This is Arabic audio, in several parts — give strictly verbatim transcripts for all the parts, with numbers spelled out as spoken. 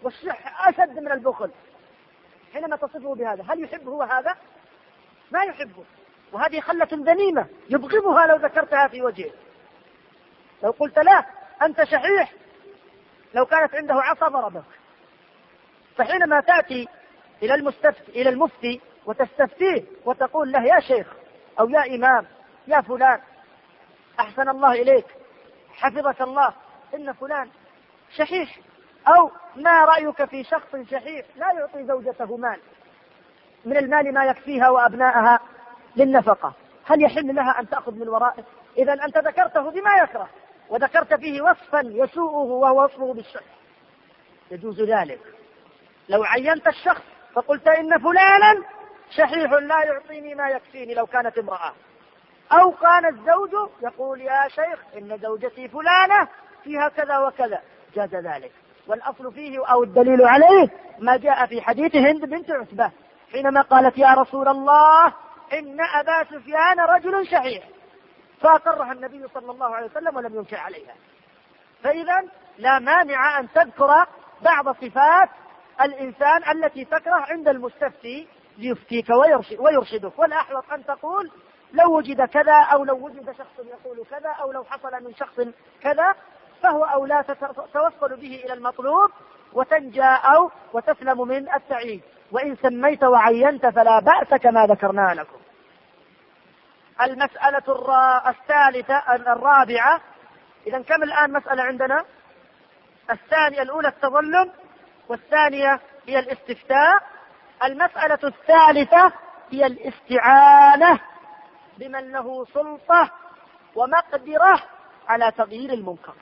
والشح أشد من البخل. حينما تصفه بهذا هل يحبه هذا؟ ما يحبه. وهذه خلة ذميمة يبغضها لو ذكرتها في وجهه. لو قلت لا أنت شحيح، لو كانت عنده عصا ضربك. فحينما تأتي إلى المستفتي إلى المفتي وتستفتيه وتقول له يا شيخ أو يا إمام يا فلان أحسن الله إليك حفظك الله إن فلان شحيح، أو ما رأيك في شخص شحيح لا يعطي زوجته مال من المال ما يكفيها وأبنائها للنفقة، هل يحل لها أن تأخذ من ورائه؟ إذا أنت ذكرته بما يكره وذكرت فيه وصفا يسوءه وهو وصفه بالشح. يجوز ذلك لو عينت الشخص فقلت إن فلانا شحيح لا يعطيني ما يكفيني لو كانت امرأة، أو كان الزوج يقول يا شيخ إن زوجتي فلانة فيها كذا وكذا، جاز ذلك. والأصل فيه أو الدليل عليه ما جاء في حديث هند بنت عتبة حينما قالت يا رسول الله إن أبا سفيان رجل شحيح، فأقرها النبي صلى الله عليه وسلم ولم ينكر عليها. فإذا لا مانع أن تذكر بعض صفات الإنسان التي تكره عند المستفتي ليفتيك ويرشدك، والأحوط أن تقول لو وجد كذا، أو لو وجد شخص يقول كذا، أو لو حصل من شخص كذا، فهو أولى توصل به إلى المطلوب وتنجى أو وتسلم من التعيين. وإن سميت وعينت فلا بأس كما ذكرنا لكم. المسألة الثالثة الرابعة، إذا كم الآن مسألة عندنا؟ الثانية الأولى التظلم، والثانية هي الاستفتاء. المسألة الثالثة هي الاستعانة بمن له سلطة ومقدرة على تغيير المنكر.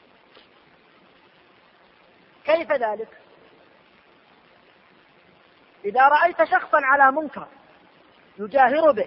كيف ذلك؟ إذا رأيت شخصا على منكر يجاهر به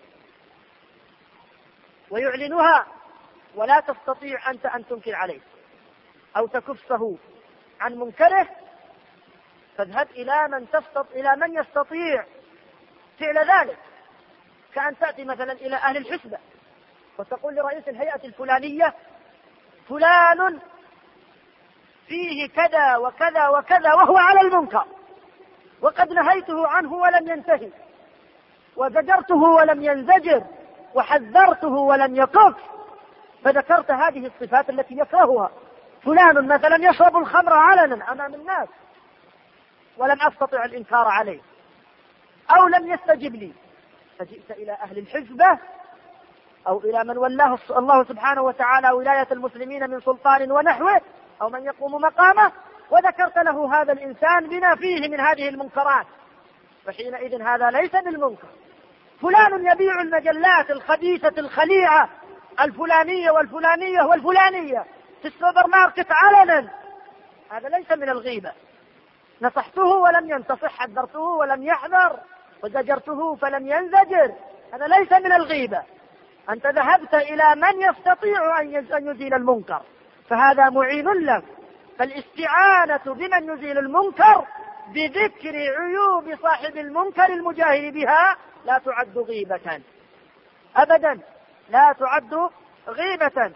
ويعلنها ولا تستطيع أنت أن تنكر عليه أو تكفه عن منكره، فاذهب إلى من تستطيع إلى من يستطيع فعل ذلك، كأن تأتي مثلا إلى أهل الحسبة وتقول لرئيس الهيئة الفلانية فلان فيه كذا وكذا وكذا وهو على المنكر، وقد نهيته عنه ولم ينتهي، وزجرته ولم ينزجر، وحذرته ولم يكف، فذكرت هذه الصفات التي يكرهها. فلان مثلا يشرب الخمر علنا أمام الناس ولم أستطع الإنكار عليه أو لم يستجب لي، فجئت إلى أهل الحزبة أو إلى من ولاه الله سبحانه وتعالى ولاية المسلمين من سلطان ونحوه أو من يقوم مقامه، وذكرت له هذا الإنسان بما فيه من هذه المنكرات، فحينئذ هذا ليس بالمنكر. فلان يبيع المجلات الخبيثة الخليعة الفلانية والفلانية والفلانية في السوبر ماركت علنا، هذا ليس من الغيبة. نصحته ولم ينتصح، حذرته ولم يحذر، وزجرته فلم ينزجر، هذا ليس من الغيبة. أنت ذهبت إلى من يستطيع أن يزيل المنكر، فهذا معين لك. فالاستعانة بمن يزيل المنكر بذكر عيوب صاحب المنكر المجاهر بها لا تعد غيبة أبدا، لا تعد غيبة.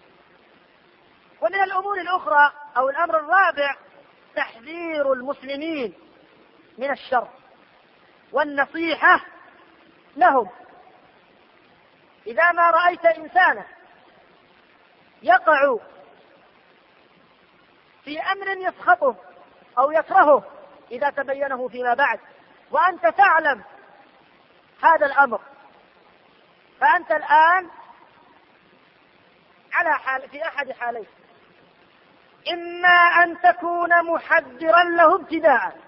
ومن الأمور الأخرى أو الأمر الرابع تحذير المسلمين من الشر والنصيحة لهم. إذا ما رأيت إنسانا يقع في أمر يسخطه أو يكرهه إذا تبينه فيما بعد وأنت تعلم هذا الأمر، فأنت الآن على حال في أحد حالين: إما أن تكون محذرا له ابتداء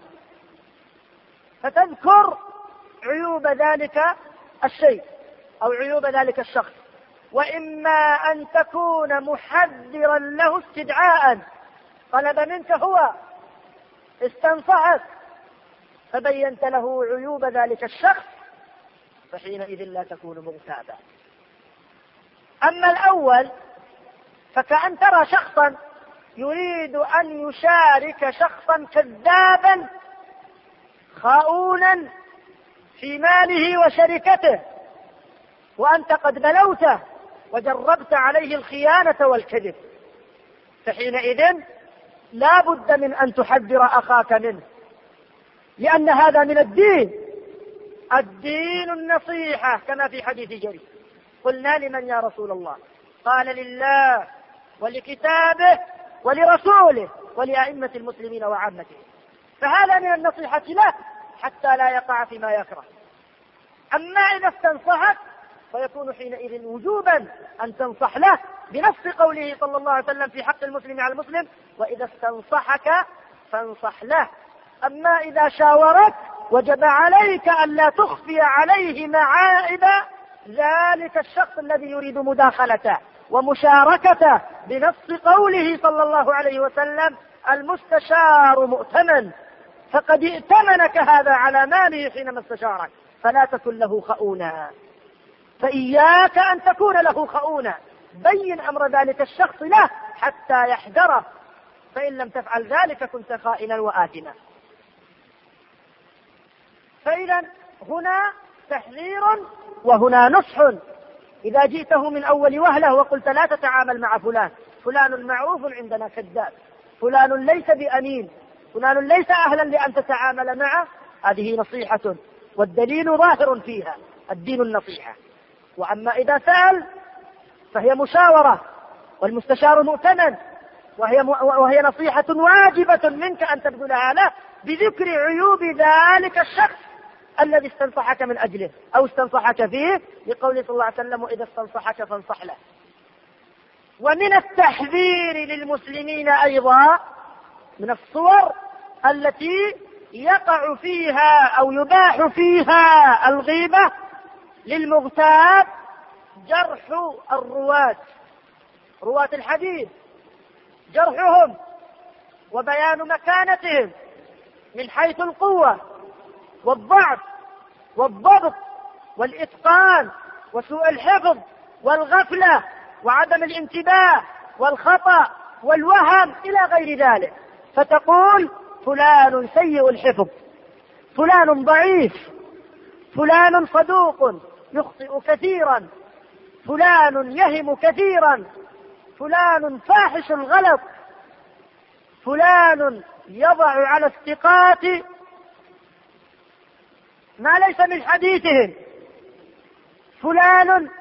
فتذكر عيوب ذلك الشيء أو عيوب ذلك الشخص، وإما أن تكون محذرا له استدعاء، طلب منك هو استنصحك فبينت له عيوب ذلك الشخص، فحينئذ لا تكون مغتابا. أما الأول فكأن ترى شخصا يريد أن يشارك شخصا كذابا خاؤونا في ماله وشركته، وأنت قد بلوته وجربت عليه الخيانة والكذب، فحينئذ لا بد من أن تحذر أخاك منه، لأن هذا من الدين. الدين النصيحة كما في حديث جرير. قلنا لمن يا رسول الله؟ قال لله ولكتابه ولرسوله ولأئمة المسلمين وعامتهم. فهذا من النصيحة له حتى لا يقع فيما يكره. أما إذا استنصحك فيكون حينئذ وجوبا أن تنصح له بنص قوله صلى الله عليه وسلم في حق المسلم على المسلم: وإذا استنصحك فانصح له. أما إذا شاورك وجب عليك أن لا تخفي عليه معائب ذلك الشخص الذي يريد مداخلته ومشاركته بنص قوله صلى الله عليه وسلم: المستشار مؤتمن، فقد ائتمنك هذا على ماله حينما استشارك، فلا تكن له خؤونا. فإياك أن تكون له خؤونا، بين أمر ذلك الشخص له حتى يحذره، فإن لم تفعل ذلك كنت خائنا وآثما. فإذا هنا تحذير وهنا نصح. إذا جئته من أول وهلة وقلت لا تتعامل مع فلان، فلان معروف عندنا كذاب، فلان ليس بأمين، فلان ليس أهلا لأن تتعامل معه، هذه نصيحة والدليل ظاهر فيها، الدين النصيحة. وأما إذا سأل فهي مشاورة والمستشار مؤتمن، وهي, وهي نصيحة واجبة منك أن تبذلها له بذكر عيوب ذلك الشخص الذي استنصحك من أجله أو استنصحك فيه، لقوله صلى الله عليه وسلم: وإذا استنصحك فانصح له. ومن التحذير للمسلمين أيضا من الصور التي يقع فيها أو يباح فيها الغيبة للمغتاب جرح الرواة، رواة الحديث، جرحهم وبيان مكانتهم من حيث القوة والضعف والضبط والإتقان وسوء الحفظ والغفلة وعدم الانتباه والخطأ والوهم إلى غير ذلك. فتقول: فلان سيء الحفظ، فلان ضعيف، فلان صدوق يخطئ كثيرا، فلان يهم كثيرا، فلان فاحش الغلط، فلان يضع على الثقات ما ليس من حديثهم، فلان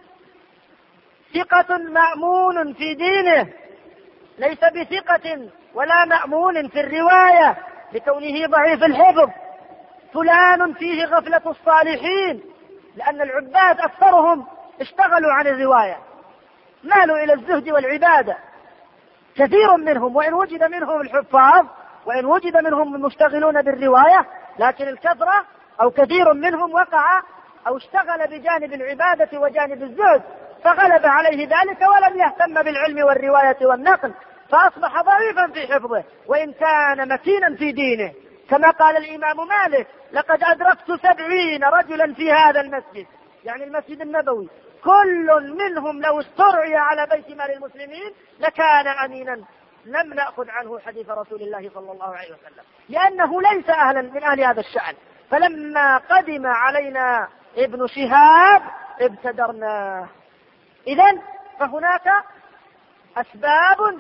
ثقة مأمون في دينه ليس بثقة ولا مأمون في الرواية لكونه ضعيف الحفظ، فلان فيه غفلة الصالحين، لأن العباد أكثرهم اشتغلوا عن الرواية، مالوا إلى الزهد والعبادة، كثير منهم، وإن وجد منهم الحفاظ وإن وجد منهم المشتغلون بالرواية، لكن الكثرة أو كثير منهم وقع أو اشتغل بجانب العبادة وجانب الزهد، فغلب عليه ذلك ولم يهتم بالعلم والرواية والنقل، فأصبح ضعيفا في حفظه وإن كان متينا في دينه. كما قال الإمام مالك: لقد أدركت سبعين رجلا في هذا المسجد، يعني المسجد النبوي، كل منهم لو استرعي على بيت مال المسلمين لكان أمينا، لم نأخذ عنه حديث رسول الله صلى الله عليه وسلم، لأنه ليس أهلا من أهل هذا الشأن. فلما قدم علينا ابن شهاب ابتدرناه. إذن فهناك أسباب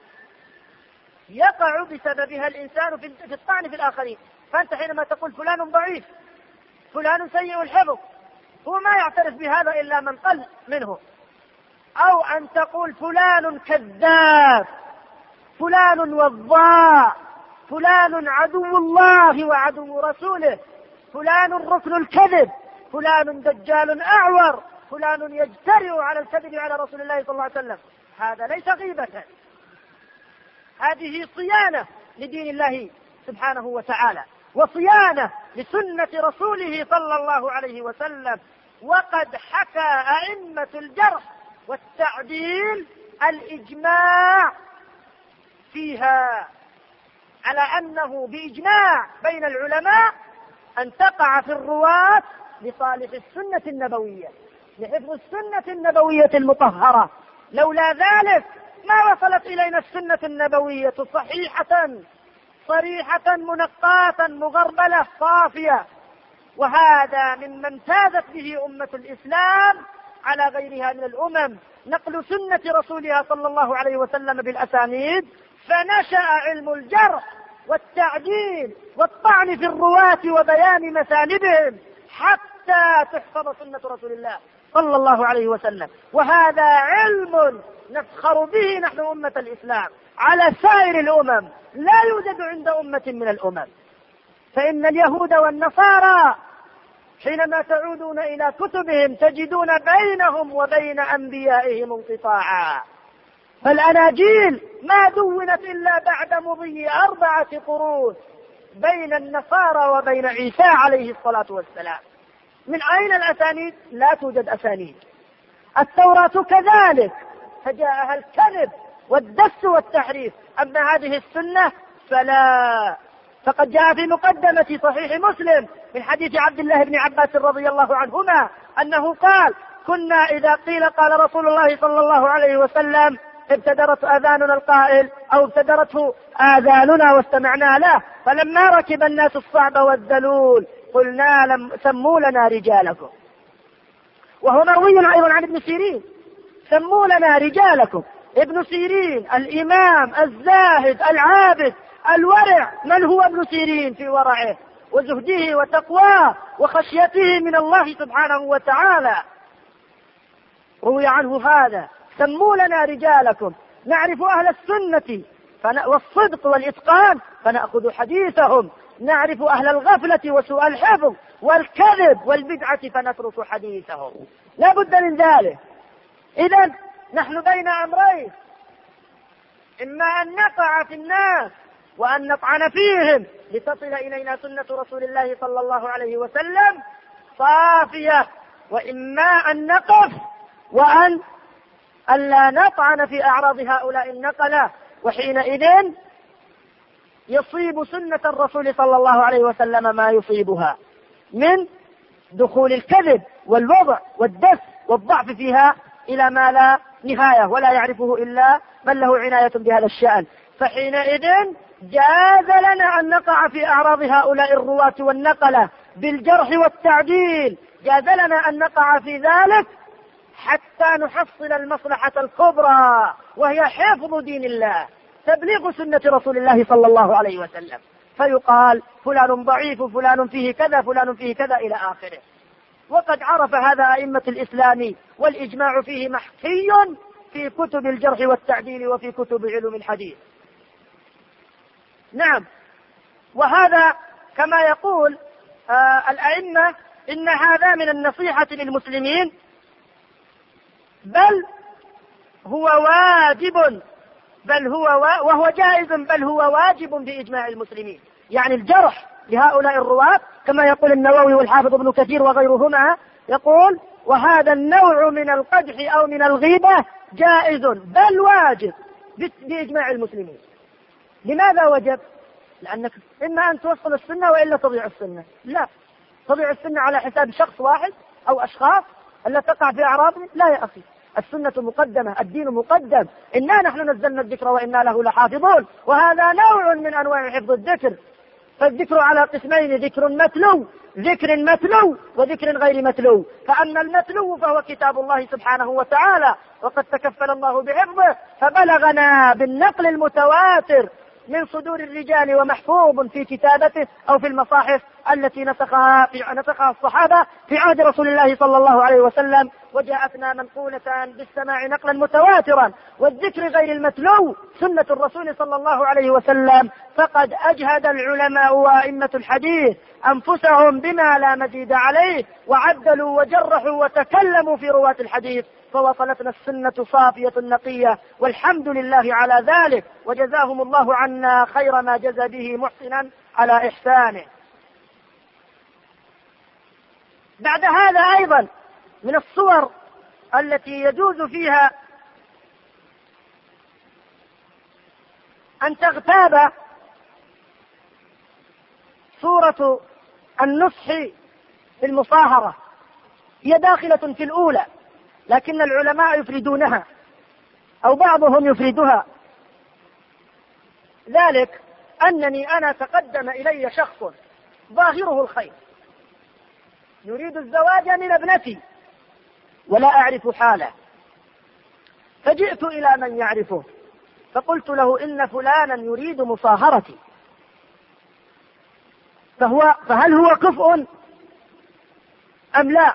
يقع بسببها الإنسان في الطعن في الآخرين. فأنت حينما تقول فلان ضعيف، فلان سيء الحفظ، هو ما يعترف بهذا إلا من قل منه. أو أن تقول فلان كذاب، فلان وضاع، فلان عدو الله وعدو رسوله، فلان ركن الكذب، فلان دجال أعور، فلان يجترئ على الكذب على رسول الله صلى الله عليه وسلم. هذا ليس غيبة، هذه صيانة لدين الله سبحانه وتعالى، وصيانة لسنة رسوله صلى الله عليه وسلم. وقد حكى أئمة الجرح والتعديل الإجماع فيها على أنه بإجماع بين العلماء أن تقع في الرواة لصالح السنة النبوية، لحفظ السنة النبوية المطهرة. لولا ذلك ما وصلت إلينا السنة النبوية صحيحة صريحة منقاة مغربلة صافية. وهذا مما امتازت به أمة الإسلام على غيرها من الأمم، نقل سنة رسولها صلى الله عليه وسلم بالأسانيد فنشأ علم الجرح والتعديل والطعن في الرواة وبيان مسالبهم حتى تحفظ سنة رسول الله صلى الله عليه وسلم. وهذا علم نفخر به نحن أمة الإسلام على سائر الأمم، لا يوجد عند أمة من الأمم. فإن اليهود والنصارى حينما تعودون إلى كتبهم تجدون بينهم وبين أنبيائهم انقطاعا، فالأناجيل ما دونت إلا بعد مضي أربعة قرون بين النصارى وبين عيسى عليه الصلاة والسلام. من أين الأسانيد؟ لا توجد أسانيد. التوراة كذلك فجاءها الكذب والدس والتحريف، أما هذه السنة فلا. فقد جاء في مقدمة صحيح مسلم من حديث عبد الله بن عباس رضي الله عنهما أنه قال: كنا إذا قيل قال رسول الله صلى الله عليه وسلم ابتدرت آذاننا القائل أو ابتدرته آذاننا واستمعنا له، فلما ركب الناس الصعب والذلول قلنا لم سموا لنا رجالكم. وهو مروي أيضا عن ابن سيرين: سموا لنا رجالكم. ابن سيرين الإمام الزاهد العابد الورع، من هو ابن سيرين في ورعه وزهده وتقواه وخشيته من الله سبحانه وتعالى؟ روي عنه هذا: سموا لنا رجالكم نعرف أهل السنة والصدق والإتقان فنأخذ حديثهم، نعرف أهل الغفلة وسوء الحفظ والكذب والبدعة فنترك حديثهم. لا بد من ذلك. إذن نحن بين أمرين: إما أن نقع في الناس وأن نطعن فيهم لتصل إلينا سنة رسول الله صلى الله عليه وسلم صافية، وإما أن نقف وأن ألا نطعن في أعراض هؤلاء النقلة، وحينئذ يصيب سنة الرسول صلى الله عليه وسلم ما يصيبها من دخول الكذب والوضع والدس والضعف فيها إلى ما لا نهاية ولا يعرفه إلا من له عناية بهذا الشأن. فحينئذ جاز لنا أن نقع في أعراض هؤلاء الرواة والنقلة بالجرح والتعديل، جاز لنا أن نقع في ذلك حتى نحصل المصلحة الكبرى، وهي حفظ دين الله، تبليغ سنة رسول الله صلى الله عليه وسلم. فيقال فلان ضعيف، فلان فيه كذا، فلان فيه كذا إلى آخره. وقد عرف هذا أئمة الإسلام، والإجماع فيه محكي في كتب الجرح والتعديل وفي كتب علوم الحديث. نعم، وهذا كما يقول آه الأئمة إن هذا من النصيحة للمسلمين، بل هو واجب، بل هو وهو جائز، بل هو واجب بإجماع المسلمين. يعني الجرح لهؤلاء الرواة كما يقول النووي والحافظ ابن كثير وغيرهما، يقول: وهذا النوع من القدح أو من الغيبة جائز بل واجب بإجماع المسلمين. لماذا وجب؟ لأنك إما أن توصل السنة وإلا تضيع السنة. لا تضيع السنة على حساب شخص واحد أو أشخاص ألا تقع في أعراضهم. لا يا أخي، السنة مقدمة، الدين مقدم، إنا نحن نزلنا الذكر وإنا له لحافظون. وهذا نوع من أنواع حفظ الذكر. فالذكر على قسمين: ذكر متلو ذكر متلو وذكر غير متلو. فأما المتلو فهو كتاب الله سبحانه وتعالى، وقد تكفل الله بحفظه، فبلغنا بالنقل المتواتر من صدور الرجال ومحفوظ في كتابته أو في المصاحف التي نسخها, في نسخها الصحابة في عهد رسول الله صلى الله عليه وسلم، وجاءتنا منقولة بالسماع نقلا متواترا. والذكر غير المتلو سنة الرسول صلى الله عليه وسلم، فقد أجهد العلماء وأئمة الحديث أنفسهم بما لا مزيد عليه، وعدلوا وجرحوا وتكلموا في رواة الحديث، فوصلتنا السنة صافية نقية، والحمد لله على ذلك، وجزاهم الله عنا خير ما جزى به محسنا على إحسانه. بعد هذا أيضا من الصور التي يجوز فيها أن تغتاب صورة النصح في المصاهرة. هي داخلة في الأولى، لكن العلماء يفردونها أو بعضهم يفردها. ذلك أنني أنا تقدم إلي شخص ظاهره الخير يريد الزواج من ابنتي ولا أعرف حاله، فجئت إلى من يعرفه فقلت له إن فلانا يريد مصاهرتي، فهو فهل هو كفء أم لا؟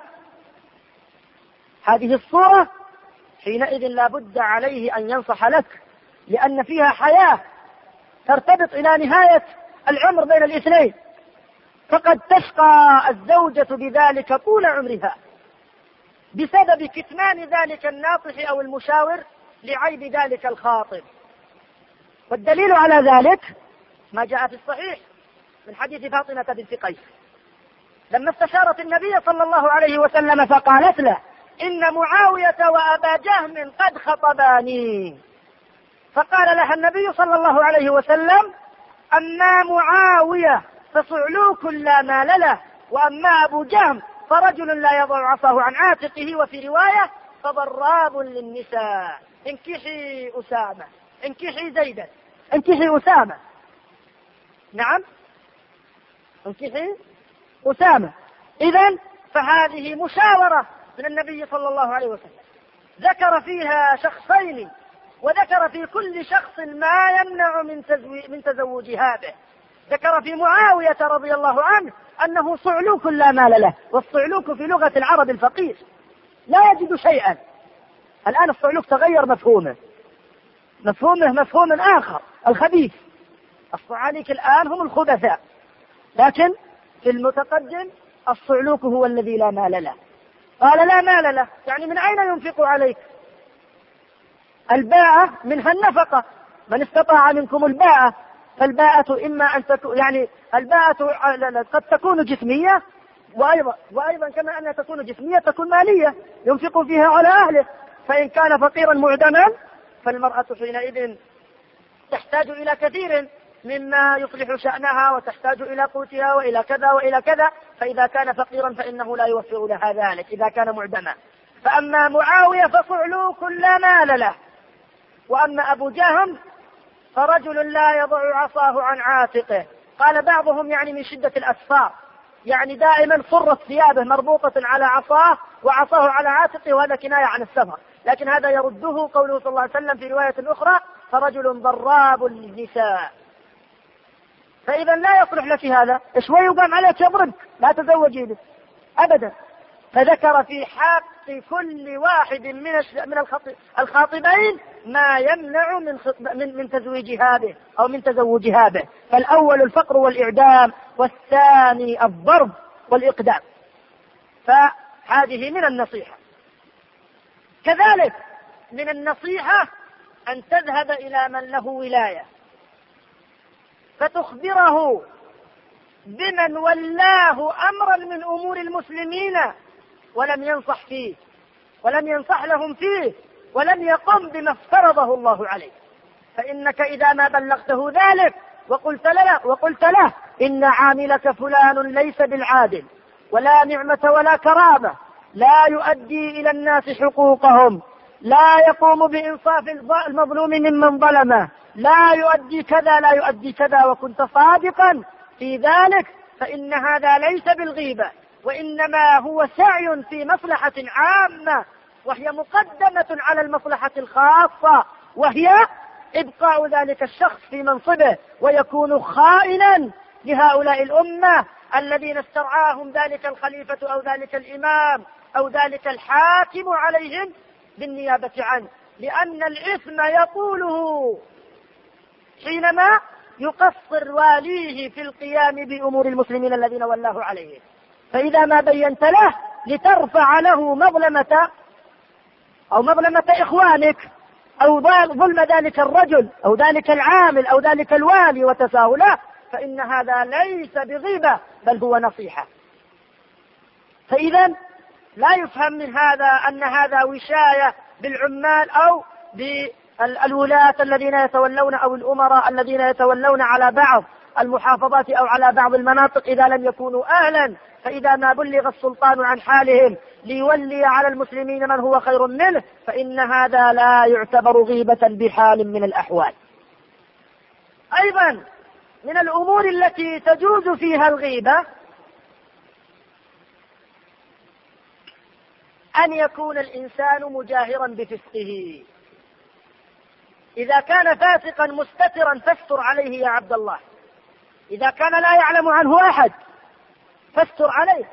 هذه الصورة حينئذ لا بد عليه أن ينصح لك، لأن فيها حياة ترتبط إلى نهاية العمر بين الاثنين، فقد تشقى الزوجة بذلك طول عمرها بسبب كتمان ذلك الناصح أو المشاور لعيب ذلك الخاطب. والدليل على ذلك ما جاء في الصحيح من حديث فاطمة بنت قيس لما استشارت النبي صلى الله عليه وسلم فقالت له: إن معاوية وأبا جهم قد خطباني. فقال لها النبي صلى الله عليه وسلم: أما معاوية فصعلوك لا مال له، وأما أبو جهم فرجل لا يضع عصاه عن عاتقه، وفي رواية فضراب للنساء. انكحي أسامة، انكحي زيدا، انكحي أسامة. نعم، انكحي أسامة. إذن فهذه مشاورة من النبي صلى الله عليه وسلم، ذكر فيها شخصين، وذكر في كل شخص ما يمنع من, من تزوجها به. ذكر في معاوية رضي الله عنه أنه صعلوك لا مال له، والصعلوك في لغة العرب الفقير لا يجد شيئا. الآن الصعلوك تغير مفهومه، مفهومه مفهوم آخر، الخبيث. الصعاليك الآن هم الخبثاء، لكن في المتقدم الصعلوك هو الذي لا مال له. قال لا مال له يعني من أين ينفق عليك؟ الباءة منها النفقة، من استطاع منكم الباءة، فالباءة إما أن تكون يعني الباءة قد تكون جسمية، وأيضا, وأيضا كما أنها تكون جسمية تكون مالية ينفق فيها على أهله. فإن كان فقيرا معدما فالمرأة حينئذ تحتاج إلى كثير مما يصلح شأنها، وتحتاج إلى قوتها وإلى كذا وإلى كذا. فإذا كان فقيرا فإنه لا يوفر لها ذلك إذا كان معدما. فأما معاوية فصعلوك لا مال له، وأما أبو جهم فرجل لا يضع عصاه عن عاتقه. قال بعضهم يعني من شدة الأسفار، يعني دائما صرت ثيابه مربوطة على عصاه وعصاه على عاتقه، وهذا كناية عن السفر. لكن هذا يرده قوله صلى الله عليه وسلم في رواية أخرى: فرجل ضراب للنساء. فإذا لا يصلح لك هذا، شوي يقام عليك يضربك، لا تزوجي به أبدا. فذكر في حق كل واحد من من الخاطبين ما يمنع من من من تزويجها به أو من تزوجها به. فالأول الفقر والإعدام، والثاني الضرب والإقدام. فهذه من النصيحة. كذلك من النصيحة أن تذهب إلى من له ولاية فتخبره بمن ولاه أمرا من أمور المسلمين ولم ينصح فيه ولم ينصح لهم فيه ولم يقم بما افترضه الله عليه. فإنك إذا ما بلغته ذلك وقلت له, وقلت له إن عاملك فلان ليس بالعادل ولا نعمة ولا كرامة، لا يؤدي إلى الناس حقوقهم، لا يقوم بإنصاف المظلوم ممن ظلمه، لا يؤدي كذا لا يؤدي كذا، وكنت صادقا في ذلك، فإن هذا ليس بالغيبة، وإنما هو سعي في مصلحة عامة، وهي مقدمة على المصلحة الخاصة، وهي إبقاء ذلك الشخص في منصبه، ويكون خائنا لهؤلاء الأمة الذين استرعاهم ذلك الخليفة أو ذلك الإمام أو ذلك الحاكم عليهم بالنيابة عنه، لأن الإثم يطوله حينما يقصر واليه في القيام بأمور المسلمين الذين ولاه عليهم. فإذا ما بينت له لترفع له مظلمة أو مظلمة إخوانك أو ظلم ذلك الرجل أو ذلك العامل أو ذلك الوالي وتساهله، فإن هذا ليس بغيبة بل هو نصيحة. فإذا لا يفهم من هذا أن هذا وشاية بالعمال أو بالولاة الذين يتولون أو الأمراء الذين يتولون على بعض المحافظات أو على بعض المناطق إذا لم يكونوا أهلا. فإذا ما بلغ السلطان عن حالهم ليولي على المسلمين من هو خير منه فإن هذا لا يعتبر غيبة بحال من الأحوال. أيضا من الأمور التي تجوز فيها الغيبة أن يكون الإنسان مجاهرا بفسقه. إذا كان فاسقا مستترا فاستر عليه يا عبد الله، إذا كان لا يعلم عنه أحد فاستر عليه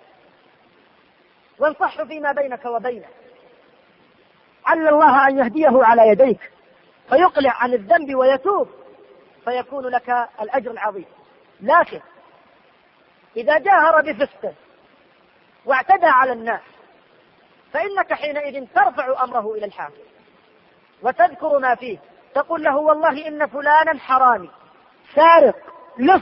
وانصحه فيما بينك وبينه، عل الله أن يهديه على يديك فيقلع عن الذنب ويتوب فيكون لك الأجر العظيم. لكن إذا جاهر بفسقه واعتدى على الناس فإنك حينئذ ترفع أمره إلى الحاكم وتذكر ما فيه، تقول له والله إن فلانا حرامي سارق لص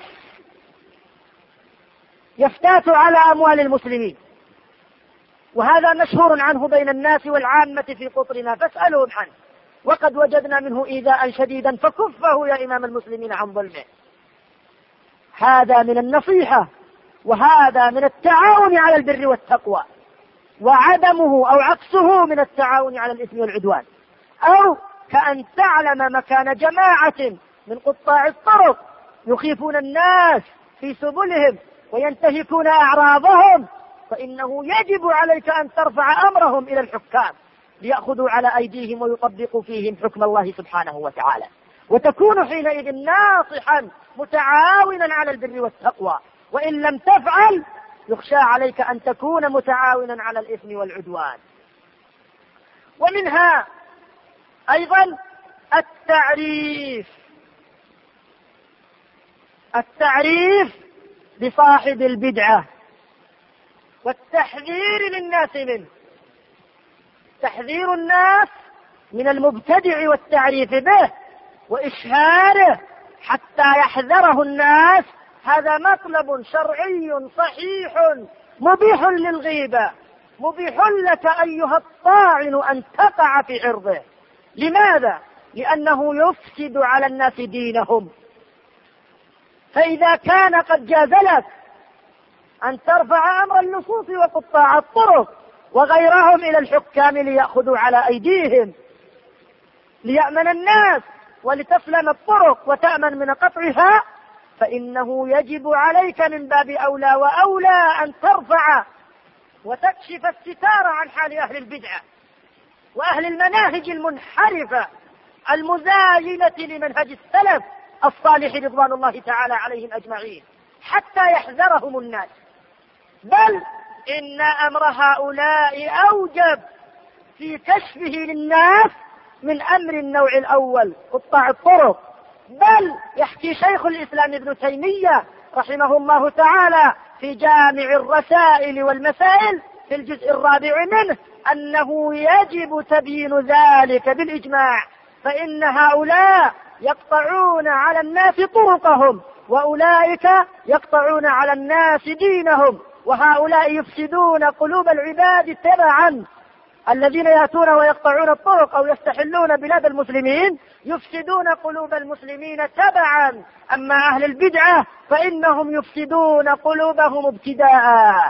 يفتات على أموال المسلمين، وهذا مشهور عنه بين الناس والعامة في قطرنا فاسألهم عنه، وقد وجدنا منه إيذاء شديدا فكفه يا إمام المسلمين عن ظلمه. هذا من النصيحة، وهذا من التعاون على البر والتقوى، وعدمه أو عكسه من التعاون على الإثم والعدوان. أو كأن تعلم مكان جماعة من قطاع الطرق يخيفون الناس في سبلهم وينتهكون أعراضهم، فإنه يجب عليك أن ترفع أمرهم إلى الحكام ليأخذوا على أيديهم ويطبقوا فيهم حكم الله سبحانه وتعالى، وتكون حينئذ ناصحا متعاونا على البر والتقوى. وإن لم تفعل يخشى عليك أن تكون متعاونا على الإثم والعدوان. ومنها أيضا التعريف التعريف بصاحب البدعة والتحذير للناس منه، تحذير الناس من المبتدع والتعريف به وإشهاره حتى يحذره الناس. هذا مطلب شرعي صحيح مبيح للغيبة، مبيح لك أيها الطاعن أن تقع في عرضه. لماذا؟ لأنه يفسد على الناس دينهم. فإذا كان قد جاز لك أن ترفع أمر اللصوص وقطاع الطرق وغيرهم إلى الحكام ليأخذوا على أيديهم ليأمن الناس ولتسلم الطرق وتأمن من قطعها، فإنه يجب عليك من باب أولى وأولى أن ترفع وتكشف الستار عن حال أهل البدعة وأهل المناهج المنحرفة المزاينة لمنهج السلف الصالح رضوان الله تعالى عليهم أجمعين، حتى يحذرهم الناس. بل إن أمر هؤلاء أوجب في كشفه للناس من أمر النوع الأول قطاع الطرق. بل يحكي شيخ الإسلام ابن تيمية رحمه الله تعالى في جامع الرسائل والمسائل في الجزء الرابع منه أنه يجب تبيين ذلك بالإجماع، فإن هؤلاء يقطعون على الناس طرقهم وأولئك يقطعون على الناس دينهم، وهؤلاء يفسدون قلوب العباد تبعا. الذين يأتون ويقطعون الطرق أو يستحلون بلاد المسلمين يفسدون قلوب المسلمين تبعا، أما أهل البدعة فإنهم يفسدون قلوبهم ابتداء.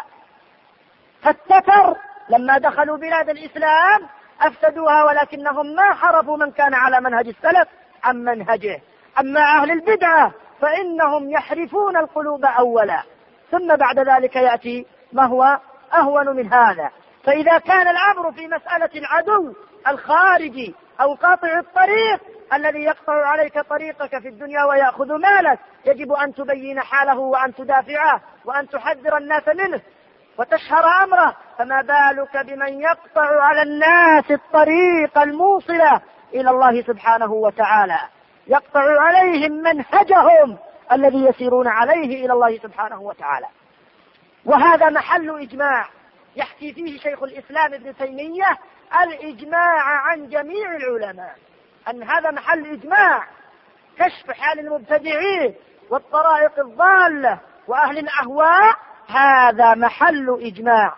فالتتر لما دخلوا بلاد الإسلام أفسدوها، ولكنهم ما حرفوا من كان على منهج السلف عن منهجه. أما أهل البدعة فإنهم يحرفون القلوب أولا، ثم بعد ذلك يأتي ما هو أهون من هذا. فإذا كان الأمر في مسألة العدو الخارجي أو قاطع الطريق الذي يقطع عليك طريقك في الدنيا ويأخذ مالك، يجب أن تبين حاله وأن تدافعه وأن تحذر الناس منه وتشهر أمره، فما بالك بمن يقطع على الناس الطريق الموصلة إلى الله سبحانه وتعالى، يقطع عليهم منهجهم الذي يسيرون عليه إلى الله سبحانه وتعالى. وهذا محل إجماع يحكي فيه شيخ الإسلام ابن تيمية الإجماع عن جميع العلماء، أن هذا محل إجماع، كشف حال المبتدعين والطرائق الضالة وأهل الأهواء، هذا محل إجماع.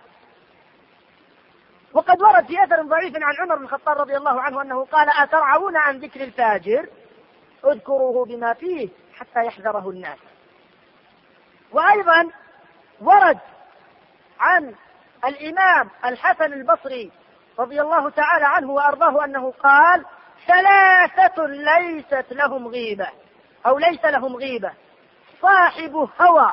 وقد ورد في أثر ضعيف عن عمر بن الخطاب رضي الله عنه أنه قال: أترعون عن ذكر الفاجر؟ اذكروه بما فيه حتى يحذره الناس. وأيضا ورد عن الإمام الحسن البصري رضي الله تعالى عنه وأرضاه أنه قال: ثلاثة ليست لهم غيبة أو ليس لهم غيبة: صاحب هوى،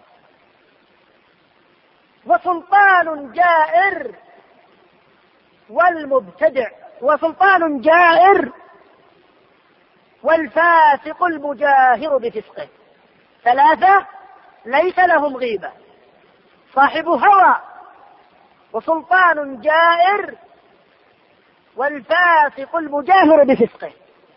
وسلطان جائر، والمبتدع. وسلطان جائر والفاسق المجاهر بفسقه. ثلاثة ليس لهم غيبة: صاحب هوى، وسلطان جائر، والفاسق المجاهر بفسقه.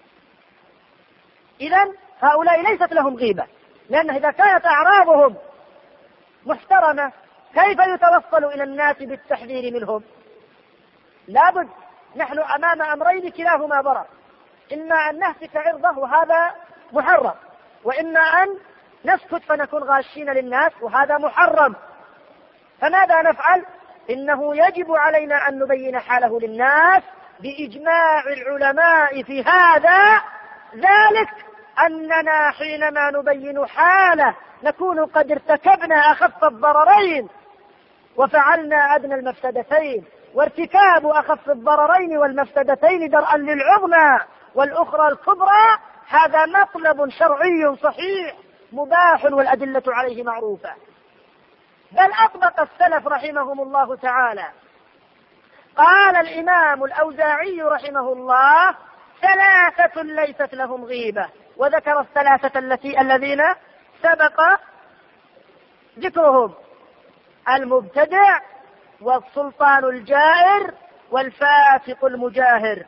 إذن هؤلاء ليست لهم غيبة، لأن إذا كانت أعراضهم محترمة كيف يتوصل إلى الناس بالتحذير منهم؟ لابد. نحن أمام أمرين كلاهما ضرر: إما أن نهتك عرضه وهذا محرم، وإما أن نسكت فنكون غاشين للناس وهذا محرم. فماذا نفعل؟ إنه يجب علينا أن نبين حاله للناس بإجماع العلماء في هذا، ذلك أننا حينما نبين حاله نكون قد ارتكبنا أخف الضررين وفعلنا أدنى المفسدتين، وارتكاب أخف الضررين والمفسدتين درءا للعظمى والأخرى الكبرى هذا مطلب شرعي صحيح مباح والأدلة عليه معروفة. بل أطبق السلف رحمهم الله تعالى. قال الإمام الأوزاعي رحمه الله: ثلاثة ليست لهم غيبة، وذكر الثلاثة التي الذين سبق ذكرهم: المبتدع، والسلطان الجائر، والفاسق المجاهر.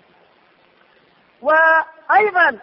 وأيضا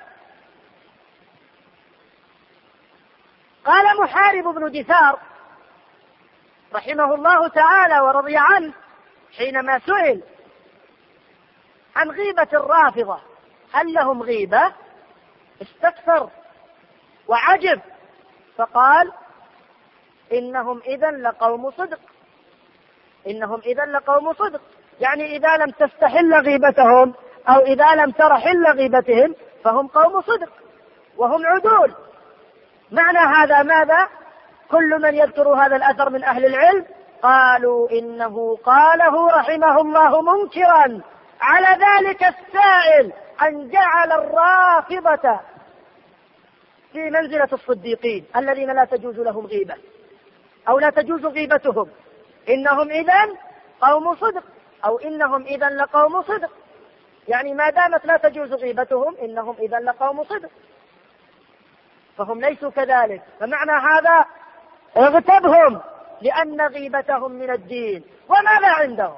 قال محارب بن دثار رحمه الله تعالى ورضي عنه حينما سئل عن غيبة الرافضة هل لهم غيبة؟ استكثر وعجب، فقال: إنهم إذن لقوم صدق. إنهم إذن لقوم صدق، يعني إذا لم تستحل غيبتهم أو إذا لم ترحل غيبتهم فهم قوم صدق وهم عدول. معنى هذا ماذا؟ كل من يذكر هذا الأثر من أهل العلم قالوا إنه قاله رحمه الله منكرا على ذلك السائل أن جعل الرافضة في منزلة الصديقين الذين لا تجوز لهم غيبة أو لا تجوز غيبتهم. إنهم إذن قوم صدق أو إنهم إذن لقوم صدق، يعني ما دامت لا تجوز غيبتهم إنهم إذن لقوم صدق، فهم ليسوا كذلك. فمعنى هذا اغتبهم لأن غيبتهم من الدين. وماذا عندهم؟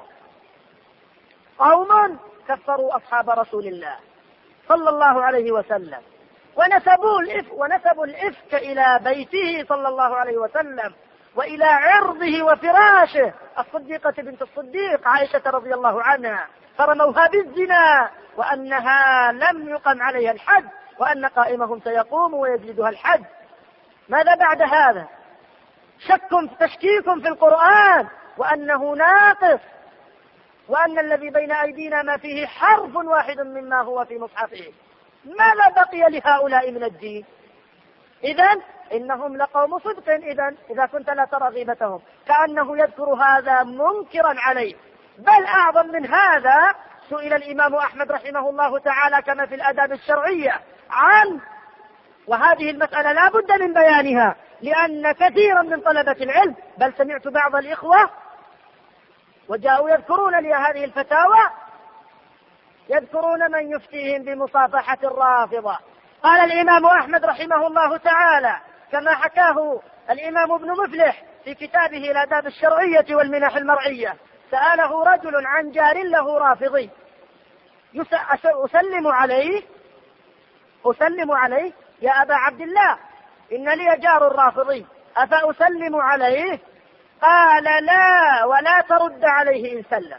قوم كفروا أصحاب رسول الله صلى الله عليه وسلم ونسبوا الإفك, ونسبوا الإفك إلى بيته صلى الله عليه وسلم وإلى عرضه وفراشه. الصديقة بنت الصديق عائشة رضي الله عنها فرموها بالزنا وأنها لم يقم عليها الحد وأن قائمهم سيقوم ويجلدها الحد. ماذا بعد هذا؟ شك تشكيك في القرآن وأنه ناقص، وأن الذي بين أيدينا ما فيه حرف واحد مما هو في مصحفه. ماذا بقي لهؤلاء من الدين؟ إذن إنهم لقوم صدق. إذن إذا كنت لا ترى غيبتهم كأنه يذكر هذا منكرا عليه. بل أعظم من هذا، سئل الإمام أحمد رحمه الله تعالى كما في الآداب الشرعية عن، وهذه المسألة لا بد من بيانها لأن كثيرا من طلبة العلم، بل سمعت بعض الإخوة وجاءوا يذكرون لي هذه الفتاوى، يذكرون من يفتيهم بمصافحة الرافضة. قال الإمام أحمد رحمه الله تعالى كما حكاه الإمام ابن مفلح في كتابه الآداب الشرعية والمنح المرعية: سأله رجل عن جار له رافضي: أسلم عليه أسلم عليه يا أبا عبد الله، إن لي جار رافضي أفأسلم عليه؟ قال: لا، ولا ترد عليه إن سلم.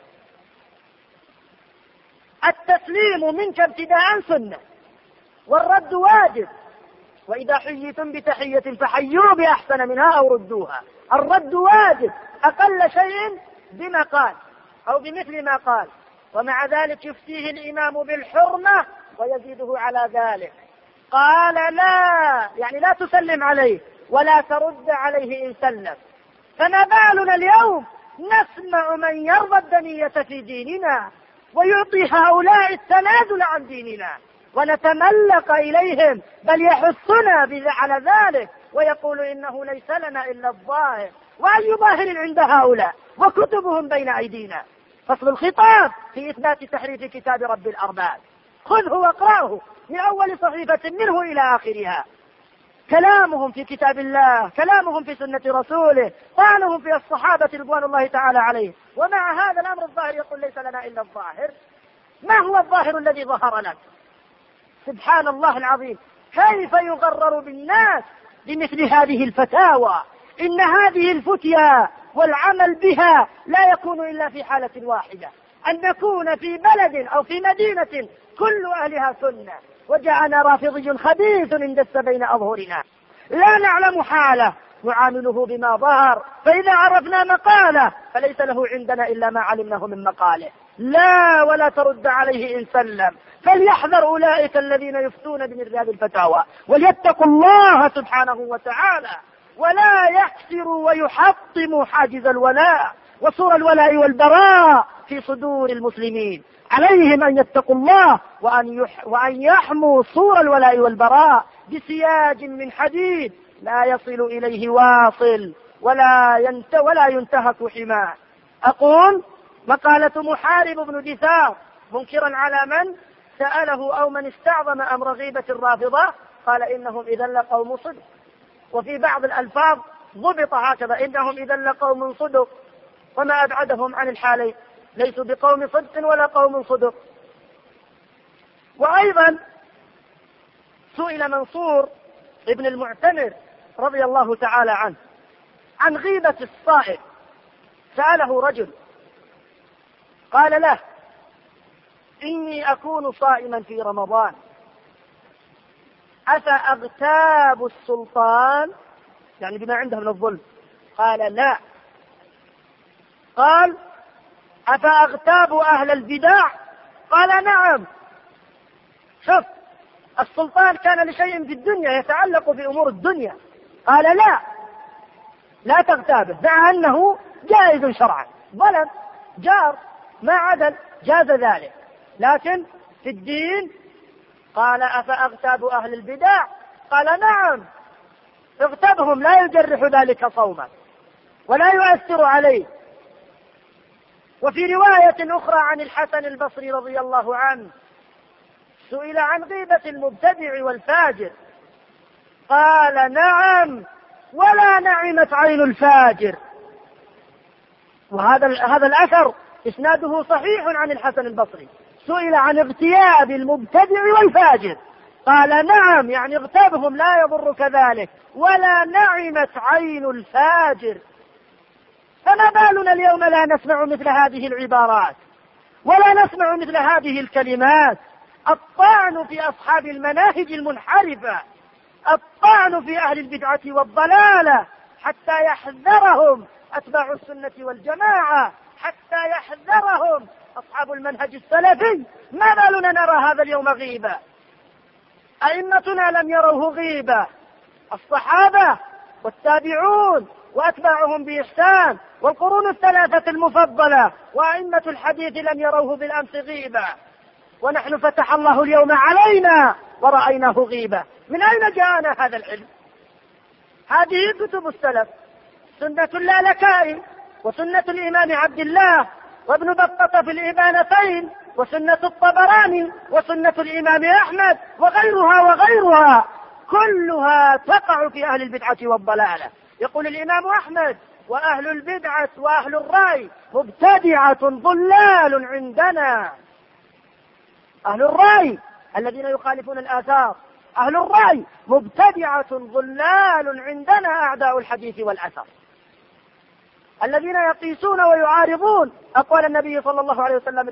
التسليم منك ابتداء سنة، والرد واجب، وإذا حييتم بتحية فحيوا بأحسن منها أو ردوها. الرد واجب أقل شيء بما قال أو بمثل ما قال، ومع ذلك يفتيه الإمام بالحرمة ويزيده على ذلك. قال: لا، يعني لا تسلم عليه ولا ترد عليه إن سلم. فما بالنا اليوم نسمع من يرضى الدنية في ديننا ويعطي هؤلاء التنازل عن ديننا ونتملق إليهم، بل يحثنا على ذلك ويقول إنه ليس لنا إلا الظاهر. وأي ظاهر عند هؤلاء وكتبهم بين أيدينا؟ فصل الخطاب في إثبات تحريف كتاب رب الأرباب، خذه واقرأه من أول صحيفة منه إلى آخرها. كلامهم في كتاب الله، كلامهم في سنة رسوله، طعنهم في الصحابة رضوان الله تعالى عليه. ومع هذا الأمر الظاهر يقول ليس لنا إلا الظاهر. ما هو الظاهر الذي ظهر لك؟ سبحان الله العظيم، كيف يغرر بالناس بمثل هذه الفتاوى؟ إن هذه الفتيا والعمل بها لا يكون إلا في حالة واحدة، أن نكون في بلد أو في مدينة كل أهلها سنة، وجاءنا رافضي خبيث اندس بين أظهرنا، لا نعلم حاله نعامله بما ظهر، فإذا عرفنا مقاله فليس له عندنا إلا ما علمناه من مقاله. لا، ولا ترد عليه إن سلم. فليحذر أولئك الذين يفتون بمثل هذه الفتاوى، وليتقوا الله سبحانه وتعالى، ولا يكسروا ويحطموا حاجز الولاء وصور الولاء والبراء في صدور المسلمين. عليهم أن يتقوا الله وأن, يح وأن يحموا صور الولاء والبراء بسياج من حديد لا يصل إليه واصل ولا, ينت ولا ينتهك حماه. أقول مقالة محارب بن دثار منكرا على من سأله أو من استعظم أمر غيبة الرافضة، قال إنهم إذا لقوم صدق. وفي بعض الألفاظ ضبط هكذا: إنهم إذا لقوم صدق. وما أبعدهم عن الحالين، ليسوا بقوم صدق ولا قوم صدق. وأيضا سئل منصور ابن المعتمر رضي الله تعالى عنه عن غيبة الصائم، سأله رجل قال له: إني أكون صائما في رمضان، أفأغتاب السلطان؟ يعني بما عنده من الظلم. قال: لا. قال: أفأغتاب أهل البدع؟ قال: نعم. شوف، السلطان كان لشيء في الدنيا يتعلق بأمور الدنيا، قال: لا لا تغتابه، مع أنه جائز شرعا، ظلم جار ما عدل جاز ذلك، لكن في الدين قال: أفأغتاب أهل البدع؟ قال: نعم، اغتابهم، لا يجرح ذلك صوما ولا يؤثر عليه. وفي رواية أخرى عن الحسن البصري رضي الله عنه سئل عن غيبة المبتدع والفاجر، قال: نعم، ولا نعمت عين الفاجر. وهذا هذا الأثر إسناده صحيح عن الحسن البصري، سئل عن اغتياب المبتدع والفاجر، قال: نعم، يعني اغتابهم لا يضر كذلك، ولا نعمت عين الفاجر. فما بالنا اليوم لا نسمع مثل هذه العبارات ولا نسمع مثل هذه الكلمات؟ الطعن في أصحاب المناهج المنحرفة، الطعن في أهل البدعة والضلالة، حتى يحذرهم أتباع السنة والجماعة، حتى يحذرهم أصحاب المنهج السلفي. ما بالنا نرى هذا اليوم غيبة؟ أئمتنا لم يروه غيبة، الصحابة والتابعون وأتباعهم بإحسان والقرون الثلاثة المفضلة وأئمة الحديث لم يروه بالأمس غيبة، ونحن فتح الله اليوم علينا ورأيناه غيبة. من أين جاءنا هذا العلم؟ هذه كتب السلف، سنة اللالكائي وسنة الإمام عبد الله وابن بطة في الإبانتين وسنة الطبراني وسنة الإمام أحمد وغيرها وغيرها، كلها تقع في أهل البدعة والضلالة. يقول الإمام أحمد: وأهل البدعة وأهل الرأي مبتدعة ضلال عندنا. أهل الرأي الذين يخالفون الآثار، أهل الرأي مبتدعة ضلال عندنا أعداء الحديث والأثر، الذين يقيسون ويعارضون أقوال النبي صلى الله عليه وسلم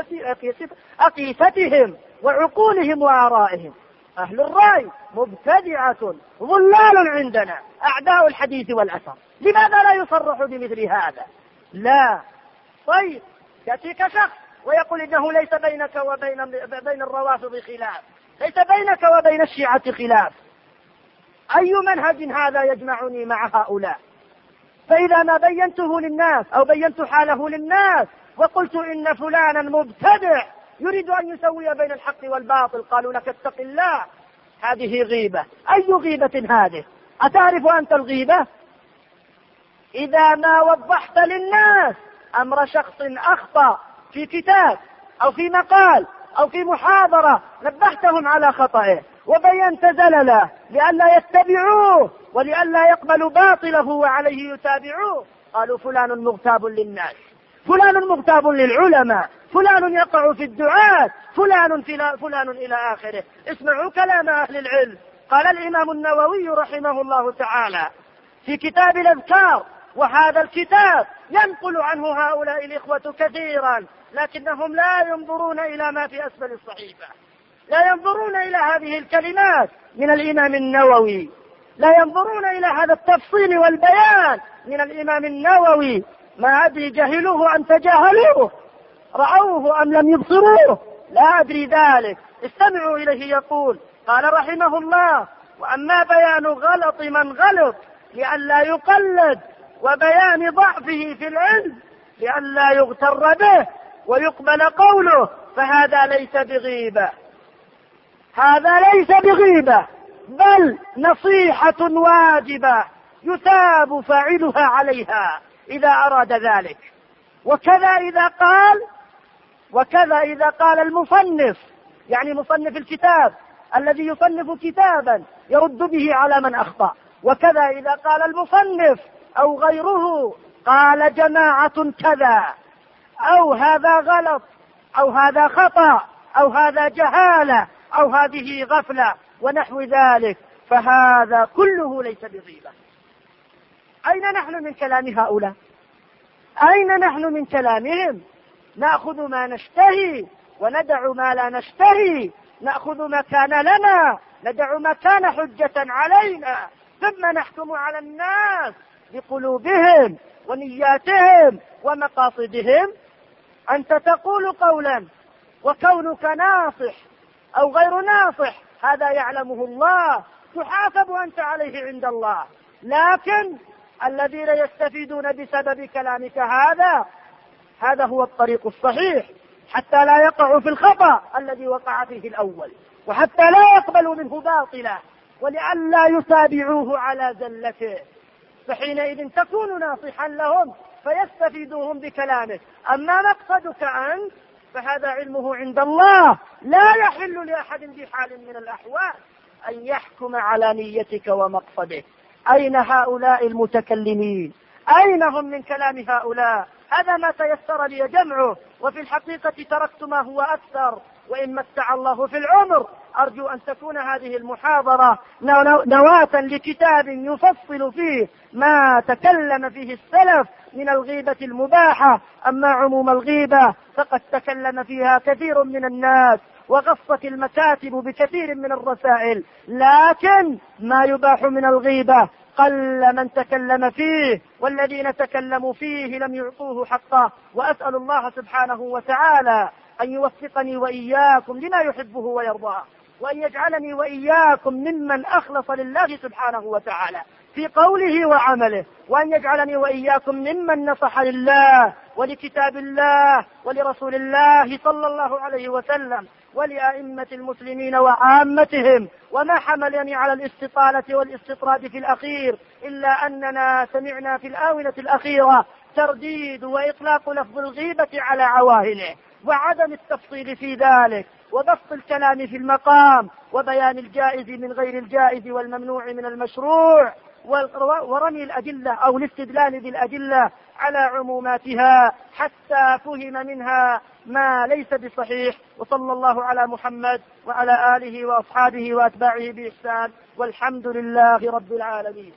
بأقيستهم وعقولهم وآرائهم. أهل الرأي مبتدعة ضلال عندنا أعداء الحديث والأثر. لماذا لا يصرح بمثل هذا؟ لا. طيب، يأتيك شخص ويقول إنه ليس بينك وبين بين الروافض خلاف، ليس بينك وبين الشيعة خلاف، أي منهج هذا يجمعني مع هؤلاء؟ فإذا ما بينته للناس أو بينت حاله للناس وقلت إن فلانا مبتدع يريد أن يسوي بين الحق والباطل، قالوا لك اتق الله، هذه غيبة. أي غيبة هذه؟ أتعرف أنت الغيبة؟ إذا ما وضحت للناس أمر شخص أخطأ في كتاب أو في مقال أو في محاضرة نبهتهم على خطئه وبينت زلله لئلا يتبعوه ولئلا يقبلوا باطله وعليه يتابعوه، قالوا فلان مغتاب للناس، فلان مغتاب للعلماء، فلان يقع في الدعاة، فلان, فلان إلى آخره. اسمعوا كلام أهل العلم. قال الإمام النووي رحمه الله تعالى في كتاب الأذكار، وهذا الكتاب ينقل عنه هؤلاء الإخوة كثيرا، لكنهم لا ينظرون إلى ما في أسفل الصحيفة، لا ينظرون إلى هذه الكلمات من الإمام النووي، لا ينظرون إلى هذا التفصيل والبيان من الإمام النووي. ما أدري جهلوه أم تجاهلوه، رأوه أم لم يبصروه، لا أدري ذلك. استمعوا إليه يقول، قال رحمه الله: وأما بيان غلط من غلط لئلا يقلد، وبيان ضعفه في العلم لئلا يغتر به ويقبل قوله، فهذا ليس بغيبة، هذا ليس بغيبة، بل نصيحة واجبة يثاب فاعلها عليها إذا أراد ذلك. وكذا إذا قال وكذا إذا قال المصنف، يعني مصنف الكتاب الذي يصنف كتابا يرد به على من أخطأ، وكذا إذا قال المصنف أو غيره قال جماعة كذا، أو هذا غلط، أو هذا خطأ، أو هذا جهالة، أو هذه غفلة ونحو ذلك، فهذا كله ليس بغيبة. أين نحن من كلام هؤلاء؟ أين نحن من كلامهم؟ نأخذ ما نشتهي وندع ما لا نشتهي، نأخذ ما كان لنا ندع ما كان حجة علينا، ثم نحكم على الناس بقلوبهم ونياتهم ومقاصدهم. أنت تقول قولا وكونك ناصح أو غير ناصح هذا يعلمه الله، تحاسب أنت عليه عند الله، لكن الذين يستفيدون بسبب كلامك هذا هذا هو الطريق الصحيح، حتى لا يقعوا في الخطأ الذي وقع فيه الأول، وحتى لا يقبلوا منه باطلا، ولئلا يتابعوه على زلته، فحينئذ تكون ناصحا لهم فيستفيدوهم بكلامك. أما مقصدك أنت فهذا علمه عند الله، لا يحل لأحد بحال من الأحوال أن يحكم على نيتك ومقصدك. أين هؤلاء المتكلمين؟ أين هم من كلام هؤلاء؟ هذا ما تيسر لي جمعه، وفي الحقيقة تركت ما هو أكثر، وإن متع الله في العمر أرجو أن تكون هذه المحاضرة نواة لكتاب يفصل فيه ما تكلم فيه السلف من الغيبة المباحة. أما عموم الغيبة فقد تكلم فيها كثير من الناس وغصت المكاتب بكثير من الرسائل، لكن ما يباح من الغيبة قل من تكلم فيه، والذين تكلموا فيه لم يعطوه حقه. وأسأل الله سبحانه وتعالى أن يوفقني وإياكم لما يحبه ويرضاه، وأن يجعلني وإياكم ممن أخلص لله سبحانه وتعالى في قوله وعمله، وأن يجعلني وإياكم ممن نصح لله ولكتاب الله ولرسول الله صلى الله عليه وسلم ولأئمة المسلمين وعامتهم. وما حملني على الاستطالة والاستطراد في الأخير إلا أننا سمعنا في الآونة الأخيرة ترديد وإطلاق لفظ الغيبة على عواهنه، وعدم التفصيل في ذلك، وبسط الكلام في المقام، وبيان الجائز من غير الجائز والممنوع من المشروع، ورمي الأدلة أو الاستدلال بالأدلة على عموماتها حتى فهم منها ما ليس بصحيح. وصلى الله على محمد وعلى آله وأصحابه وأتباعه بإحسان، والحمد لله رب العالمين.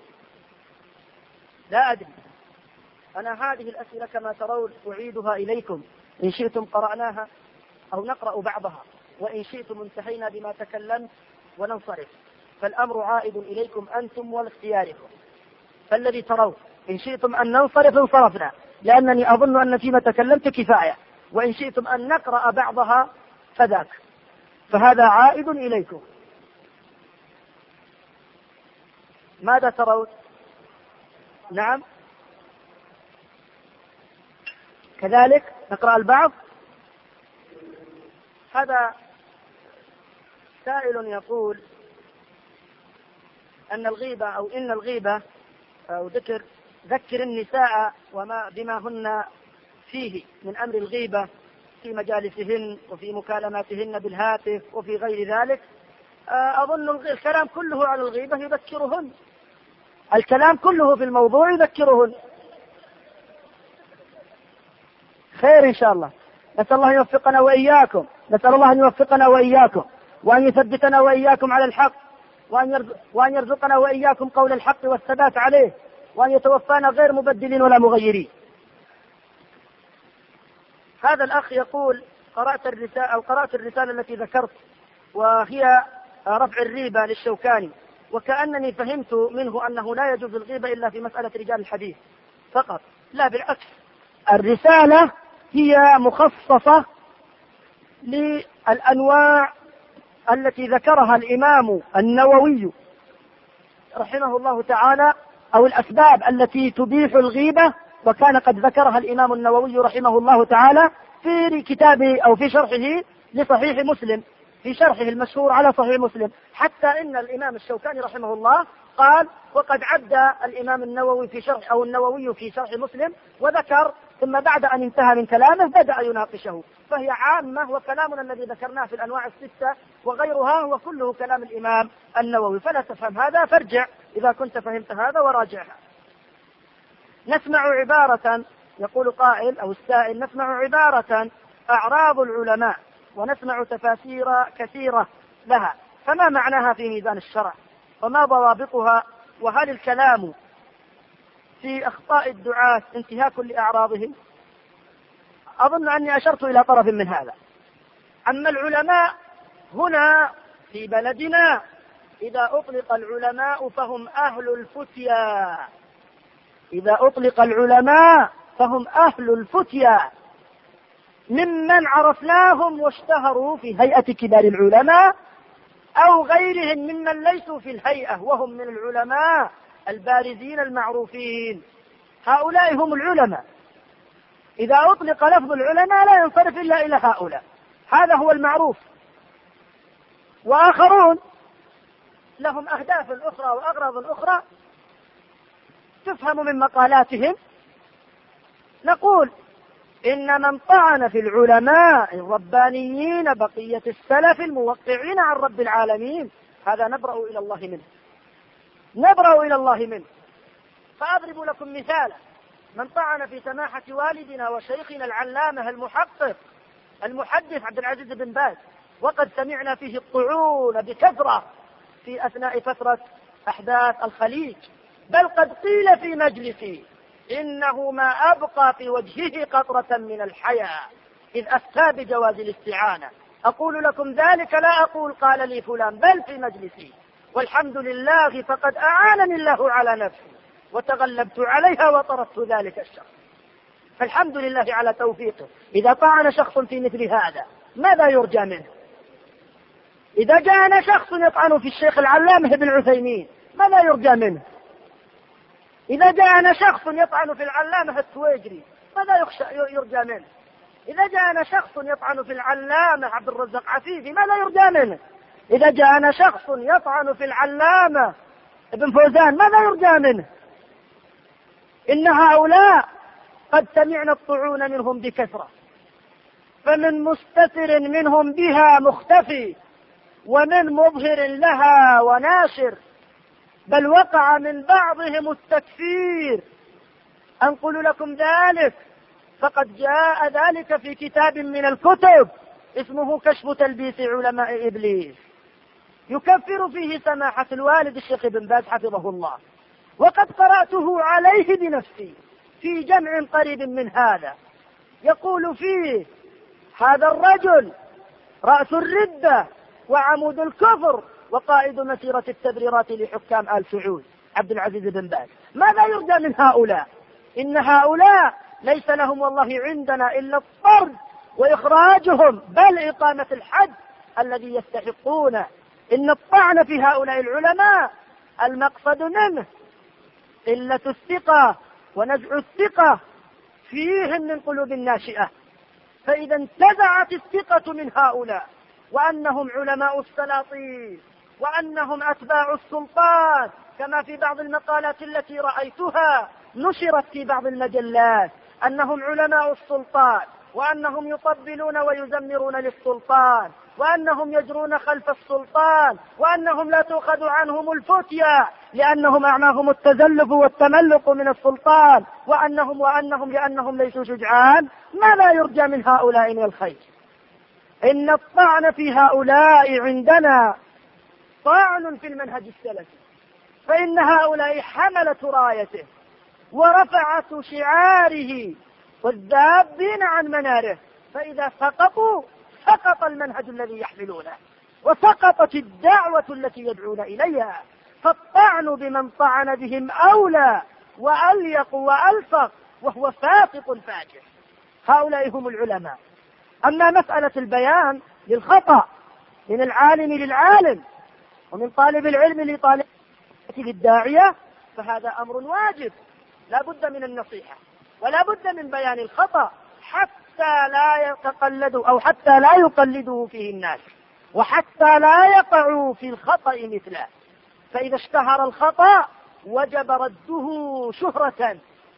لا أدري، أنا هذه الأسئلة كما ترون أعيدها إليكم، إن شئتم قرأناها أو نقرأ بعضها، وإن شئتم انتهينا بما تكلمت وننصرف، فالأمر عائد إليكم أنتم والاختياركم. فالذي ترون إن شئتم أن ننصرف انصرفنا، لأنني أظن أن فيما تكلمت كفاية، وإن شئتم أن نقرأ بعضها فذاك، فهذا عائد إليكم. ماذا ترون؟ نعم كذلك نقرأ البعض. هذا سائل يقول أن الغيبة أو إن الغيبة أو ذكر ذكر النساء وما بما هن فيه من أمر الغيبة في مجالسهن وفي مكالماتهن بالهاتف وفي غير ذلك، أظن الكلام كله على الغيبة يذكرهن، الكلام كله في الموضوع يذكرهن. خير إن شاء الله. نسأل الله أن يوفقنا وإياكم، نسأل الله أن يوفقنا وإياكم وأن يثبتنا وإياكم على الحق، وأن يرزقنا وإياكم قول الحق والثبات عليه، وأن يتوفانا غير مبدلين ولا مغيرين. هذا الأخ يقول: قرأت الرسالة أو قرأت الرسالة التي ذكرت وهي رفع الريبة للشوكاني، وكأنني فهمت منه أنه لا يجوز الغيبة إلا في مسألة رجال الحديث فقط. لا، بالعكس، الرسالة هي مخصصة للأنواع التي ذكرها الإمام النووي رحمه الله تعالى، أو الأسباب التي تبيح الغيبة، وكان قد ذكرها الإمام النووي رحمه الله تعالى في كتابه أو في شرحه لصحيح مسلم، في شرحه المشهور على صحيح مسلم، حتى إن الإمام الشوكاني رحمه الله قال: وقد عد الإمام النووي في شرح أو النووي في شرح مسلم وذكر، ثم بعد أن انتهى من كلامه بدأ يناقشه، فهي عامة، وكلامنا الذي ذكرناه في الأنواع الستة وغيرها هو كله كلام الإمام النووي، فلا تفهم هذا، فارجع إذا كنت فهمت هذا وراجعها. نسمع عبارة، يقول قائل أو السائل: نسمع عبارة أعراض العلماء، ونسمع تفاسير كثيرة لها، فما معناها في ميزان الشرع؟ وما ضوابطها؟ وهل الكلام في أخطاء الدعاة انتهاك لأعراضهم؟ أظن أني أشرت إلى طرف من هذا. أما العلماء هنا في بلدنا، إذا أطلق العلماء فهم أهل الفتيا، إذا أطلق العلماء فهم أهل الفتيا، ممن عرفناهم واشتهروا في هيئة كبار العلماء، أو غيرهم ممن ليسوا في الهيئة وهم من العلماء البارزين المعروفين. هؤلاء هم العلماء. إذا أطلق لفظ العلماء لا ينصرف إلا إلى هؤلاء، هذا هو المعروف. وآخرون لهم أهداف أخرى وأغراض أخرى تفهم من مقالاتهم. نقول: إن من طعن في العلماء الربانيين بقية السلف الموقعين عن رب العالمين، هذا نبرأ إلى الله منه، نبرأ إلى الله منه. فأضرب لكم مثالا: من طعن في سماحة والدنا وشيخنا العلامة المحقق المحدث عبد العزيز بن باز، وقد سمعنا فيه الطعون بكثرة في أثناء فترة أحداث الخليج، بل قد قيل في مجلسي إنه ما أبقى في وجهه قطرة من الحياة إذ أفتى بجواز الاستعانة. أقول لكم ذلك، لا أقول قال لي فلان، بل في مجلسي، والحمد لله فقد أعانني الله على نفسي وتغلبت عليها وطردت ذلك الشخص، فالحمد لله على توفيقه. إذا طعن شخص في مثل هذا ماذا يرجى منه؟ إذا جاءنا شخص يطعن في الشيخ العلامة ابن عثيمين ماذا يرجى منه؟ إذا جاءنا شخص يطعن في العلامة التويجري ماذا يرجى منه؟ إذا جاءنا شخص يطعن في العلامة عبد الرزاق عفيفي ماذا يرجى منه؟ إذا جاءنا شخص يطعن في العلامة ابن فوزان ماذا يرجى منه؟ إن هؤلاء قد سمعنا الطعون منهم بكثرة، فمن مستتر منهم بها مختفي، ومن مظهر لها وناشر، بل وقع من بعضهم التكفير. أنقل لكم ذلك، فقد جاء ذلك في كتاب من الكتب اسمه كشف تلبيس علماء إبليس، يكفر فيه سماحة الوالد الشيخ بن باز حفظه الله، وقد قرأته عليه بنفسي في جمع قريب من هذا. يقول فيه: هذا الرجل رأس الردة وعمود الكفر وقائد مسيرة التبريرات لحكام آل سعود عبد العزيز بن باز. ماذا يرجى من هؤلاء؟ إن هؤلاء ليس لهم والله عندنا إلا الطرد وإخراجهم، بل إقامة الحد الذي يستحقون. إن الطعن في هؤلاء العلماء المقصد منه قلة الثقة ونزع الثقة فيهم من قلوب الناشئة، فإذا انتزعت الثقة من هؤلاء وأنهم علماء السلاطين وأنهم أتباع السلطان، كما في بعض المقالات التي رأيتها نشرت في بعض المجلات أنهم علماء السلطان وأنهم يطبلون ويزمرون للسلطان، وأنهم يجرون خلف السلطان، وأنهم لا تؤخذ عنهم الفتيا لأنهم أعماهم التزلف والتملق من السلطان، وأنهم وأنهم لأنهم ليسوا شجعان. ما لا يرجى من هؤلاء من الخير. إن الطعن في هؤلاء عندنا طعن في المنهج السلفي، فإن هؤلاء حملة رايته ورفعة شعاره والذابين عن مناره، فإذا سقطوا سقط المنهج الذي يحملونه وسقطت الدعوة التي يدعون إليها. فالطعن بمن طعن بهم أولى وأليق وألفق، وهو فاسق فاجر. هؤلاء هم العلماء. أما مسألة البيان للخطأ من العالم للعالم ومن طالب العلم لطالب للداعية فهذا أمر واجب، لا بد من النصيحة ولا بد من بيان الخطأ حتى لا يتقلدوا أو حتى لا يقلدوا فيه الناس، وحتى لا يقعوا في الخطأ مثله. فإذا اشتهر الخطأ وجب رده شهرة،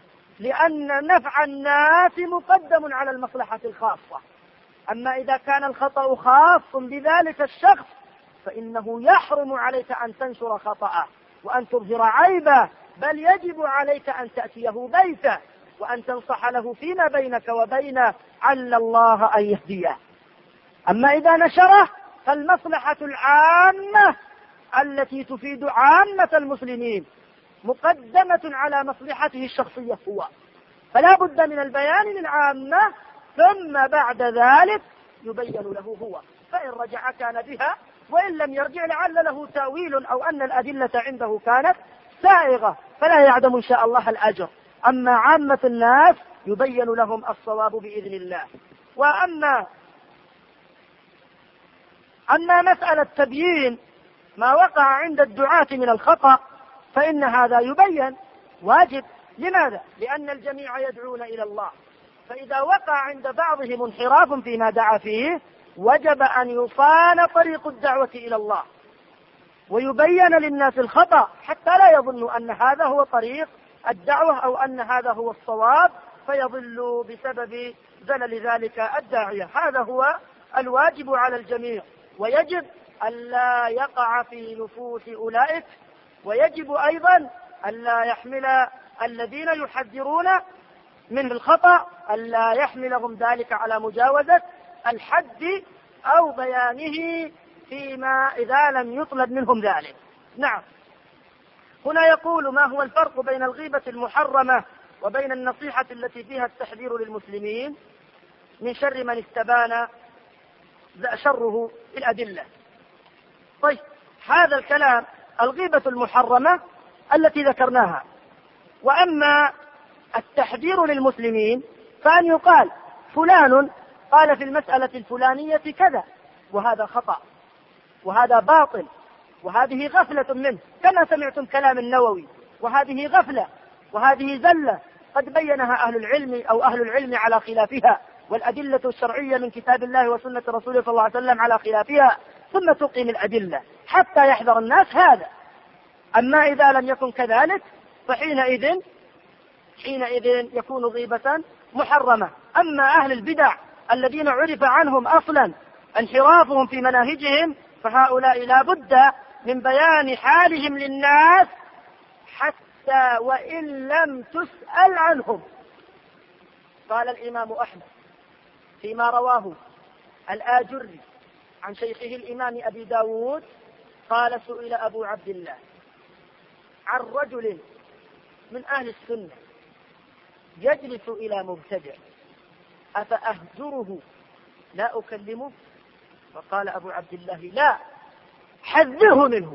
لأن نفع الناس مقدم على المصلحة الخاصة. أما إذا كان الخطأ خاص بذلك الشخص فإنه يحرم عليك أن تنشر خطأه وأن تظهر عيبه، بل يجب عليك أن تأتيه بيته وأن تنصح له فيما بينك وبينه عل الله أن يهديه. أما إذا نشره فالمصلحة العامة التي تفيد عامة المسلمين مقدمة على مصلحته الشخصية هو، فلا بد من البيان للعامة، ثم بعد ذلك يبين له هو، فإن رجع كان بها، وإن لم يرجع لعل له تأويل أو أن الأدلة عنده كانت سائغة فلا يعدم إن شاء الله الأجر. أما عامة الناس يبين لهم الصواب بإذن الله. وأما أما مسألة تبيين ما وقع عند الدعاة من الخطأ فإن هذا يبين واجب. لماذا؟ لأن الجميع يدعون إلى الله، فإذا وقع عند بعضهم انحراف فيما دعا فيه وجب أن يصان طريق الدعوة إلى الله ويبين للناس الخطأ حتى لا يظنوا أن هذا هو طريق الدعوة أو أن هذا هو الصواب فيضلوا بسبب زلل ذلك الداعية. هذا هو الواجب على الجميع، ويجب ألا يقع في نفوس أولئك، ويجب أيضا ألا يحمل الذين يحذرون من الخطأ ألا يحملهم ذلك على مجاوزة الحد أو بيانه فيما إذا لم يطلب منهم ذلك. نعم. هنا يقول: ما هو الفرق بين الغيبة المحرمة وبين النصيحة التي فيها التحذير للمسلمين من شر من استبان شره بالأدلة؟ طيب، هذا الكلام الغيبة المحرمة التي ذكرناها. وأما التحذير للمسلمين فأن يقال فلان قال في المسألة الفلانية كذا، وهذا خطأ وهذا باطل وهذه غفلة منه، كما سمعتم كلام النووي، وهذه غفلة وهذه زلة قد بينها أهل العلم أو أهل العلم على خلافها، والأدلة الشرعية من كتاب الله وسنة رسوله صلى الله عليه وسلم على خلافها، ثم تقيم الأدلة حتى يحذر الناس هذا. أما إذا لم يكن كذلك فحينئذ حينئذ يكون غيبة محرمة. أما أهل البدع الذين عرف عنهم أصلا انحرافهم في مناهجهم فهؤلاء لا بد من بيان حالهم للناس حتى وإن لم تسأل عنهم. قال الإمام أحمد فيما رواه الآجري عن شيخه الإمام أبي داود قال: سئل أبو عبد الله عن رجل من أهل السنة يجلس إلى مبتدع أفأهجره لا أكلمه؟ فقال أبو عبد الله: لا، حذره منه،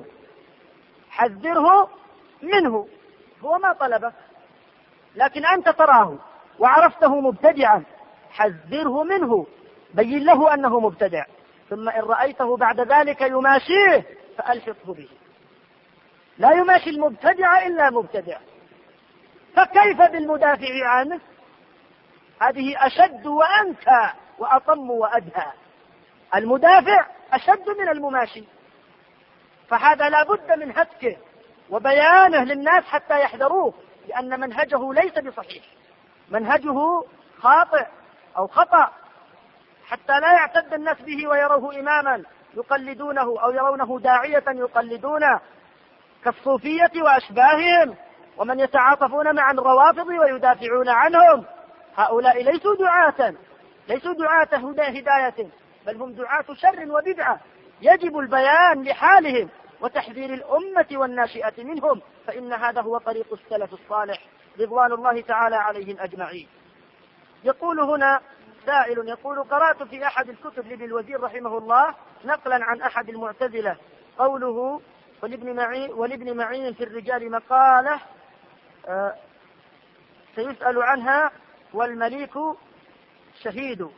حذره منه، هو ما طلبك، لكن أنت تراه وعرفته مبتدعا، حذره منه، بين له أنه مبتدع، ثم إن رأيته بعد ذلك يماشيه فألحقه به. لا يماشي المبتدع إلا مبتدع، فكيف بالمدافع عنه؟ هذه أشد وأنكى وأطم وأدهى. المدافع أشد من المماشي، فهذا لا بد من هتكه وبيانه للناس حتى يحذروه، لأن منهجه ليس بصحيح، منهجه خاطئ. أو خطأ، حتى لا يعتد الناس به ويروه إماما يقلدونه أو يرونه داعية يقلدونه كالصوفية وأشباههم ومن يتعاطفون مع الروافض ويدافعون عنهم. هؤلاء ليسوا دعاة ليسوا دعاة هداية، بل هم دعاة شر وبدعة. يجب البيان لحالهم وتحذير الأمة والناشئة منهم، فإن هذا هو طريق السلف الصالح رضوان الله تعالى عليهم أجمعين. يقول هنا سائل يقول: قرأت في أحد الكتب لابن الوزير رحمه الله نقلا عن أحد المعتزلة قوله: ولابن معين, ولابن معين في الرجال مقالة آه سيسأل عنها والمليك شهيد.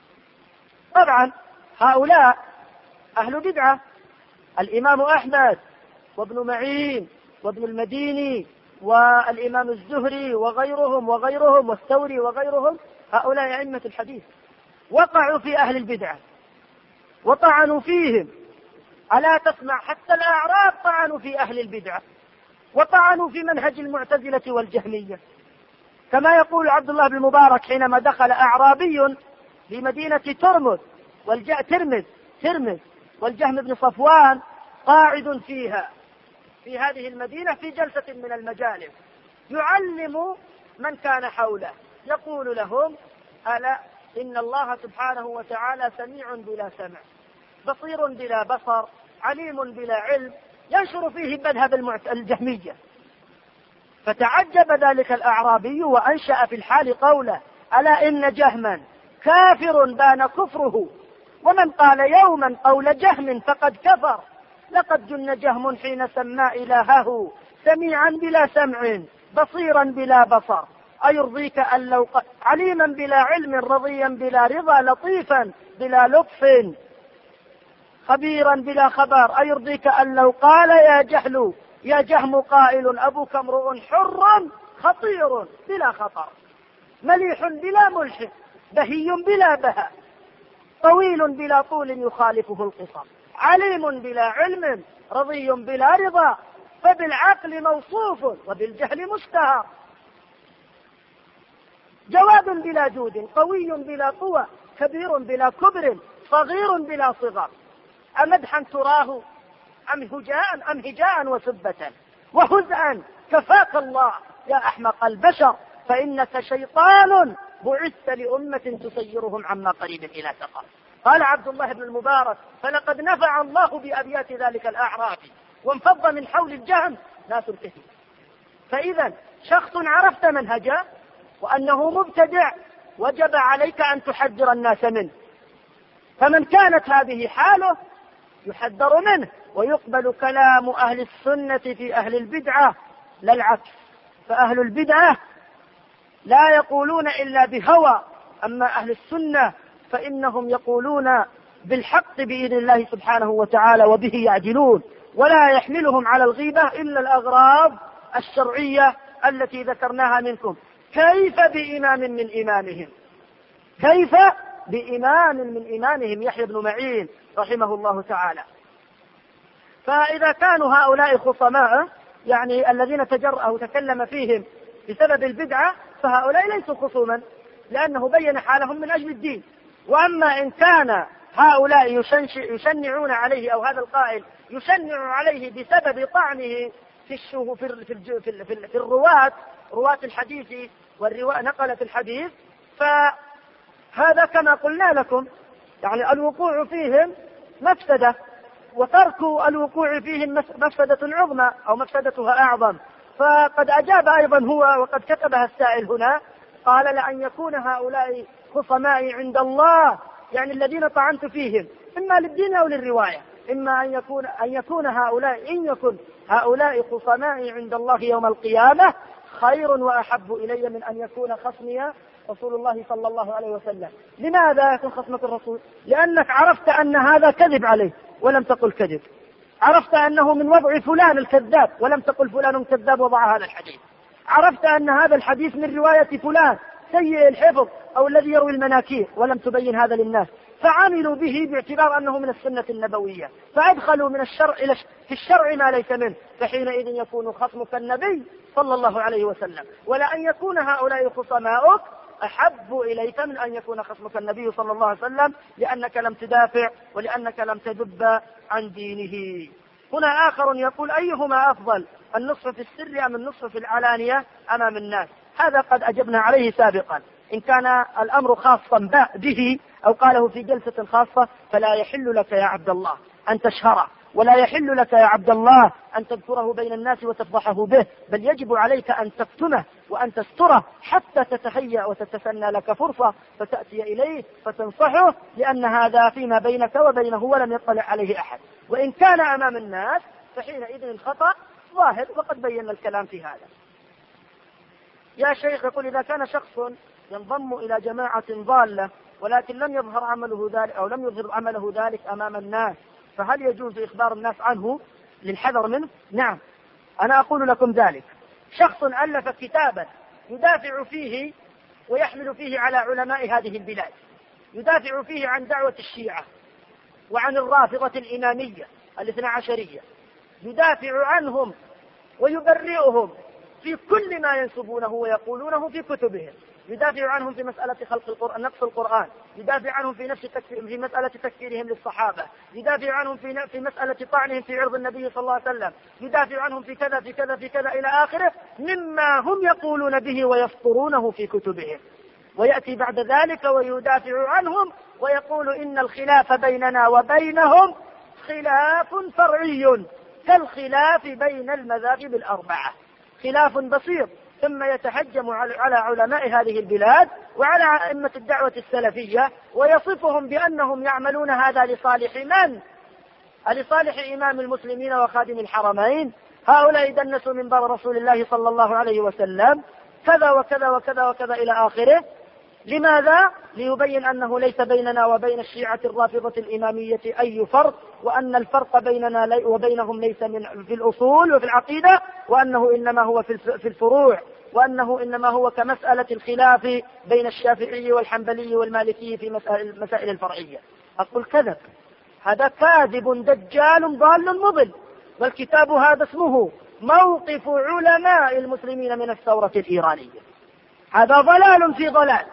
طبعا هؤلاء أهل بدعة، الإمام أحمد وابن معين وابن المديني والإمام الزهري وغيرهم وغيرهم والثوري وغيرهم، هؤلاء أئمة الحديث وقعوا في أهل البدعة وطعنوا فيهم. ألا تسمع حتى الأعراب طعنوا في أهل البدعة وطعنوا في منهج المعتزلة والجهمية، كما يقول عبد الله بن المبارك حينما دخل أعرابي في مدينة ترمذ والج... ترمذ ترمذ والجهم بن صفوان قاعد فيها في هذه المدينة في جلسة من المجالس يعلم من كان حوله، يقول لهم: ألا إن الله سبحانه وتعالى سميع بلا سمع، بصير بلا بصر، عليم بلا علم، ينشر فيه مذهب الجهمية. فتعجب ذلك الأعرابي وأنشأ في الحال قوله: ألا إن جهما كافر بان كفره، ومن قال يوما قول جهم فقد كفر، لقد جن جهم حين سمى إلهه سميعا بلا سمع، بصيرا بلا بصر، أيرضيك أن لو ق... عليما بلا علم، رضيا بلا رضا، لطيفا بلا لطف، خبيرا بلا خبر، أيرضيك أن لو قال يا جهل يا جهم قائل أبوك امرؤ حر خطير بلا خطر، مليح بلا ملح، بهي بلا بهاء، طويل بلا طول يخالفه القصر، عليم بلا علم، رضي بلا رضا، فبالعقل موصوف وبالجهل مشتهر، جواد بلا جود، قوي بلا قوة، كبير بلا كبر، صغير بلا صغر، أمدحا تراه أم هجاء أم هجاء وسبة وهزءا، كفاك الله يا أحمق البشر، فإنك شيطان بعثت لأمة تسيرهم عما قريب إلى سقر. قال عبد الله بن المبارك: فلقد نفع الله بأبيات ذلك الأعرابي وانفض من حول الجهم ناس كثير. فإذا شخص عرفت منهجه وأنه مبتدع وجب عليك أن تحذر الناس منه، فمن كانت هذه حاله يحذر منه ويقبل كلام أهل السنة في أهل البدعة لا العكس. فأهل البدعة لا يقولون إلا بهوى، أما أهل السنة فإنهم يقولون بالحق بإذن الله سبحانه وتعالى وبه يعدلون، ولا يحملهم على الغيبة إلا الأغراض الشرعية التي ذكرناها منكم. كيف بإمام من إمامهم كيف بإمام من إمامهم يحيى بن معين رحمه الله تعالى. فإذا كانوا هؤلاء خصماء يعني الذين تجرأ وتكلم فيهم بسبب البدعة، فهؤلاء ليسوا خصوما لأنه بين حالهم من أجل الدين. وأما إن كان هؤلاء يشنعون عليه أو هذا القائل يشنع عليه بسبب طعنه في الشهو في ال في ال في, ال في, ال في الرواة رواة الحديث والرواة نقلة الحديث، فهذا كما قلنا لكم يعني الوقوع فيهم مفسدة، وترك الوقوع فيهم مفسدة عظمى أو مفسدتها أعظم. فقد أجاب أيضا هو وقد كتبها السائل هنا، قال: لأن يكون هؤلاء خصماء عند الله، يعني الذين طعنت فيهم إما للدين أو للرواية، إما أن يكون, أن يكون هؤلاء إن يكن هؤلاء خصماء عند الله يوم القيامة خير وأحب إلي من أن يكون خصمي رسول الله صلى الله عليه وسلم. لماذا يكون خصمك الرسول؟ لأنك عرفت أن هذا كذب عليه ولم تقل كذب، عرفت أنه من وضع فلان الكذاب ولم تقل فلان كذاب وضع هذا الحديث، عرفت أن هذا الحديث من رواية فلان سيء الحفظ أو الذي يروي المناكير ولم تبين هذا للناس، فعملوا به باعتبار أنه من السنة النبوية، فأدخلوا من الشرع إلى في الشرع ما ليس منه، فحينئذ يكون خصمك النبي صلى الله عليه وسلم. ولا أن يكون هؤلاء خصماؤك أحب إليك من أن يكون خصمك النبي صلى الله عليه وسلم، لأنك لم تدافع ولأنك لم تذب عن دينه. هنا آخر يقول أيهما أفضل، النصح في السر أم النصح في العلانية أمام الناس؟ هذا قد أجبنا عليه سابقا. إن كان الأمر خاصا به أو قاله في جلسة خاصة فلا يحل لك يا عبد الله أن تشهره، ولا يحل لك يا عبد الله أن تذكره بين الناس وتفضحه به، بل يجب عليك أن تكتمه وأن تستره حتى تتهيأ وتتسنى لك فرصة فتأتي إليه فتنصحه، لأن هذا فيما بينك وبينه ولم يطلع عليه أحد. وإن كان أمام الناس فحينئذ الخطأ ظاهر، وقد بينا الكلام في هذا. يا شيخ يقول إذا كان شخص ينضم إلى جماعة ضالة ولكن لم يظهر عمله ذلك أو لم يظهر عمله ذلك أمام الناس، فهل يجوز إخبار الناس عنه للحذر منه؟ نعم، أنا أقول لكم ذلك. شخص ألف كتابا يدافع فيه ويحمل فيه على علماء هذه البلاد، يدافع فيه عن دعوة الشيعة وعن الرافضة الإمامية الاثنى عشرية، يدافع عنهم ويبرئهم في كل ما ينسبونه ويقولونه في كتبهم، يدافع عنهم في مسألة خلق القرآن، نقص القرآن، يدافع عنهم في نفس تكفير في مسألة تكفيرهم للصحابة، يدافع عنهم في في مسألة طعنهم في عرض النبي صلى الله عليه وسلم، يدافع عنهم في كذا في كذا في كذا إلى آخره مما هم يقولون به ويسطرونه في كتبهم. ويأتي بعد ذلك ويدافع عنهم ويقول إن الخلاف بيننا وبينهم خلاف فرعي كالخلاف بين المذاهب الأربعة، خلاف بسيط، ثم يتهجم على علماء هذه البلاد وعلى أئمة الدعوة السلفية ويصفهم بأنهم يعملون هذا لصالح من؟ لصالح إمام المسلمين وخادم الحرمين. هؤلاء دنسوا منبر رسول الله صلى الله عليه وسلم كذا وكذا وكذا وكذا إلى آخره. لماذا؟ ليبين أنه ليس بيننا وبين الشيعة الرافضة الإمامية أي فرق، وأن الفرق بيننا وبينهم ليس من في الأصول وفي العقيدة، وأنه إنما هو في الفروع، وأنه إنما هو كمسألة الخلاف بين الشافعي والحنبلي والمالكي في المسائل الفرعية. أقول كذب، هذا كاذب دجال ضال مضل، والكتاب هذا اسمه موقف علماء المسلمين من الثورة الإيرانية. هذا ضلال في ضلال،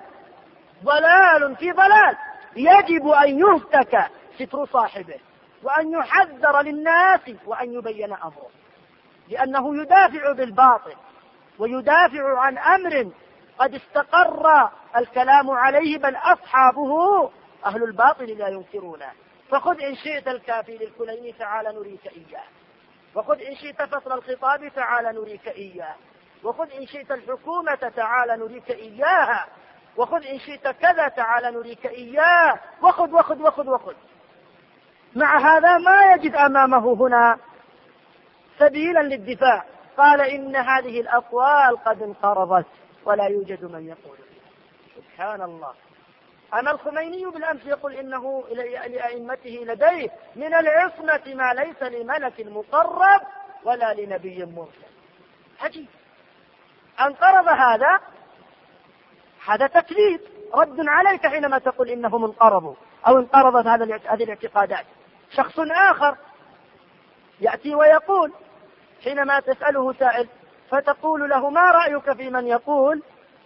ضلال في ضلال، يجب أن يهتك ستر صاحبه وأن يحذر للناس وأن يبين أمره، لأنه يدافع بالباطل ويدافع عن أمر قد استقر الكلام عليه، بل أصحابه أهل الباطل لا ينكرونه. فخذ إن شئت الكافي للكلين تعال نريك إياه، وخذ إن شئت فصل الخطاب تعال نريك إياه، وخذ إن شئت الحكومة تعال نريك إياها، وخذ إن شئت كذا تعال نريك إياه، وخذ وخذ وخذ وخذ. مع هذا ما يجد أمامه هنا سبيلا للدفاع. قال إن هذه الأقوال قد انقرضت ولا يوجد من يقول فيها. سبحان الله. أما الخميني بالأمس يقول إنه لأئمته لديه من العصمة ما ليس لملك مقرب ولا لنبي مرسل. عجيب. انقرض هذا، هذا تكذيب، رد عليك حينما تقول إنهم انقرضوا أو انقرضت هذه الاعتقادات. شخص آخر يأتي ويقول حينما تسأله سائل فتقول له ما رأيك في من يقول،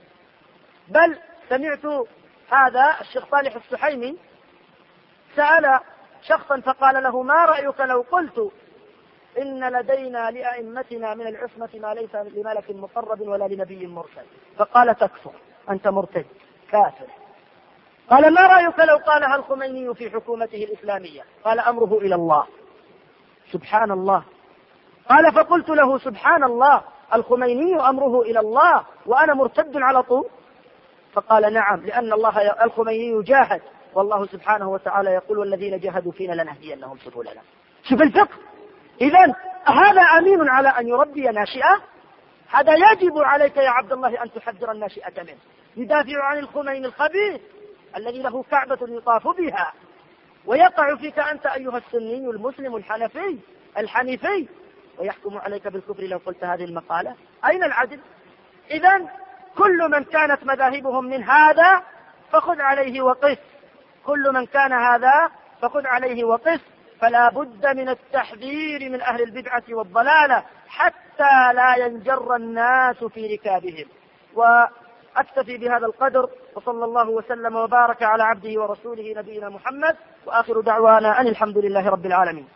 بل سمعت هذا الشيخ صالح السحيمي سأل شخصا فقال له ما رأيك لو قلت إن لدينا لأئمتنا من العصمة ما ليس لملك مقرب ولا لنبي مرسل، فقال تكفر، أنت مرتد كافر. قال ما رأيك لو قالها الخميني في حكومته الإسلامية؟ قال أمره إلى الله. سبحان الله. قال فقلت له سبحان الله، الخميني أمره إلى الله وأنا مرتد على طول؟ فقال نعم، لأن الله الخميني جاهد، والله سبحانه وتعالى يقول والذين جاهدوا فينا لنهدينهم سبلنا. شوف الفقه. إذن هذا أمين على أن يربي ناشئة؟ هذا يجب عليك يا عبد الله أن تحذر الناشئة منه. يدافع عن الخميني الخبيث الذي له كعبة يطاف بها، ويقع فيك أنت أيها السني المسلم الحنفي الحنيفي ويحكم عليك بالكفر لو قلت هذه المقالة. أين العدل؟ إذن كل من كانت مذاهبهم من هذا فخذ عليه وقس، كل من كان هذا فخذ عليه وقس. فلا بد من التحذير من أهل البدعة والضلالة حتى لا ينجر الناس في ركابهم. أكتفي بهذا القدر، وصلى الله وسلم وبارك على عبده ورسوله نبينا محمد، وآخر دعوانا أن الحمد لله رب العالمين.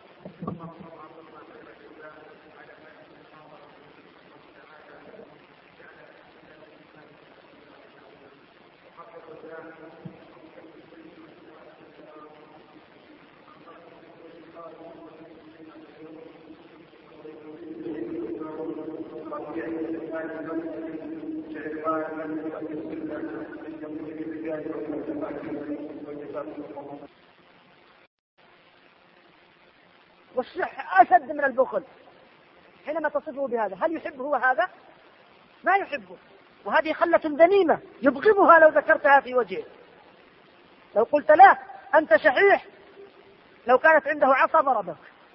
والشح أشد من البخل حينما تصفه بهذا. هل يحب هو هذا؟ ما يحبه، وهذه خلة ذميمة يبغضها لو ذكرتها في وجهه. لو قلت له أنت شحيح، لو كانت عنده عصا ضربك.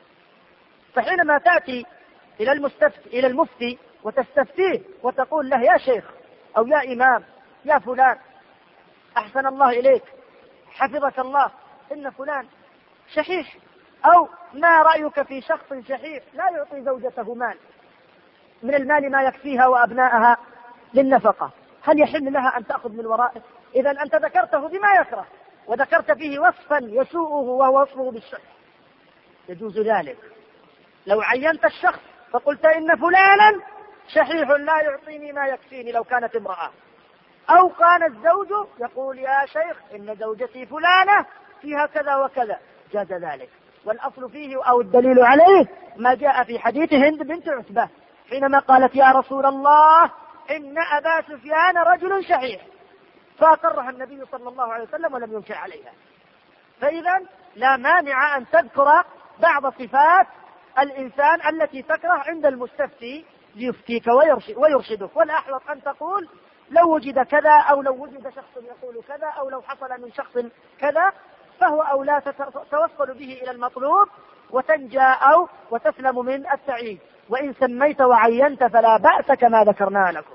فحينما تأتي إلى المستفتي إلى المفتي وتستفتيه وتقول له يا شيخ أو يا إمام يا فلان أحسن الله إليك حفظك الله، إن فلان شحيح، أو ما رأيك في شخص شحيح لا يعطي زوجته مال من المال ما يكفيها وأبنائها للنفقة، هل يحل لها أن تأخذ من ورائه؟ إذا أنت ذكرته بما يكره، وذكرت فيه وصفا يسوءه وهو وصفه بالشح. يجوز ذلك لو عينت الشخص فقلت إن فلانا شحيح لا يعطيني ما يكفيني لو كانت امرأة، أو كان الزوج يقول يا شيخ إن زوجتي فلانة فيها كذا وكذا، جاز ذلك. والأصل فيه أو الدليل عليه ما جاء في حديث هند بنت عتبة حينما قالت يا رسول الله إن أبا سفيان رجل شحيح، فأقرها النبي صلى الله عليه وسلم ولم ينكر عليها. فإذا لا مانع أن تذكر بعض صفات الإنسان التي تكره عند المستفتي ليفتيك ويرشدك، والأحوط أن تقول لو وجد كذا، أو لو وجد شخص يقول كذا، أو لو حصل من شخص كذا، فهو أولى توصل به إلى المطلوب وتنجى أو وتسلم من التعيين. وإن سميت وعينت فلا بأس كما ذكرنا لكم.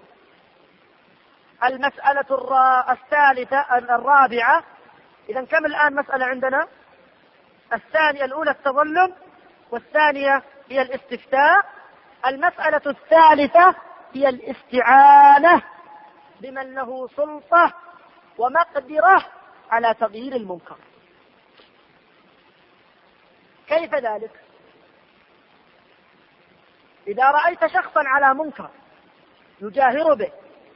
المسألة الثالثة الرابعة، إذا كم الآن مسألة عندنا؟ الثانية الأولى التظلم، والثانية هي الاستفتاء. المسألة الثالثة هي الاستعانة بمن له سلطة ومقدرة على تغيير المنكر. كيف ذلك؟ إذا رأيت شخصا على منكر يجاهر به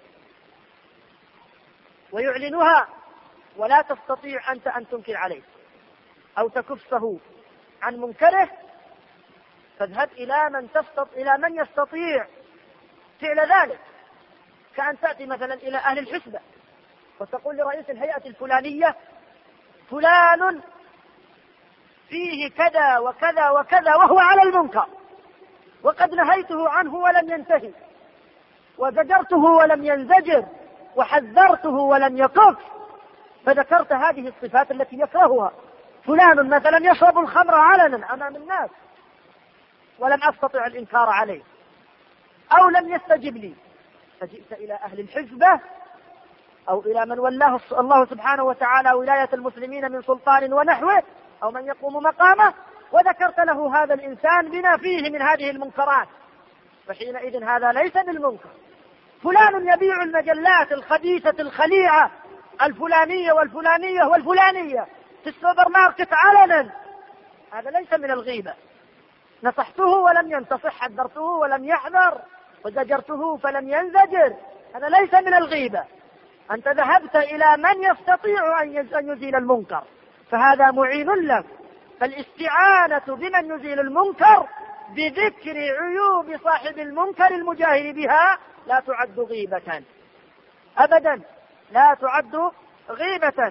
ويعلنها ولا تستطيع أنت أن تنكر عليه أو تكفه عن منكره، فاذهب إلى من تستطيع إلى من يستطيع فعل ذلك، كأن تأتي مثلا إلى أهل الحسبة وتقول لرئيس الهيئة الفلانية فلان فيه كذا وكذا وكذا وهو على المنكر، وقد نهيته عنه ولم ينتهي، وزجرته ولم ينزجر، وحذرته ولم يكف، فذكرت هذه الصفات التي يكرهها. فلان مثلا يشرب الخمر علنا أمام الناس ولم أستطع الإنكار عليه أو لم يستجب لي، فجئت إلى أهل الحزبة أو إلى من ولاه الله سبحانه وتعالى ولاية المسلمين من سلطان ونحوه أو من يقوم مقامه، وذكرت له هذا الإنسان بما فيه من هذه المنكرات، فحينئذ هذا ليس بالمنكر. فلان يبيع المجلات الخبيثة الخليعة الفلانية والفلانية والفلانية في السوبر ماركت علنا، هذا ليس من الغيبة. نصحته ولم ينتصح، حذرته ولم يحذر، وزجرته فلم ينزجر، هذا ليس من الغيبة. أنت ذهبت إلى من يستطيع أن يزيل المنكر، فهذا معين لك. فالاستعانة بمن يزيل المنكر بذكر عيوب صاحب المنكر المجاهر بها لا تعد غيبة أبدا، لا تعد غيبة.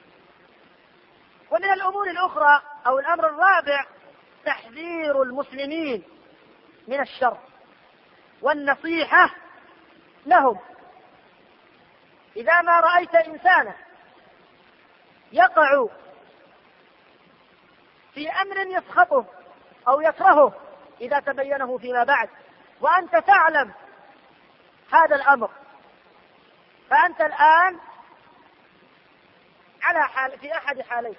ومن الأمور الأخرى أو الأمر الرابع تحذير المسلمين من الشر والنصيحة لهم. إذا ما رأيت إنسانا يقع في أمر يسخطه أو يكرهه إذا تبينه فيما بعد وأنت تعلم هذا الأمر، فأنت الآن على حال في أحد حالين: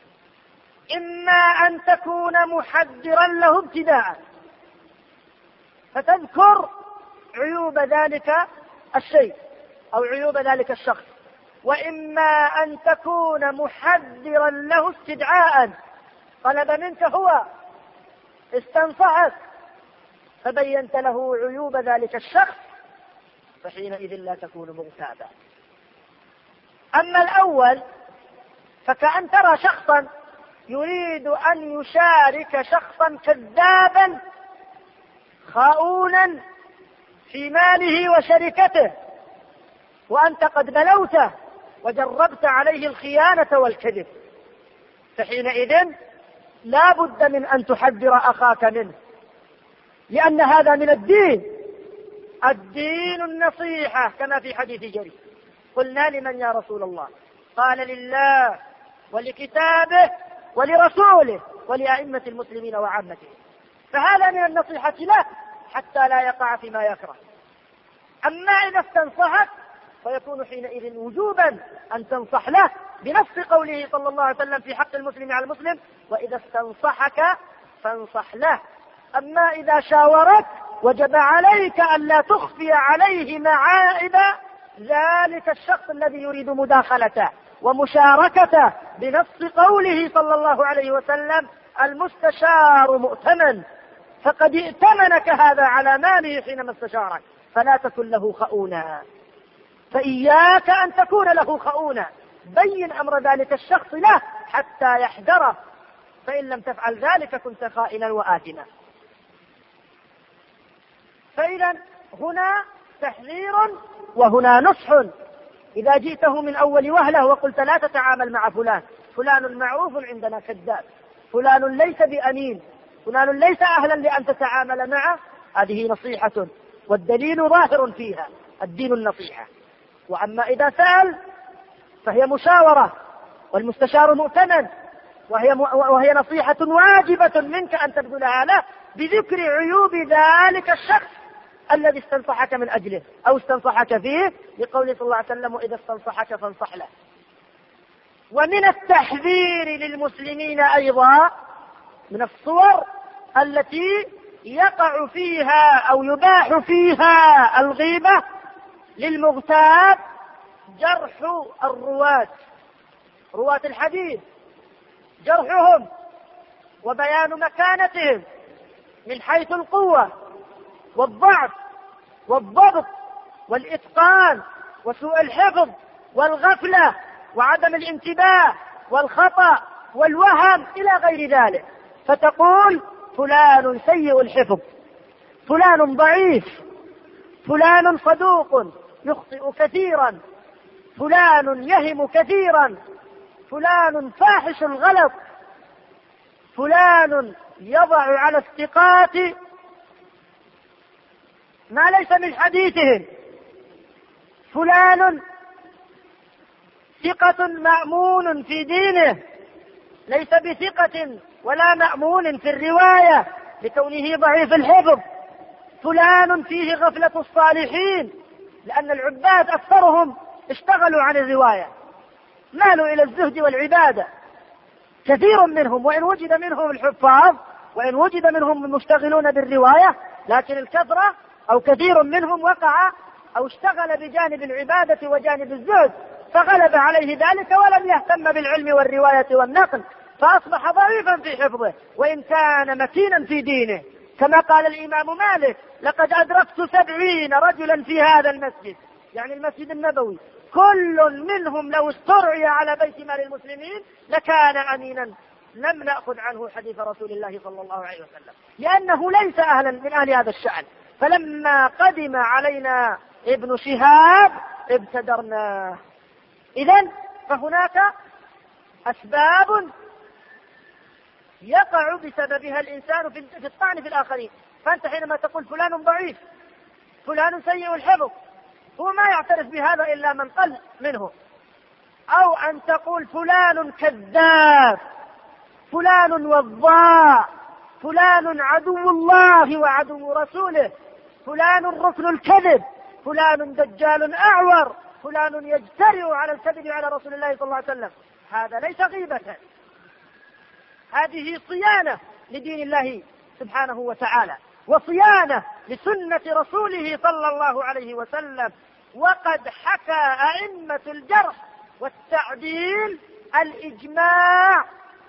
إما أن تكون محذرا له ابتداء فتذكر عيوب ذلك الشيء أو عيوب ذلك الشخص، وإما أن تكون محذرا له استدعاء، طلب منك هو، استنصحك فبينت له عيوب ذلك الشخص، فحينئذ لا تكون مغتابا. أما الأول فكأن ترى شخصا يريد أن يشارك شخصا كذابا خائونا في ماله وشركته، وأنت قد بلوته وجربت عليه الخيانة والكذب، فحينئذ لا بد من أن تحذر أخاك منه، لأن هذا من الدين. الدين النصيحة كما في حديث جرير. قلنا لمن يا رسول الله؟ قال لله ولكتابه ولرسوله ولأئمة المسلمين وعامته. فهذا من النصيحة له حتى لا يقع فيما يكره. أما إذا استنصحك فيكون حينئذ وجوبا أن تنصح له بنص قوله صلى الله عليه وسلم في حق المسلم على المسلم: وإذا استنصحك فانصح له. أما إذا شاورك وجب عليك أن لا تخفي عليه معائب ذلك الشخص الذي يريد مداخلته ومشاركته بنص قوله صلى الله عليه وسلم: المستشار مؤتمن، فقد ائتمنك هذا على ماله حينما استشارك، فلا تكن له خؤونا. فإياك أن تكون له خؤونا، بين أمر ذلك الشخص له حتى يحذره، فإن لم تفعل ذلك كنت خائنا وآثما. فإذا هنا تحذير وهنا نصح. إذا جئته من أول وهلة وقلت لا تتعامل مع فلان، فلان معروف عندنا كذاب، فلان ليس بأمين، فلان ليس أهلا لأن تتعامل معه، هذه نصيحة والدليل ظاهر فيها، الدين النصيحة. وأما إذا سأل فهي مشاورة والمستشار مؤتمن، وهي, وهي نصيحة واجبة منك أن تبذلها له بذكر عيوب ذلك الشخص الذي استنصحك من أجله أو استنصحك فيه، لقوله صلى الله عليه وسلم: وإذا استنصحك فانصح له. ومن التحذير للمسلمين أيضا من الصور التي يقع فيها أو يباح فيها الغيبة للمغتاب جرح الرواة، رواة الحديث، جرحهم وبيان مكانتهم من حيث القوة والضعف والضبط والإتقان وسوء الحفظ والغفلة وعدم الانتباه والخطأ والوهم إلى غير ذلك، فتقول: فلان سيء الحفظ، فلان ضعيف، فلان صدوق يخطئ كثيرا، فلان يهم كثيرا، فلان فاحش الغلط، فلان يضع على الثقات ما ليس من حديثهم، فلان ثقة مأمون في دينه ليس بثقة ولا مأمون في الرواية لكونه ضعيف الحفظ، فلان فيه غفلة الصالحين، لأن العباد أكثرهم اشتغلوا عن الرواية، مالوا إلى الزهد والعبادة، كثير منهم، وإن وجد منهم الحفاظ وإن وجد منهم المشتغلون بالرواية، لكن الكثرة أو كثير منهم وقع أو اشتغل بجانب العبادة وجانب الزهد، فغلب عليه ذلك ولم يهتم بالعلم والرواية والنقل، فأصبح ضعيفا في حفظه وإن كان متينا في دينه. كما قال الإمام مالك: لقد أدركت سبعين رجلا في هذا المسجد، يعني المسجد النبوي، كل منهم لو استرعي على بيت مال المسلمين لكان أمينا، لم نأخذ عنه حديث رسول الله صلى الله عليه وسلم، لأنه ليس أهلا من أهل هذا الشأن. فلما قدم علينا ابن شهاب ابتدرناه. إذن فهناك أسباب يقع بسببها الإنسان في الطعن في الآخرين. فأنت حينما تقول فلان ضعيف، فلان سيء الحفظ، هو ما يعترف بهذا إلا من قل منه. أو أن تقول فلان كذاب، فلان وضاع، فلان عدو الله وعدو رسوله، فلان ركن الكذب، فلان دجال أعور، فلان يجترئ على الكذب على رسول الله صلى الله عليه وسلم. هذا ليس غيبة، هذه صيانة لدين الله سبحانه وتعالى، وصيانة لسنة رسوله صلى الله عليه وسلم. وقد حكى أئمة الجرح والتعديل الإجماع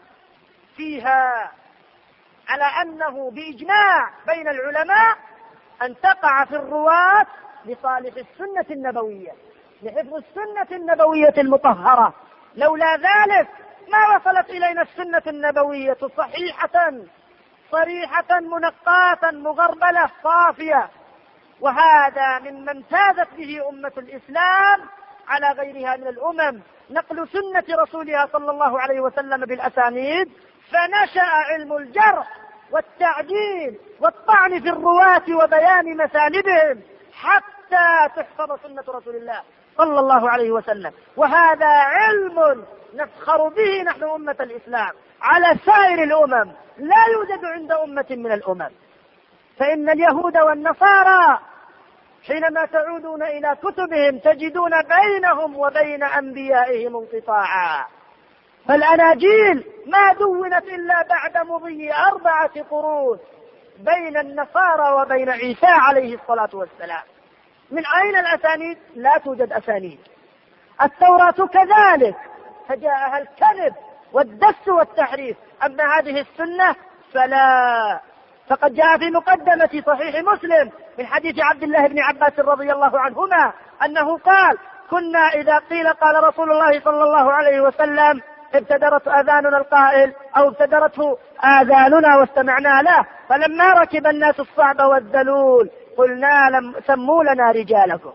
فيها على أنه بإجماع بين العلماء أن تقع في الرواة لصالح السنة النبوية، لحفظ السنة النبوية المطهرة. لولا ذلك ما وصلت إلينا السنة النبوية صحيحة صريحة منقاة مغربلة صافية. وهذا مما امتازت به أمة الإسلام على غيرها من الأمم، نقل سنة رسولها صلى الله عليه وسلم بالأسانيد، فنشأ علم الجرح والتعديل والطعن في الرواة وبيان مسالبهم حتى تحفظ سنة رسول الله صلى الله عليه وسلم. وهذا علم نفخر به نحن أمة الإسلام على سائر الأمم، لا يوجد عند أمة من الأمم. فإن اليهود والنصارى حينما تعودون إلى كتبهم تجدون بينهم وبين أنبيائهم انقطاعا، فالأناجيل ما دونت إلا بعد مضي أربعة قرون بين النصارى وبين عيسى عليه الصلاة والسلام. من أين الأسانيد؟ لا توجد أسانيد. التوراة كذلك فجاءها الكذب والدس والتحريف، أما هذه السنة فلا. فقد جاء في مقدمة صحيح مسلم من حديث عبد الله بن عباس رضي الله عنهما أنه قال: كنا إذا قيل قال رسول الله صلى الله عليه وسلم ابتدرت آذاننا القائل أو ابتدرته آذاننا واستمعنا له، فلما ركب الناس الصعب والذلول قلنا لم سموا لنا رجالكم.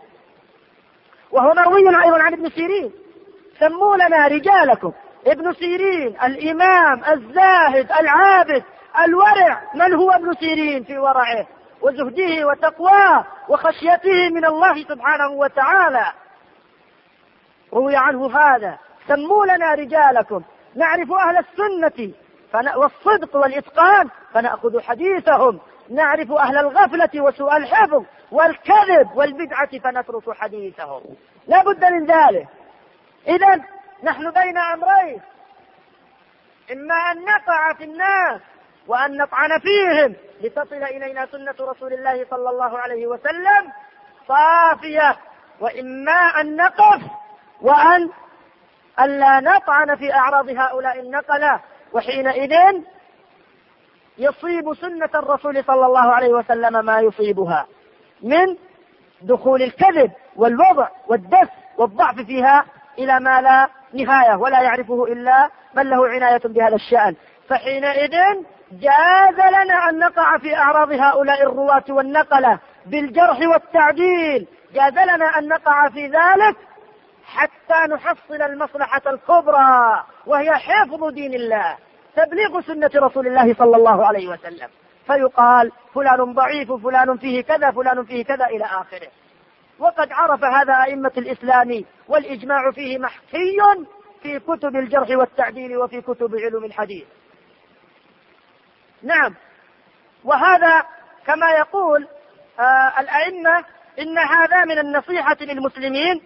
وهو مروي أيضا عن ابن سيرين: سموا لنا رجالكم. ابن سيرين الإمام الزاهد العابد الورع، من هو ابن سيرين في ورعه وزهده وتقواه وخشيته من الله سبحانه وتعالى؟ روي عنه هذا: سموا لنا رجالكم نعرف أهل السنة والصدق والإتقان فنأخذ حديثهم، نعرف أهل الغفلة وسوء الحفظ والكذب والبدعة فنترك حديثهم. لا بد من ذلك. إذن نحن بين أمرين: إما أن نقع في الناس وأن نطعن فيهم لتصل إلينا سنة رسول الله صلى الله عليه وسلم صافية، وإما أن نقف وأن ألا نطعن في أعراض هؤلاء النقلة، وحينئذ يصيب سنة الرسول صلى الله عليه وسلم ما يصيبها من دخول الكذب والوضع والدس والضعف فيها إلى ما لا نهاية ولا يعرفه إلا من له عناية بهذا الشأن. فحينئذ جاز لنا أن نقع في أعراض هؤلاء الرواة والنقلة بالجرح والتعديل، جاز لنا أن نقع في ذلك حتى نحصل المصلحة الكبرى، وهي حفظ دين الله، تبليغ سنة رسول الله صلى الله عليه وسلم. فيقال فلان ضعيف، فلان فيه كذا، فلان فيه كذا إلى آخره. وقد عرف هذا أئمة الإسلام، والإجماع فيه محكي في كتب الجرح والتعديل وفي كتب علوم الحديث. نعم، وهذا كما يقول آه الأئمة إن هذا من النصيحة للمسلمين،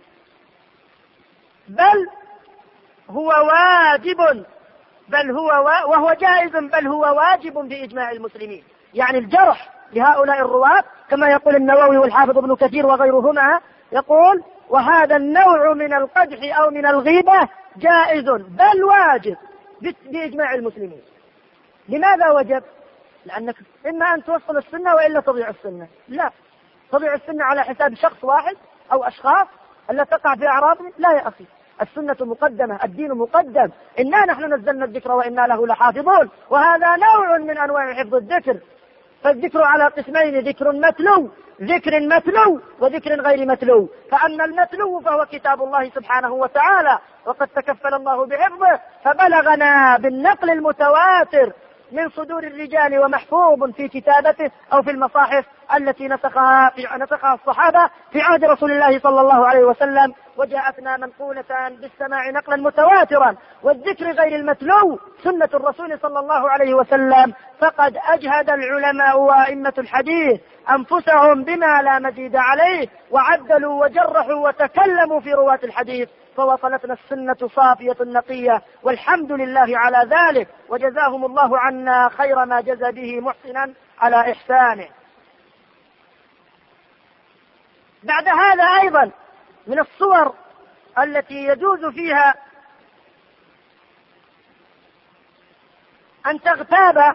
بل هو واجب، بل هو و... وهو جائز، بل هو واجب بإجماع المسلمين. يعني الجرح لهؤلاء الرواة كما يقول النووي والحافظ ابن كثير وغيرهما، يقول: وهذا النوع من القدح أو من الغيبة جائز بل واجب بإجماع المسلمين. لماذا وجب؟ لأنك إما أن توصل السنة وإلا تضيع السنة. لا، تضيع السنة على حساب شخص واحد أو أشخاص ألا تقع في أعراضهم. لا يا أخي، السنة مقدمة، الدين مقدم، إنا نحن نزلنا الذكر وإنا له لحافظون. وهذا نوع من أنواع حفظ الذكر. فالذكر على قسمين: ذكر متلو ذكر متلو وذكر غير متلو. فأما المتلو فهو كتاب الله سبحانه وتعالى، وقد تكفل الله بحفظه، فبلغنا بالنقل المتواتر من صدور الرجال ومحفوظ في كتابته أو في المصاحف التي نسخها, في نسخها الصحابة في عهد رسول الله صلى الله عليه وسلم، وجاءتنا منقولة بالسماع نقلا متواترا. والذكر غير المتلو سنة الرسول صلى الله عليه وسلم. فقد أجهد العلماء وأئمة الحديث أنفسهم بما لا مزيد عليه، وعدلوا وجرحوا وتكلموا في رواة الحديث، فوصلتنا السنة صافية نقية، والحمد لله على ذلك، وجزاهم الله عنا خير ما جزى به محسنا على إحسانه. بعد هذا أيضا من الصور التي يجوز فيها أن تغتاب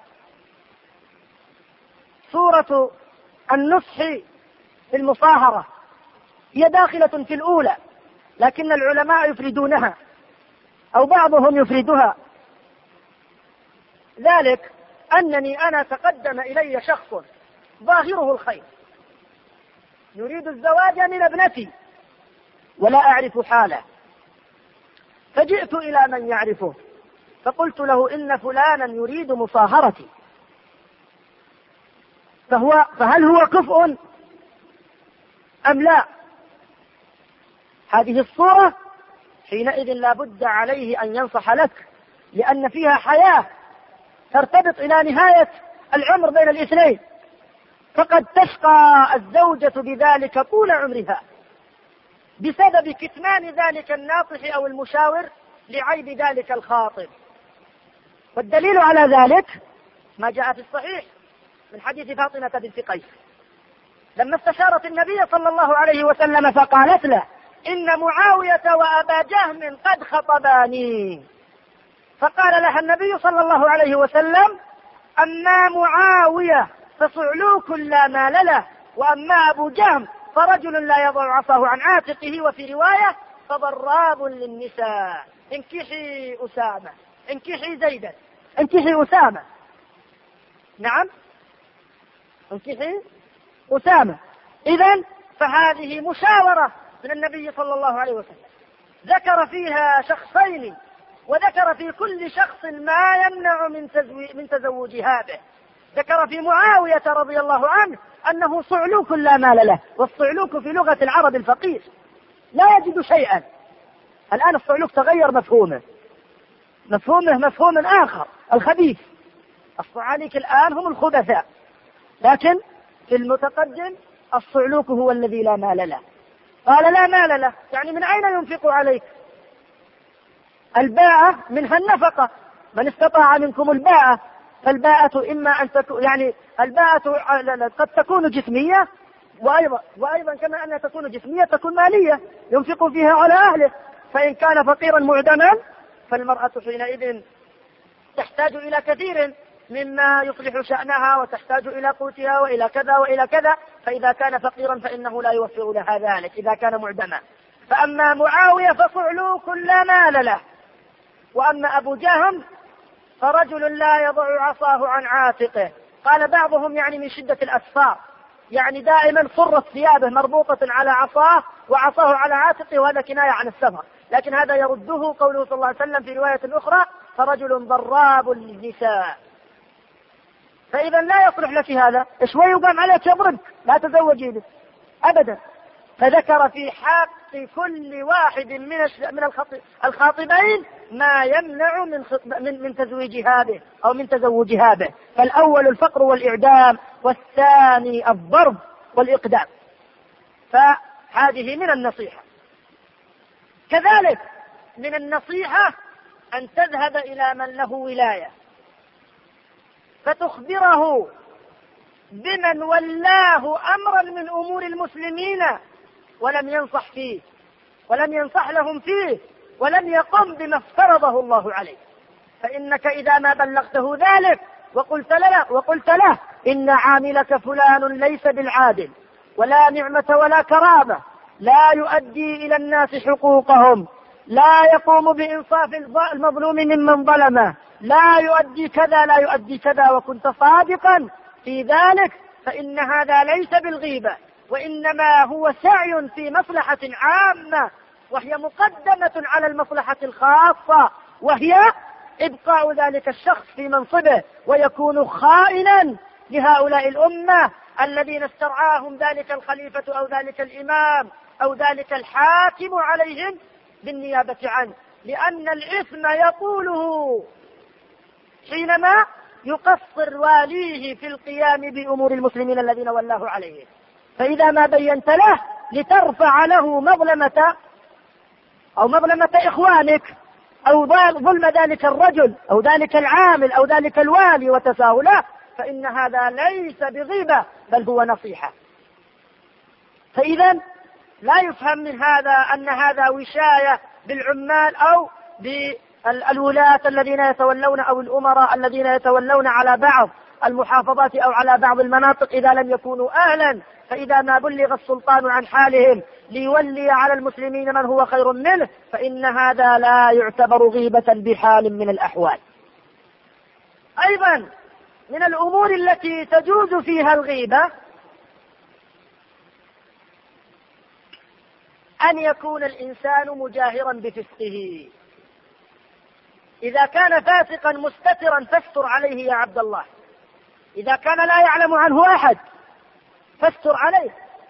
صورة النصح في المصاهرة، هي داخلة في الأولى، لكن العلماء يفردونها أو بعضهم يفردها. ذلك أنني أنا تقدم إلي شخص ظاهره الخير يريد الزواج من ابنتي ولا أعرف حاله، فجئت إلى من يعرفه فقلت له إن فلانا يريد مصاهرتي، فهو فهل هو كفء أم لا؟ هذه الصورة حينئذ لا بد عليه أن ينصح لك، لأن فيها حياة ترتبط إلى نهاية العمر بين الاثنين، فقد تشقى الزوجة بذلك طول عمرها بسبب كتمان ذلك الناصح أو المشاور لعيب ذلك الخاطب. والدليل على ذلك ما جاء في الصحيح من حديث فاطمة بنت قيس لما استشارت النبي صلى الله عليه وسلم فقالت له إن معاوية وأبا جهم قد خطباني، فقال لها النبي صلى الله عليه وسلم أما معاوية فصعلوك لا مال له، وأما أبو جهم فرجل لا يضع عصاه عن عاتقه، وفي رواية فضراب للنساء. انكحي أسامة، انكحي زيدا، انكحي أسامة، نعم انكحي أسامة. إذن فهذه مشاورة من النبي صلى الله عليه وسلم ذكر فيها شخصين، وذكر في كل شخص ما يمنع من, من تزوجها به. ذكر في معاوية رضي الله عنه أنه صعلوك لا مال له، والصعلوك في لغة العرب الفقير لا يجد شيئا. الآن الصعلوك تغير مفهومه، مفهومه مفهوم آخر، الخبيث. الصعاليك الآن هم الخبثاء، لكن في المتقدم الصعلوك هو الذي لا مال له. قال لا مال له يعني من أين ينفق عليك؟ الباءة منها النفقة، من استطاع منكم الباءة، فالباءة إما أن تكون يعني الباءة قد تكون جسمية، وأيضا, وأيضا كما أنها تكون جسمية تكون مالية ينفق فيها على أهله. فإن كان فقيرا معدما فالمرأة حينئذ تحتاج إلى كثير مما يصلح شأنها، وتحتاج إلى قوتها وإلى كذا وإلى كذا. فإذا كان فقيرا فإنه لا يوفر لها ذلك إذا كان معدما. فأما معاوية فصعلوك لا مال له، وأما أبو جهم فرجل لا يضع عصاه عن عاتقه. قال بعضهم يعني من شدة الأسفار، يعني دائما صرت ثيابه مربوطة على عصاه وعصاه على عاتقه، وهذا كناية عن السفر، لكن هذا يرده قوله صلى الله عليه وسلم في رواية أخرى فرجل ضراب للنساء. فإذا لا يصلح لك هذا، شوي يقام عليك يضربك، لا تزوجي به أبدا. فذكر في حق كل واحد من من الخاطبين ما يمنع من من من تزويجها به أو من تزوجها به. فالأول الفقر والإعدام، والثاني الضرب والإقدام. فهذه من النصيحة. كذلك من النصيحة أن تذهب إلى من له ولاية فتخبره بمن ولاه أمرا من أمور المسلمين ولم ينصح فيه ولم ينصح لهم فيه ولم يقم بما افترضه الله عليه. فإنك إذا ما بلغته ذلك وقلت له, وقلت له إن عاملك فلان ليس بالعادل ولا نعمة ولا كرامة، لا يؤدي إلى الناس حقوقهم، لا يقوم بإنصاف المظلوم ممن ظلمه، لا يؤدي كذا لا يؤدي كذا، وكنت صادقا في ذلك، فإن هذا ليس بالغيبة، وإنما هو سعي في مصلحة عامة، وهي مقدمة على المصلحة الخاصة، وهي إبقاء ذلك الشخص في منصبه ويكون خائنا لهؤلاء الأمة الذين استرعاهم ذلك الخليفة أو ذلك الإمام أو ذلك الحاكم عليهم بالنيابة عنه، لأن الإثم يطوله حينما يقصر واليه في القيام بأمور المسلمين الذين ولاه عليه. فإذا ما بينت له لترفع له مظلمة أو مظلمة إخوانك أو ظلم ذلك الرجل أو ذلك العامل أو ذلك الوالي وتساهله، فإن هذا ليس بغيبة بل هو نصيحة. فإذا لا يفهم من هذا أن هذا وشاية بالعمال أو بالولاة الذين يتولون أو الأمراء الذين يتولون على بعض المحافظات أو على بعض المناطق إذا لم يكونوا أهلا، فإذا ما بلغ السلطان عن حالهم ليولي على المسلمين من هو خير منه فإن هذا لا يعتبر غيبة بحال من الأحوال. أيضا من الأمور التي تجوز فيها الغيبة أن يكون الإنسان مجاهرا بفسقه. إذا كان فاسقا مستترا فاستر عليه يا عبد الله، إذا كان لا يعلم عنه أحد فاستر عليه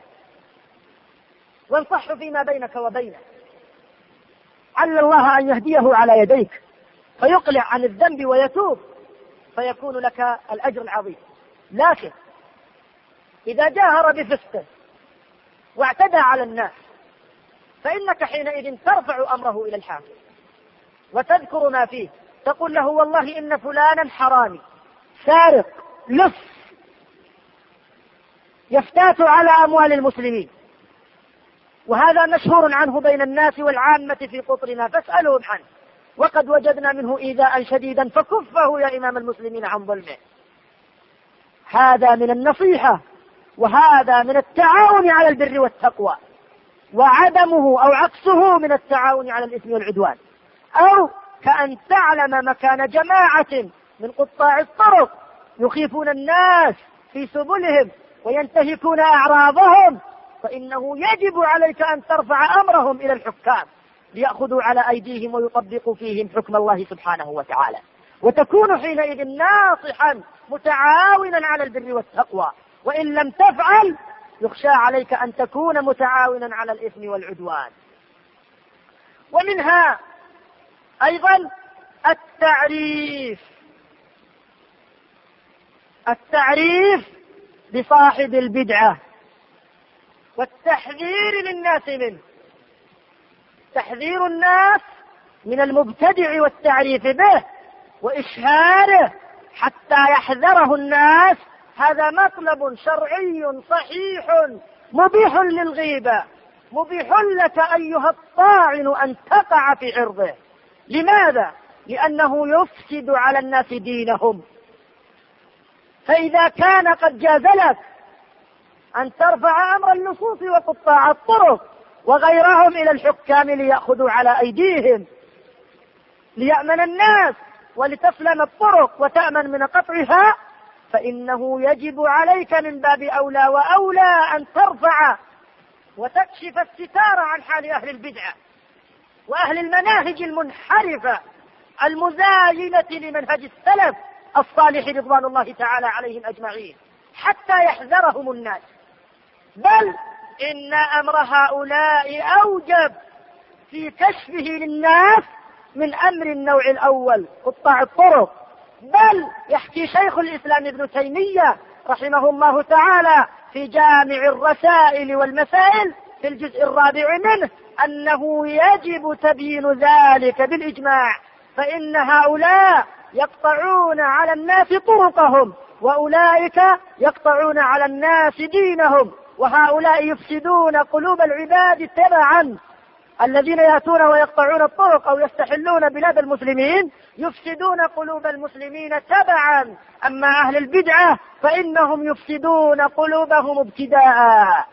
وانصحه فيما بينك وبينه، عل الله أن يهديه على يديك فيقلع عن الذنب ويتوب فيكون لك الأجر العظيم. لكن إذا جاهر بفسقه واعتدى على الناس فإنك حينئذ ترفع أمره إلى الحاكم وتذكر ما فيه، تقول له والله إن فلانا حرامي سارق لص يفتات على أموال المسلمين، وهذا مشهور عنه بين الناس والعامة في قطرنا فاسألهم عنه، وقد وجدنا منه إيذاء شديدا فكفه يا إمام المسلمين عن ظلمه. هذا من النصيحة وهذا من التعاون على البر والتقوى، وعدمه أو عكسه من التعاون على الإثم والعدوان. أو كأن تعلم مكان جماعة من قطاع الطرق يخيفون الناس في سبلهم وينتهكون أعراضهم، فإنه يجب عليك أن ترفع أمرهم إلى الحكام ليأخذوا على أيديهم ويطبقوا فيهم حكم الله سبحانه وتعالى، وتكون حينئذ ناصحا متعاونا على البر والتقوى. وإن لم تفعل يخشى عليك أن تكون متعاونا على الإثم والعدوان. ومنها أيضا التعريف التعريف بصاحب البدعة والتحذير للناس منه، تحذير الناس من المبتدع والتعريف به وإشهاره حتى يحذره الناس، هذا مطلب شرعي صحيح مبيح للغيبة، مبيح لك أيها الطاعن أن تقع في عرضه. لماذا؟ لأنه يفسد على الناس دينهم. فإذا كان قد جاز لك أن ترفع أمر اللصوص وقطاع الطرق وغيرهم إلى الحكام ليأخذوا على أيديهم ليأمن الناس ولتسلم الطرق وتأمن من قطعها، فإنه يجب عليك من باب أولى وأولى أن ترفع وتكشف الستار عن حال أهل البدعة وأهل المناهج المنحرفة المزاينة لمنهج السلف الصالح رضوان الله تعالى عليهم أجمعين، حتى يحذرهم الناس. بل إن أمر هؤلاء أوجب في كشفه للناس من أمر النوع الأول قطاع الطرق. بل يحكي شيخ الإسلام ابن تيمية رحمه الله تعالى في جامع الرسائل والمسائل في الجزء الرابع منه أنه يجب تبيين ذلك بالإجماع، فإن هؤلاء يقطعون على الناس طرقهم وأولئك يقطعون على الناس دينهم، وهؤلاء يفسدون قلوب العباد تبعا. الذين يأتون ويقطعون الطرق أو يستحلون بلاد المسلمين يفسدون قلوب المسلمين تبعا، أما أهل البدعة فإنهم يفسدون قلوبهم ابتداء.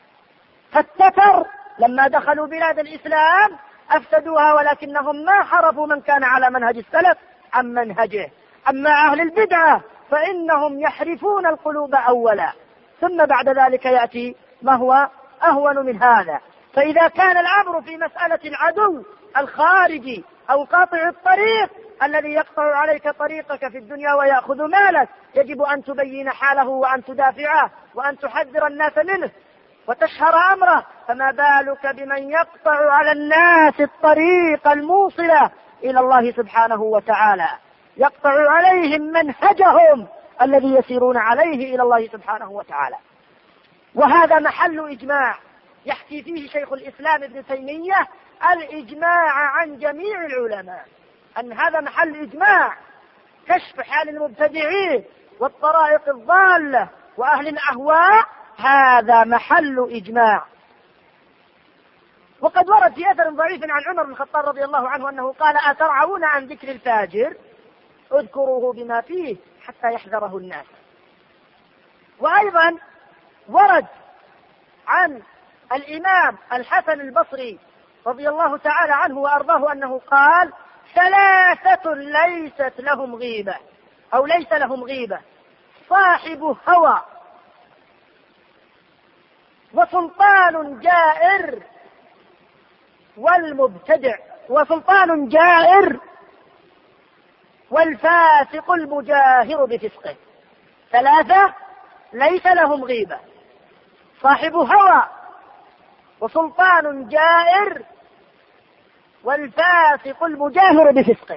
فالتتر لما دخلوا بلاد الإسلام أفسدوها، ولكنهم ما حرفوا من كان على منهج السلف عن منهجه. أما أهل البدعة فإنهم يحرفون القلوب أولا، ثم بعد ذلك يأتي ما هو أهون من هذا. فإذا كان الأمر في مسألة العدو الخارجي أو قاطع الطريق الذي يقطع عليك طريقك في الدنيا ويأخذ مالك، يجب أن تبين حاله وأن تدافعه وأن تحذر الناس منه وتشهر أمره، فما بالك بمن يقطع على الناس الطريق الموصلة إلى الله سبحانه وتعالى، يقطع عليهم منهجهم الذي يسيرون عليه إلى الله سبحانه وتعالى. وهذا محل إجماع يحكي فيه شيخ الإسلام ابن تيمية الإجماع عن جميع العلماء، أن هذا محل إجماع، كشف حال المبتدعين والطرائق الضالة وأهل الأهواء، هذا محل إجماع. وقد ورد في أثر ضعيف عن عمر بن الخطاب رضي الله عنه أنه قال: أترعون عن ذكر الفاجر؟ اذكروه بما فيه حتى يحذره الناس. وأيضا ورد عن الإمام الحسن البصري رضي الله تعالى عنه وأرضاه أنه قال: ثلاثة ليست لهم غيبة أو ليس لهم غيبة: صاحب هوى، وسلطان جائر، والمبتدع وسلطان جائر والفاسق المجاهر بفسقه. ثلاثة ليس لهم غيبة: صاحب هوى، وسلطان جائر، والفاسق المجاهر بفسقه.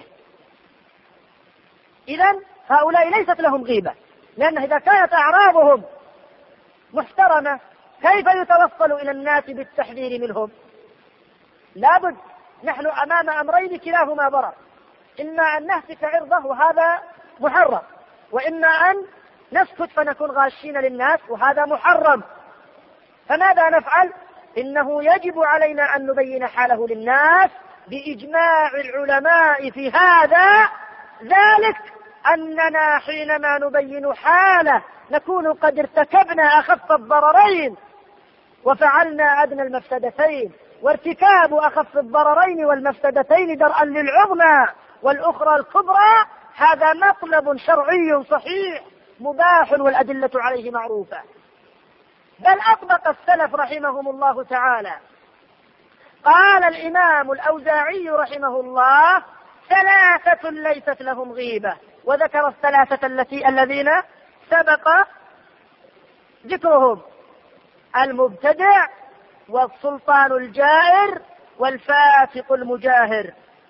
إذن هؤلاء ليست لهم غيبة، لأن إذا كانت أعراضهم محترمة كيف يتوصل إلى الناس بالتحذير منهم؟ لابد، نحن أمام أمرين كلاهما ضرر: إما أن نهتك عرضه وهذا محرم، وإما أن نسكت فنكون غاشين للناس وهذا محرم. فماذا نفعل؟ إنه يجب علينا أن نبين حاله للناس بإجماع العلماء في هذا، ذلك أننا حينما نبين حاله نكون قد ارتكبنا أخف الضررين وفعلنا أدنى المفسدتين، وارتكاب أخف الضررين والمفسدتين درءا للعظمى والأخرى الكبرى هذا مطلب شرعي صحيح مباح والأدلة عليه معروفة. بل أطبق السلف رحمهم الله تعالى. قال الإمام الأوزاعي رحمه الله: ثلاثة ليست لهم غيبة، وذكر الثلاثة التي الذين سبق ذكرهم: المبتدع، والسلطان الجائر، والفاسق المجاهر.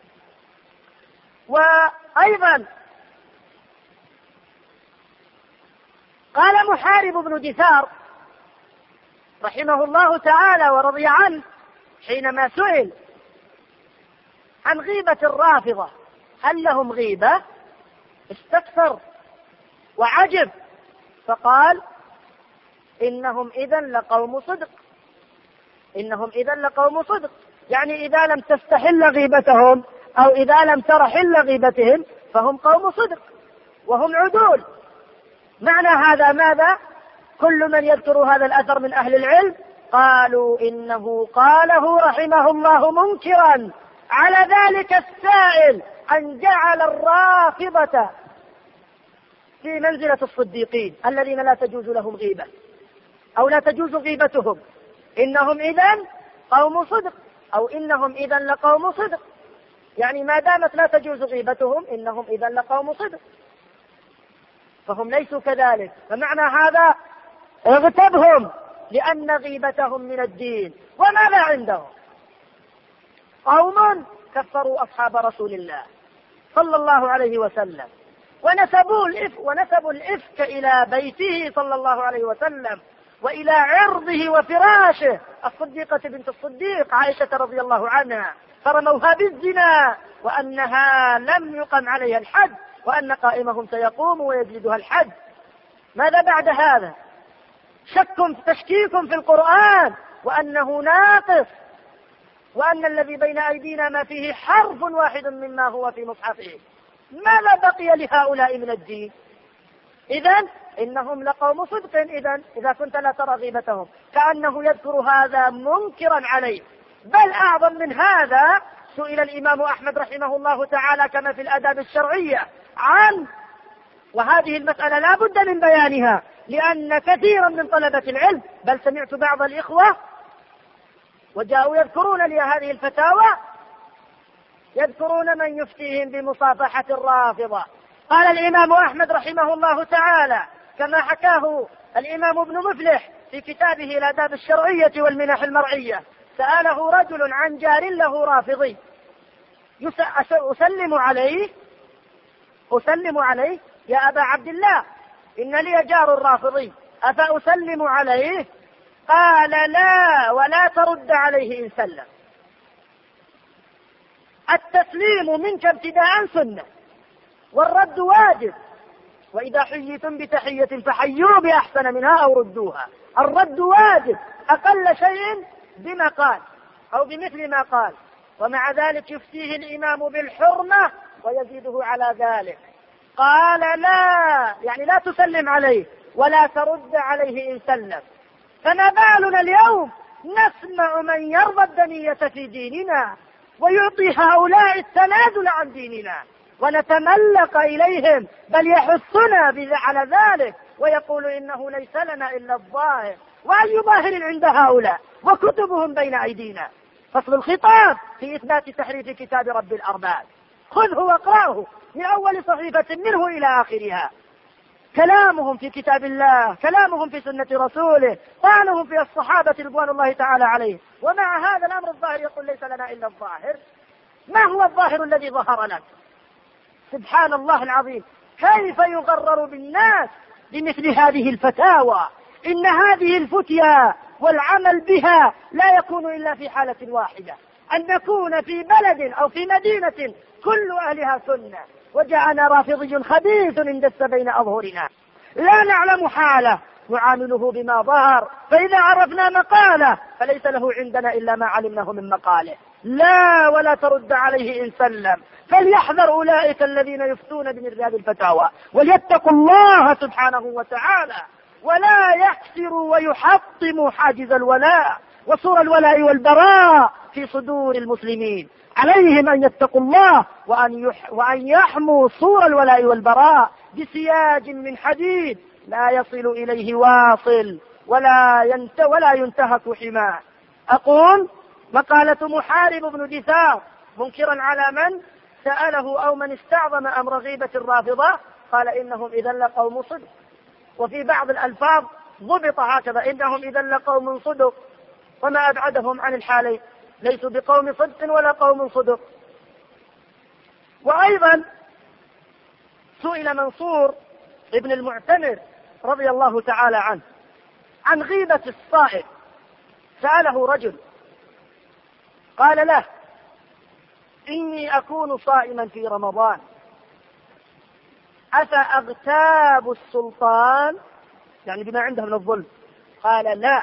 وأيضا قال محارب بن دثار رحمه الله تعالى ورضي عنه حينما سئل عن غيبة الرافضة: هل لهم غيبة؟ استكثر وعجب، فقال: إنهم إذن لقوم صدق. إنهم إذن لقوم صدق، يعني إذا لم تستحل غيبتهم أو إذا لم ترحل غيبتهم فهم قوم صدق وهم عدول. معنى هذا ماذا؟ كل من يذكر هذا الأثر من أهل العلم قالوا إنه قاله رحمه الله منكرا على ذلك السائل أن جعل الرافضة في منزلة الصديقين الذين لا تجوز لهم غيبة أو لا تجوز غيبتهم. إنهم إذن قوم صدق أو إنهم إذن لقوم صدق، يعني ما دامت لا تجوز غيبتهم إنهم إذن لقوم صدق، فهم ليسوا كذلك. فمعنى هذا اغتبهم لأن غيبتهم من الدين. وماذا عندهم؟ قوم كفروا أصحاب رسول الله صلى الله عليه وسلم ونسبوا الإفك, ونسبوا الإفك إلى بيته صلى الله عليه وسلم وإلى عرضه وفراشه الصديقة بنت الصديق عائشة رضي الله عنها، فرموها بالزنا وأنها لم يقم عليها الحد وأن قائمهم سيقوم ويجلدها الحد. ماذا بعد هذا؟ شك تشكيك في القرآن وأنه ناقص، وأن الذي بين أيدينا ما فيه حرف واحد مما هو في مصحفه. ماذا بقي لهؤلاء من الدين؟ إذن إنهم لقوم صدق. إذن إذا كنت لا ترى غيبتهم، كأنه يذكر هذا منكرا عليه. بل أعظم من هذا، سئل الإمام أحمد رحمه الله تعالى كما في الآداب الشرعية عن، وهذه المسألة لا بد من بيانها لأن كثيرا من طلبة العلم، بل سمعت بعض الإخوة وجاءوا يذكرون لي هذه الفتاوى، يذكرون من يفتيهم بمصافحة الرافضة. قال الإمام أحمد رحمه الله تعالى كما حكاه الإمام ابن مفلح في كتابه الآداب الشرعية والمنح المرعية: سأله رجل عن جار له رافضي: أسلم عليه أسلم عليه يا أبا عبد الله، إن لي جار رافضي، أفأسلم عليه؟ قال: لا، ولا ترد عليه إن سلم. التسليم منك ابتداء سنة، والرد واجب، وإذا حييتم بتحية فحيوا بأحسن منها أو ردوها. الرد واجب أقل شيء بما قال أو بمثل ما قال، ومع ذلك يفتيه الإمام بالحرمة ويزيده على ذلك. قال لا، يعني لا تسلم عليه ولا ترد عليه إن سلم. فما بالنا اليوم نسمع من يرضى الدنية في ديننا ويعطي هؤلاء التنازل عن ديننا ونتملق إليهم، بل يحثنا على ذلك ويقول إنه ليس لنا إلا الظاهر. وأي ظاهر عند هؤلاء وكتبهم بين أيدينا؟ فصل الخطاب في إثبات تحريف كتاب رب الأرباب، خذه واقرأه من أول صحيفة منه إلى آخرها. كلامهم في كتاب الله، كلامهم في سنة رسوله، طعنهم في الصحابة رضوان الله تعالى عليه، ومع هذا الأمر الظاهر يقول ليس لنا إلا الظاهر. ما هو الظاهر الذي ظهر لك؟ سبحان الله العظيم، كيف يغرر بالناس بمثل هذه الفتاوى؟ إن هذه الفتيا والعمل بها لا يكون إلا في حالة واحدة، أن نكون في بلد أو في مدينة كل أهلها سنة، وجاءنا رافضي خبيث اندس بين أظهرنا، لا نعلم حاله نعامله بما ظهر، فإذا عرفنا مقاله فليس له عندنا إلا ما علمناه من مقاله. لا، ولا ترد عليه إن سلم. فليحذر أولئك الذين يفتون بمثل هذه الفتاوى وليتقوا الله سبحانه وتعالى، ولا يكسروا ويحطموا حاجز الولاء وصور الولاء والبراء في صدور المسلمين. عليهم أن يتقوا الله وأن, يح وأن يحموا صور الولاء والبراء بسياج من حديد لا يصل إليه واصل ولا, ينت ولا ينتهك حماه. أقول مقالة محارب بن دثار منكرا على من سأله أو من استعظم أمر غيبة الرافضة، قال إنهم إذا لقوم صدق. وفي بعض الألفاظ ضبط هكذا: إنهم إذا لقوم صدق. وما أبعدهم عن الحالين، ليسوا بقوم صدق ولا قوم صدق. وأيضا سئل منصور ابن المعتمر رضي الله تعالى عنه عن غيبة الصائم. سأله رجل قال له: إني أكون صائما في رمضان، أفأغتاب السلطان؟ يعني بما عنده من الظلم. قال: لا.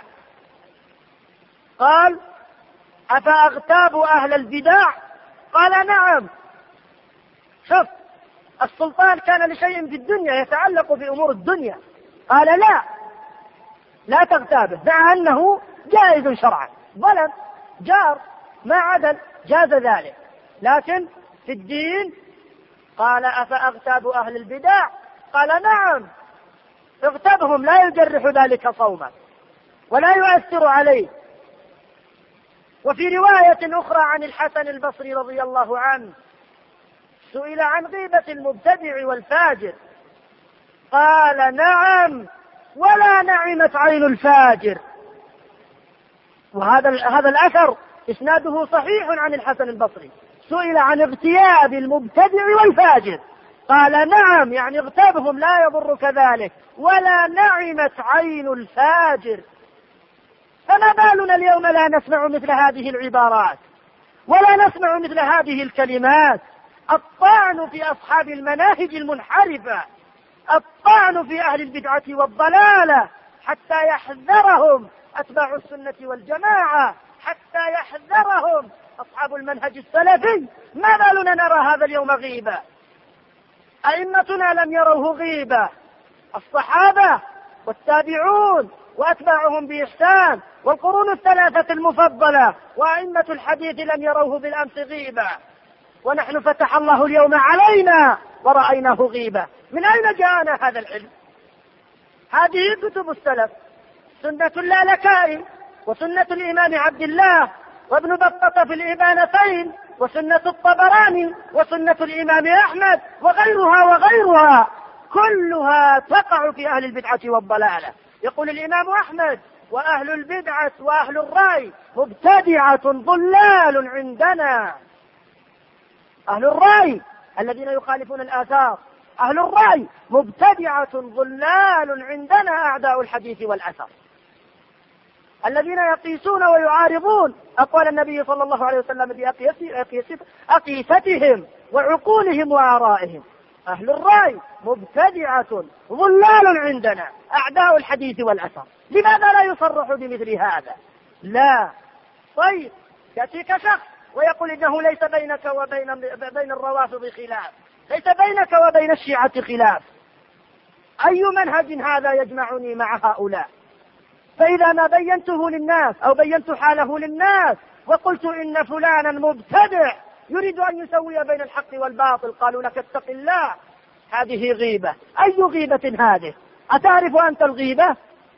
قال: أفأغتاب أهل البدع؟ قال: نعم. شوف، السلطان كان لشيء في الدنيا يتعلق بأمور الدنيا. قال: لا، لا تغتابه، مع أنه جائز شرعا، ظلم، جار، ما عدل، جاز ذلك، لكن في الدين قال: أفأغتاب أهل البدع؟ قال: نعم، اغتابهم، لا يجرح ذلك صوما ولا يؤثر عليه. وفي رواية أخرى عن الحسن البصري رضي الله عنه سئل عن غيبة المبتدع والفاجر، قال: نعم، ولا نعمت عين الفاجر. وهذا هذا الأثر إسناده صحيح عن الحسن البصري. سئل عن اغتياب المبتدع والفاجر، قال: نعم، يعني اغتابهم لا يضر كذلك، ولا نعمت عين الفاجر. فما بالنا اليوم لا نسمع مثل هذه العبارات ولا نسمع مثل هذه الكلمات؟ الطعن في أصحاب المناهج المنحرفة، الطعن في أهل البدعة والضلالة، حتى يحذرهم أتباع السنة والجماعة، حتى يحذرهم أصحاب المنهج السلفي. ما بالنا نرى هذا اليوم غيبة؟ أئمتنا لم يروه غيبة، الصحابة والتابعون وأتباعهم بإحسان والقرون الثلاثة المفضلة وأئمة الحديث لم يروه بالأمس غيبة، ونحن فتح الله اليوم علينا ورأيناه غيبة. من أين جاءنا هذا العلم؟ هذه كتب السلف، سنة اللالكائي وسنة الإمام عبد الله وابن بطة في الإبانتين وسنة الطبراني وسنة الإمام أحمد وغيرها وغيرها، كلها تقع في أهل البدعة والضلالة. يقول الإمام أحمد: وأهل البدعة وأهل الرأي مبتدعة ضلال عندنا. أهل الرأي الذين يخالفون الآثار، أهل الرأي مبتدعة ضلال عندنا أعداء الحديث والأثر، الذين يقيسون ويعارضون أقوال النبي صلى الله عليه وسلم بأقيستهم وعقولهم وآرائهم. أهل الرأي مبتدعة ضلال عندنا أعداء الحديث والأثر. لماذا لا يصرح بمثل هذا؟ لا. طيب، يأتيك شخص ويقول إنه ليس بينك وبين بين الروافض خلاف، ليس بينك وبين الشيعة خلاف، أي منهج هذا يجمعني مع هؤلاء؟ فإذا ما بينته للناس أو بينت حاله للناس وقلت إن فلانا مبتدع يريد أن يسوي بين الحق والباطل، قالوا لك اتق الله، هذه غيبة. أي غيبة هذه؟ أتعرف أنت الغيبة؟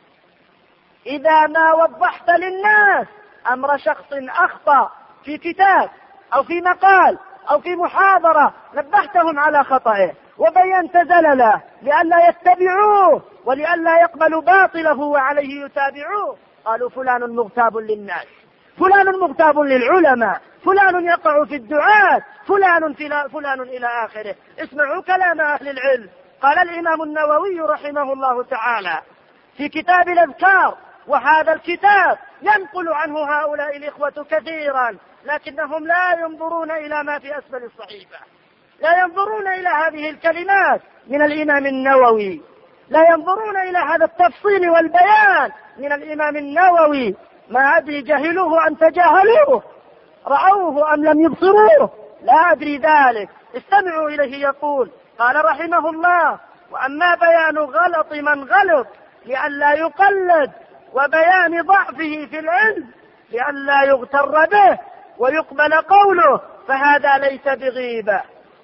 إذا ما وضحت للناس أمر شخص أخطأ في كتاب أو في مقال أو في محاضرة، نبهتهم على خطئه وبينت زلله لئلا يتبعوه ولئلا يقبلوا باطله وعليه يتابعوه، قالوا فلان مغتاب للناس، فلان مغتاب للعلماء، فلان يقع في الدعاة، فلان فلان إلى آخره. اسمعوا كلام أهل العلم. قال الإمام النووي رحمه الله تعالى في كتاب الأذكار، وهذا الكتاب ينقل عنه هؤلاء الإخوة كثيرا، لكنهم لا ينظرون إلى ما في أسفل الصحيفة، لا ينظرون إلى هذه الكلمات من الإمام النووي، لا ينظرون إلى هذا التفصيل والبيان من الإمام النووي. ما أدري جهلوه أم تجاهلوه، رأوه أم لم يبصروه، لا أدري ذلك. استمعوا إليه يقول، قال رحمه الله: وأما بيان غلط من غلط لئلا يقلد، وبيان ضعفه في العلم لئلا يغتر به ويقبل قوله، فهذا ليس بغيبة،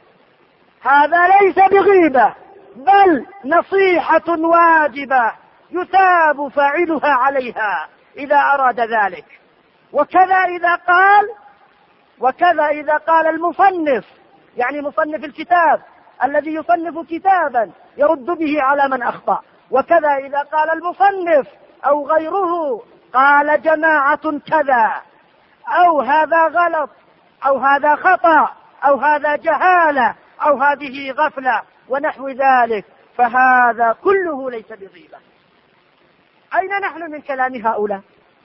هذا ليس بغيبة، بل نصيحة واجبة يثاب فاعلها عليها إذا أراد ذلك. وكذا إذا قال وكذا إذا قال المصنف، يعني مصنف الكتاب الذي يصنف كتابا يرد به على من أخطأ، وكذا إذا قال المصنف أو غيره قال جماعة كذا، أو هذا غلط، أو هذا خطأ، أو هذا جهالة، أو هذه غفلة ونحو ذلك، فهذا كله ليس بغيبة. أين نحن من كلام هؤلاء؟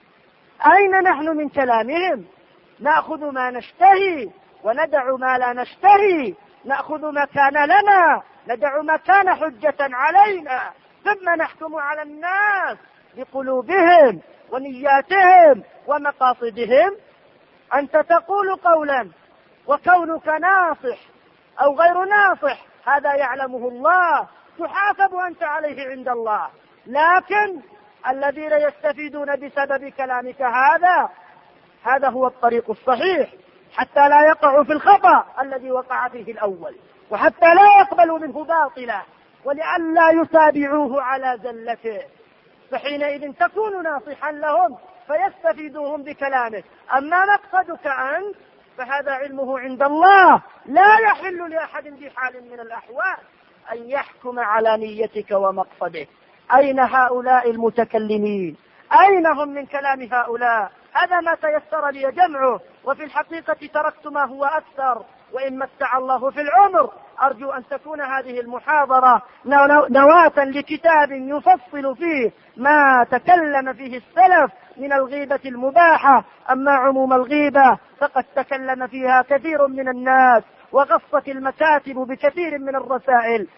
أين نحن من كلامهم؟ نأخذ ما نشتهي وندع ما لا نشتهي، نأخذ ما كان لنا ندع ما كان حجة علينا، ثم نحكم على الناس بقلوبهم ونياتهم ومقاصدهم. أنت تقول قولا وكونك ناصح أو غير ناصح هذا يعلمه الله، تحاسب أنت عليه عند الله، لكن الذين يستفيدون بسبب كلامك هذا هذا هو الطريق الصحيح، حتى لا يقعوا في الخطأ الذي وقع فيه الأول، وحتى لا يقبلوا منه باطلا، ولئلا يتابعوه على زلته، فحينئذ تكون ناصحا لهم فيستفيدوهم بكلامك. أما مقصدك أنت فهذا علمه عند الله، لا يحل لأحد بحال من الأحوال أن يحكم على نيتك ومقصدك. أين هؤلاء المتكلمين؟ أين هم من كلام هؤلاء؟ هذا ما تيسر لي جمعه، وفي الحقيقة تركت ما هو أكثر، وإن متع الله في العمر أرجو أن تكون هذه المحاضرة نواة لكتاب يفصل فيه ما تكلم فيه السلف من الغيبة المباحة. أما عموم الغيبة فقد تكلم فيها كثير من الناس وغصت المكاتب بكثير من الرسائل،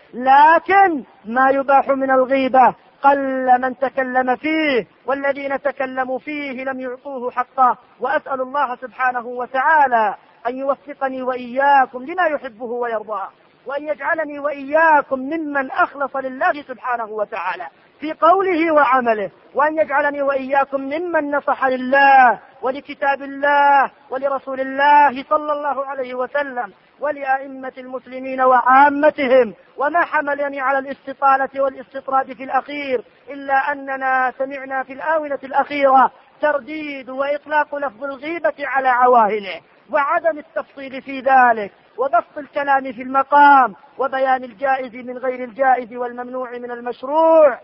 لكن ما يباح من الغيبة قل من تكلم فيه، والذين تكلموا فيه لم يعطوه حقه. وأسأل الله سبحانه وتعالى أن يوفقني وإياكم لما يحبه ويرضاه، وأن يجعلني وإياكم ممن أخلص لله سبحانه وتعالى في قوله وعمله، وأن يجعلني وإياكم ممن نصح لله ولكتاب الله ولرسول الله صلى الله عليه وسلم ولأئمة المسلمين وعامتهم. وما حملني على الاستطالة والاستطراد في الأخير إلا أننا سمعنا في الآونة الأخيرة ترديد وإطلاق لفظ الغيبة على عواهنه، وعدم التفصيل في ذلك، وبسط الكلام في المقام، وبيان الجائز من غير الجائز والممنوع من المشروع،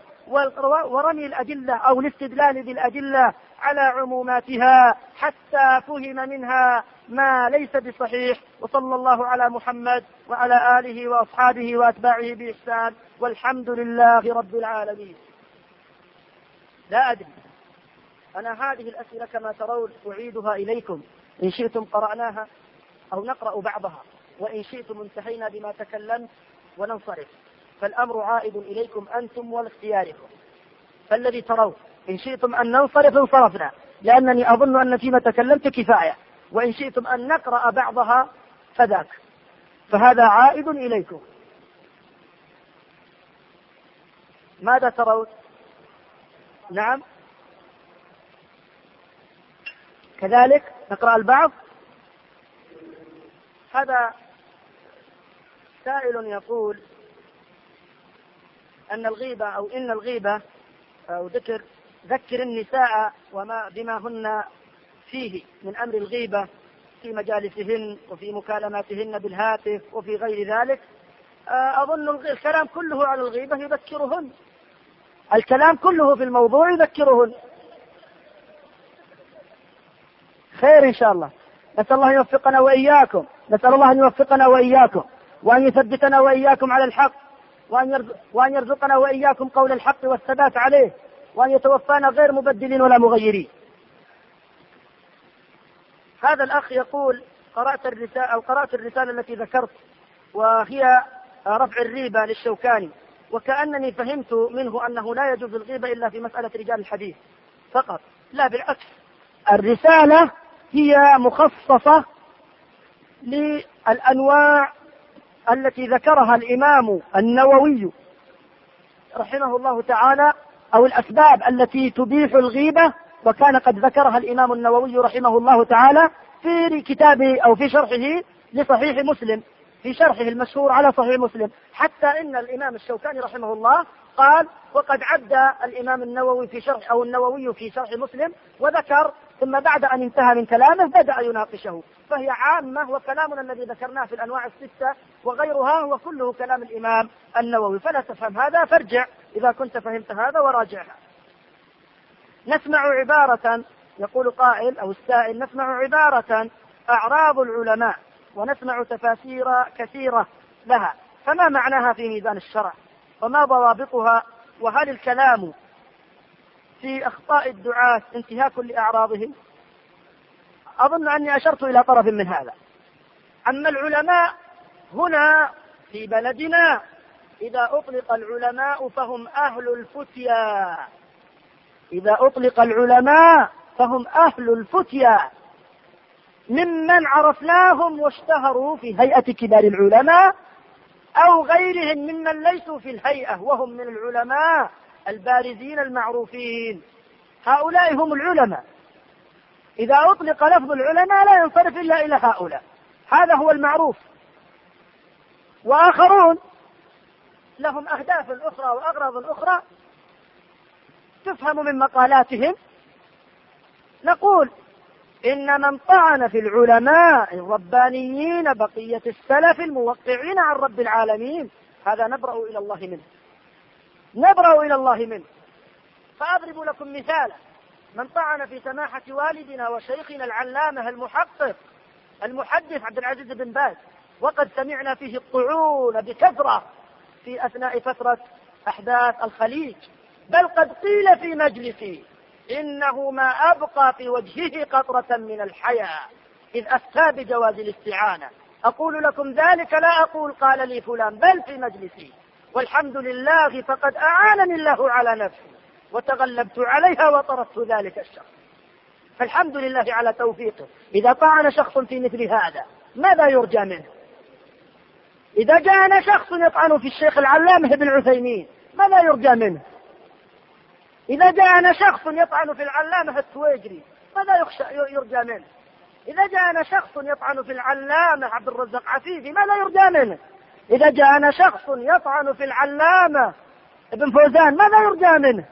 ورمي الأدلة أو الاستدلال بالأدلة على عموماتها حتى فهم منها ما ليس بصحيح. وصلى الله على محمد وعلى آله وأصحابه وأتباعه بإحسان، والحمد لله رب العالمين. لا أدري، أنا هذه الأسئلة كما ترون أعيدها إليكم، إن شئتم قرأناها أو نقرأ بعضها، وإن شئتم انتهينا بما تكلمت وننصرف، فالأمر عائد إليكم أنتم والاختياركم. فالذي ترون إن شئتم أن ننصرف انصرفنا، لأنني أظن أن فيما تكلمت كفاية، وإن شئتم أن نقرأ بعضها فذاك، فهذا عائد إليكم. ماذا ترون؟ نعم كذلك نقرأ البعض. هذا سائل يقول أن الغيبة أو إن الغيبة أو ذكر ذكر النساء وما بما هن فيه من أمر الغيبة في مجالسهن وفي مكالماتهن بالهاتف وفي غير ذلك. أظن الكلام كله على الغيبة يذكرهن، الكلام كله في الموضوع يذكرهن. خير إن شاء الله، نسأل الله أن يوفقنا وإياكم، نسأل الله أن يوفقنا وإياكم وأن يثبتنا وإياكم على الحق، وأن يرزقنا وإياكم قول الحق والثبات عليه، وأن يتوفانا غير مبدلين ولا مغيرين. هذا الأخ يقول قرأت الرسالة أو قرأت الرسالة التي ذكرت وهي رفع الريبة للشوكاني، وكأنني فهمت منه أنه لا يجوز الغيبة إلا في مسألة رجال الحديث فقط. لا بالعكس، الرسالة هي مخصصة للأنواع التي ذكرها الإمام النووي رحمه الله تعالى، أو الأسباب التي تبيح الغيبة، وكان قد ذكرها الإمام النووي رحمه الله تعالى في كتابه أو في شرحه لصحيح مسلم، في شرحه المشهور على صحيح مسلم. حتى إن الإمام الشوكاني رحمه الله قال وقد عد الإمام النووي في شرح أو النووي في شرح مسلم وذكر، ثم بعد أن انتهى من كلامه بدأ يناقشه، فهي عامة، وكلامنا الذي ذكرناه في الأنواع الستة وغيرها هو كله كلام الإمام النووي. فلا تفهم هذا، فارجع إذا كنت فهمت هذا وراجعها. نسمع عبارة، يقول قائل أو السائل، نسمع عبارة أعراض العلماء ونسمع تفاسير كثيرة لها، فما معناها في ميزان الشرع وما ضوابطها؟ وهل الكلام في أخطاء الدعاة انتهاك لأعراضهم؟ أظن أني أشرت إلى طرف من هذا. أما العلماء هنا في بلدنا، إذا أطلق العلماء فهم أهل الفتيا، إذا أطلق العلماء فهم أهل الفتيا ممن عرفناهم واشتهروا في هيئة كبار العلماء، أو غيرهم ممن ليسوا في الهيئة وهم من العلماء البارزين المعروفين. هؤلاء هم العلماء. إذا أطلق لفظ العلماء لا ينصرف إلا إلى هؤلاء، هذا هو المعروف. وآخرون لهم أهداف أخرى وأغراض أخرى تفهم من مقالاتهم. نقول إن من طعن في العلماء الربانيين بقية السلف الموقعين عن رب العالمين هذا نبرأ إلى الله منه، نبرأ إلى الله منه. فأضرب لكم مثالا، من طعن في سماحة والدنا وشيخنا العلامة المحقق المحدث عبد العزيز بن باز، وقد سمعنا فيه الطعون بكثرة في أثناء فترة أحداث الخليج، بل قد قيل في مجلسي إنه ما أبقى في وجهه قطرة من الحياة إذ أفتى بجواز الاستعانة. أقول لكم ذلك لا أقول قال لي فلان، بل في مجلسي، والحمد لله فقد أعانني الله على نفسي وتغلبت عليها وطردت ذلك الشخص، فالحمد لله على توفيقه. إذا طعن شخص في مثل هذا ماذا يرجى منه؟ إذا جاءنا شخص يطعن في الشيخ العلامة ابن عثيمين ماذا يرجى منه؟ إذا جاءنا شخص يطعن في العلامة التويجري ماذا يرجى منه؟ إذا جاءنا شخص يطعن في العلامة عبد الرزاق عفيفي ماذا يرجى منه؟ إذا جاءنا شخص يطعن في العلامة ابن فوزان ماذا يرجى منه؟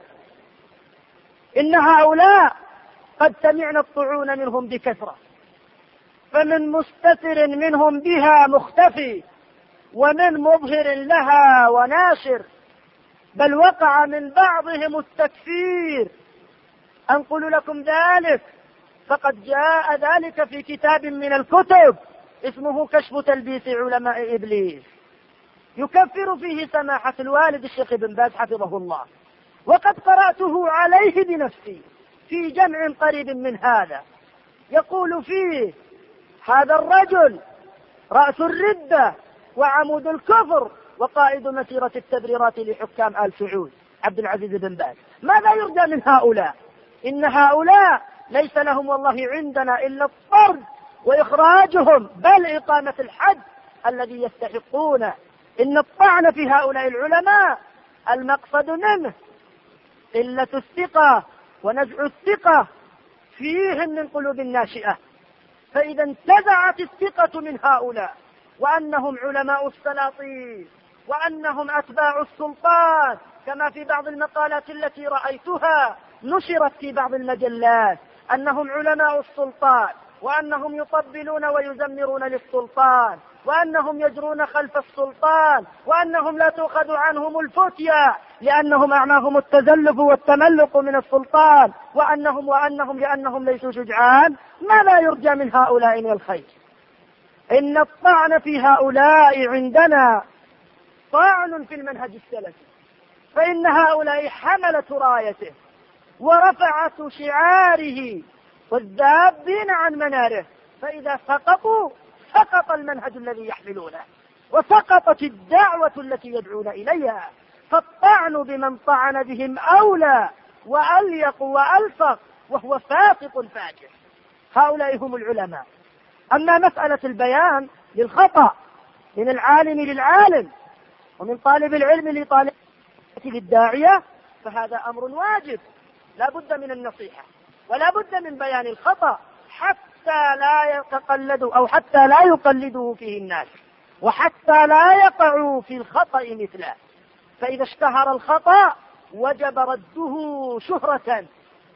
إن هؤلاء قد سمعنا الطعون منهم بكثرة، فمن مستتر منهم بها مختفي، ومن مظهر لها وناشر، بل وقع من بعضهم التكفير. أنقل لكم ذلك، فقد جاء ذلك في كتاب من الكتب اسمه كشف تلبيس علماء إبليس، يكفر فيه سماحة الوالد الشيخ بن باز حفظه الله، وقد قرأته عليه بنفسي في جمع قريب من هذا. يقول فيه هذا الرجل رأس الردة وعمود الكفر وقائد مسيرة التبريرات لحكام آل سعود عبد العزيز بن باز. ماذا يرجى من هؤلاء؟ إن هؤلاء ليس لهم والله عندنا إلا الطرد وإخراجهم بل إقامة الحد الذي يستحقونه. إن الطعن في هؤلاء العلماء المقصد منه قلة الثقة ونزع الثقة فيهم من قلوب الناشئة، فإذا انتزعت الثقة من هؤلاء وأنهم علماء السلاطين وأنهم أتباع السلطان، كما في بعض المقالات التي رأيتها نشرت في بعض المجلات أنهم علماء السلطان وأنهم يطبلون ويزمرون للسلطان وأنهم يجرون خلف السلطان وأنهم لا تؤخذ عنهم الفتية لأنهم أعماهم التزلف والتملق من السلطان وأنهم وأنهم لأنهم ليسوا شجعان. ما لا يرجى من هؤلاء من الخير. إن الطعن في هؤلاء عندنا طعن في المنهج السلفي، فإن هؤلاء حملة رايته ورفعة شعاره والذابين عن مناره، فإذا سقطوا سقط المنهج الذي يحملونه وسقطت الدعوة التي يدعون إليها. فالطعن بمن طعن بهم أولى وأليق وألفق، وهو فاسق فاجر. هؤلاء هم العلماء. أما مسألة البيان للخطأ من العالم للعالم ومن طالب العلم لطالب للداعية فهذا أمر واجب، لا بد من النصيحة ولا بد من بيان الخطأ حتى لا يتقلدوا أو حتى لا يقلدوا فيه الناس وحتى لا يقعوا في الخطأ مثله. فإذا اشتهر الخطأ وجب رده شهرة،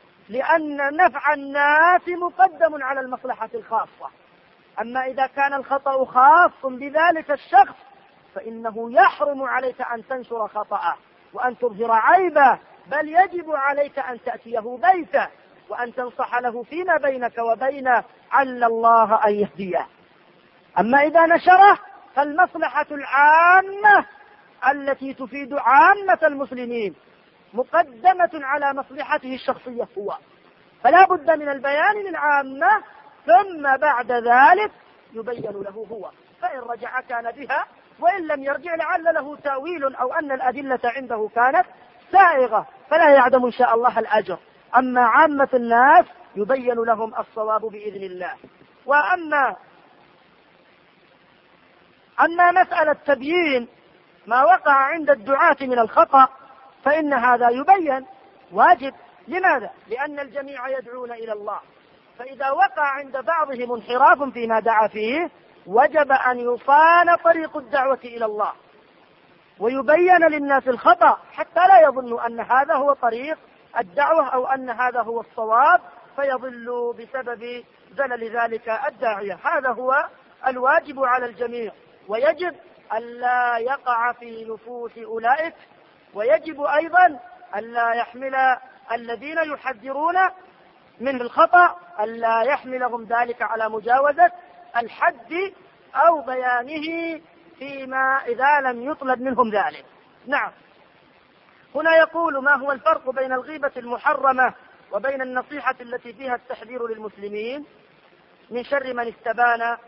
لأن نفع الناس مقدم على المصلحة الخاصة. أما إذا كان الخطأ خاص بذلك الشخص فإنه يحرم عليك أن تنشر خطأه وأن تظهر عيبه، بل يجب عليك أن تأتيه بيته وأن تنصح له فيما بينك وبينه عل الله أن يهديه. أما إذا نشره فالمصلحة العامة التي تفيد عامة المسلمين مقدمة على مصلحته الشخصية هو، فلا بد من البيان للعامة ثم بعد ذلك يبين له هو، فإن رجع كان بها وإن لم يرجع لعل له تأويل أو أن الأدلة عنده كانت سائغة فلا يعدم إن شاء الله الأجر. أما عامة الناس يبين لهم الصواب بإذن الله. وأما أما مسألة تبيين ما وقع عند الدعاة من الخطأ فإن هذا يبين واجب. لماذا؟ لأن الجميع يدعون إلى الله، فإذا وقع عند بعضهم انحراف فيما دعا فيه وجب أن يصان طريق الدعوة إلى الله ويبين للناس الخطأ حتى لا يظنوا أن هذا هو طريق الدعوة أو أن هذا هو الصواب فيضلوا بسبب زلل ذلك الداعية. هذا هو الواجب على الجميع، ويجب ألا يقع في نفوس أولئك، ويجب أيضا ألا يحمل الذين يحذرون من الخطأ ألا يحملهم ذلك على مجاوزة الحد أو بيانه فيما إذا لم يطلب منهم ذلك. نعم. هنا يقول: ما هو الفرق بين الغيبة المحرمة وبين النصيحة التي فيها التحذير للمسلمين من شر من استبان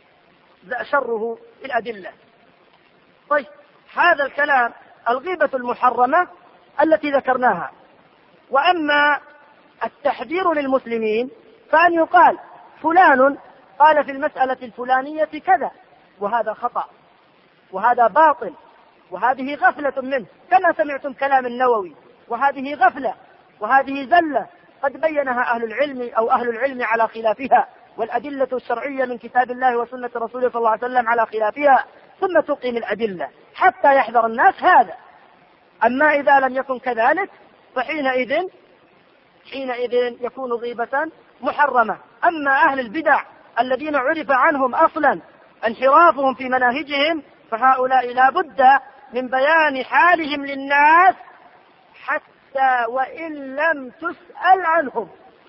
شره الأدلة؟ طيب، هذا الكلام الغيبة المحرمة التي ذكرناها. وأما التحذير للمسلمين فأن يقال فلان قال في المسألة الفلانية كذا، وهذا خطأ وهذا باطل وهذه غفلة منه، كما سمعتم كلام النووي، وهذه غفلة وهذه زلة قد بينها أهل العلم أو أهل العلم على خلافها، والأدلة الشرعية من كتاب الله وسنة رسوله صلى الله عليه وسلم على خلافها، ثم تقيم الأدلة حتى يحذر الناس هذا. أما إذا لم يكن كذلك فحينئذ حينئذ يكون غيبة محرمة. أما أهل البدع الذين عرف عنهم أصلا انحرافهم في مناهجهم فهؤلاء لا بد من بيان حالهم للناس حتى وإن لم تسأل عنهم.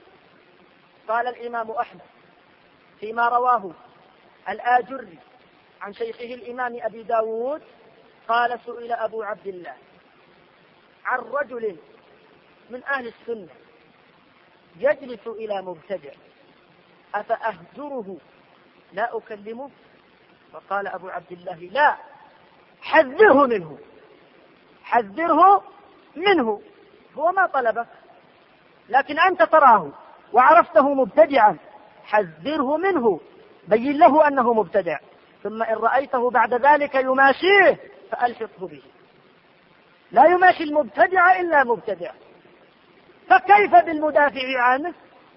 قال الإمام أحمد فيما رواه الآجري عن شيخه الإمام أبي داود قال: سئل أبو عبد الله عن رجل من أهل السنة يجلس إلى مبتدع أفأهجره لا أكلمه؟ فقال أبو عبد الله: لا، حذره منه، حذره منه، هو ما طلبك، لكن أنت تراه وعرفته مبتدعا، حذره منه بين له أنه مبتدع، ثم إن رأيته بعد ذلك يماشيه فألحقه به. لا يماشي المبتدع إلا مبتدع، فكيف بالمدافع عنه؟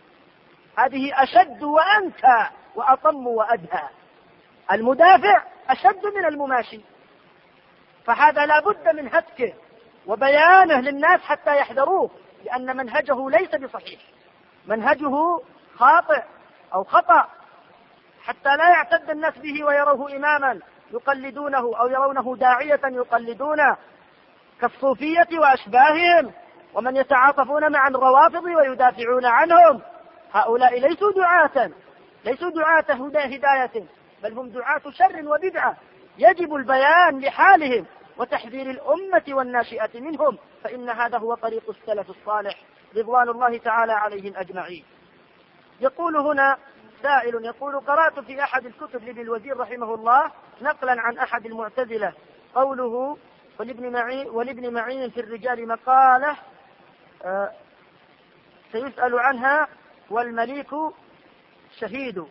هذه أشد وأنكى وأطم وأدهى. المدافع أشد من المماشي، فهذا لا بد من هتكه وبيانه للناس حتى يحذروه، لأن منهجه ليس بصحيح، منهجه خاطئ أو خطأ، حتى لا يعتد الناس به ويروه إماما يقلدونه أو يرونه داعية يقلدونه كالصوفية وأشباههم ومن يتعاطفون مع الروافض ويدافعون عنهم. هؤلاء ليسوا دعاة ليسوا دعاة هداية، بل هم دعاة شر وبدعة. يجب البيان لحالهم وتحذير الأمة والناشئة منهم، فإن هذا هو طريق السلف الصالح رضوان الله تعالى عليهم أجمعين. يقول هنا سائل يقول: قرأت في أحد الكتب لابن الوزير رحمه الله نقلا عن أحد المعتزلة قوله: ولابن معين, ولابن معين في الرجال مقالة آه سيسأل عنها والمليك شهيد.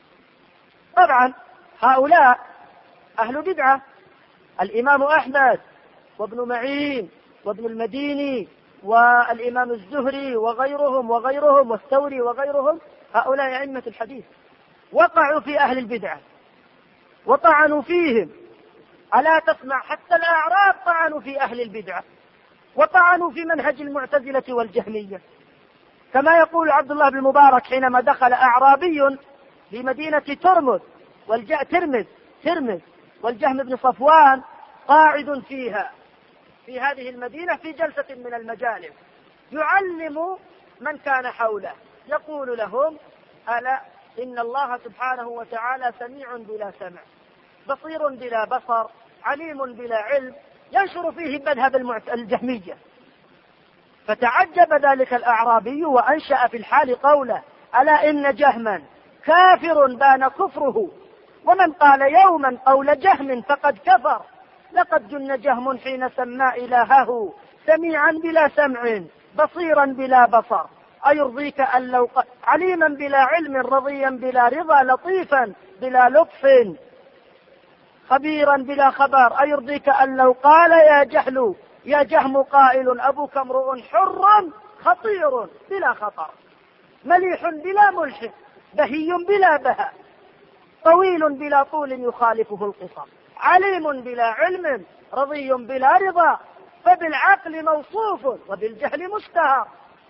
طبعا هؤلاء أهل بدعة، الإمام أحمد وابن معين وابن المديني والإمام الزهري وغيرهم وغيرهم والثوري وغيرهم، هؤلاء أئمة الحديث وقعوا في أهل البدعة وطعنوا فيهم. ألا تسمع حتى الأعراب طعنوا في أهل البدعة وطعنوا في منهج المعتزلة والجهمية، كما يقول عبد الله بن المبارك حينما دخل أعرابي في مدينة ترمذ ترمذ ترمذ والجهم بن صفوان قاعد فيها في هذه المدينة في جلسة من المجالس يعلم من كان حوله، يقول لهم: ألا إن الله سبحانه وتعالى سميع بلا سمع، بصير بلا بصر، عليم بلا علم، ينشر فيه مذهب الجهمية. فتعجب ذلك الأعرابي وأنشأ في الحال قوله: ألا إن جهما كافر بان كفره، ومن قال يوما قول جهم فقد كفر، لقد جن جهم حين سمى إلهه، سميعا بلا سمع، بصيرا بلا بصر، أيرضيك أن لو ق... عليما بلا علم، رضيا بلا رضا، لطيفا بلا لطف، خبيرا بلا خبر، أيرضيك أن لو قال يا جهل يا جهم قائل أبوك امرؤ حر خطير بلا خطر، مليح بلا ملح، بهي بلا بهاء، طويل بلا طول يخالفه القصر، عليم بلا علم، رضي بلا رضا، فبالعقل موصوف وبالجهل مشتهر،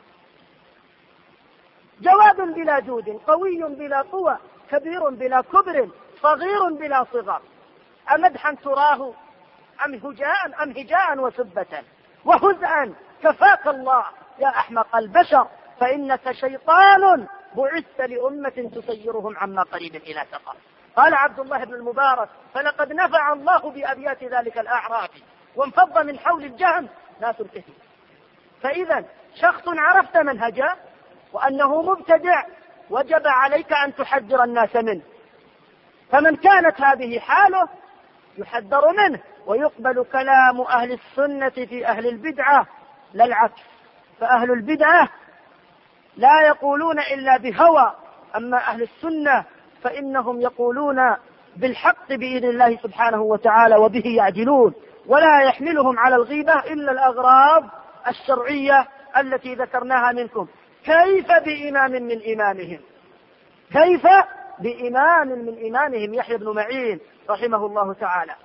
جواد بلا جود، قوي بلا قوة، كبير بلا كبر، صغير بلا صغر، أمدحا تراه أم هجاء أم هجاء وسبة وهزءا، كفاك الله يا أحمق البشر، فإنك شيطان بعثت لأمة تسيرهم عما قريب إلى سقر. قال عبد الله بن المبارك: فلقد نفع الله بأبيات ذلك الأعرابي وانفض من حول الجهم ناس كثير. فإذا شخص عرفت منهجه وأنه مبتدع وجب عليك أن تحذر الناس منه، فمن كانت هذه حاله يحذر منه ويقبل كلام أهل السنة في أهل البدعة، لا العكس. فأهل البدعة لا يقولون إلا بهوى، أما أهل السنة فإنهم يقولون بالحق بإذن الله سبحانه وتعالى وبه يعدلون، ولا يحملهم على الغيبة إلا الأغراض الشرعية التي ذكرناها منكم. كيف بإمام من إمامهم كيف بإمام من إمامهم يحيى بن معين رحمه الله تعالى.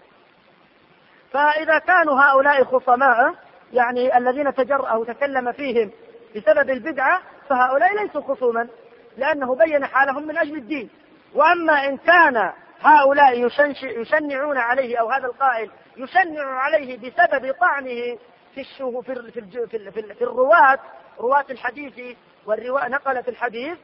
فإذا كانوا هؤلاء خصماء، يعني الذين تجرأ أو تكلم فيهم بسبب البدعة، فهؤلاء ليسوا خصوما، لأنه بين حالهم من أجل الدين. وأما إن كان هؤلاء يشنعون عليه، أو هذا القائل يشنع عليه بسبب طعنه في الشهو في في في, في, في الرواة رواة الحديث والرواة نقلة الحديث،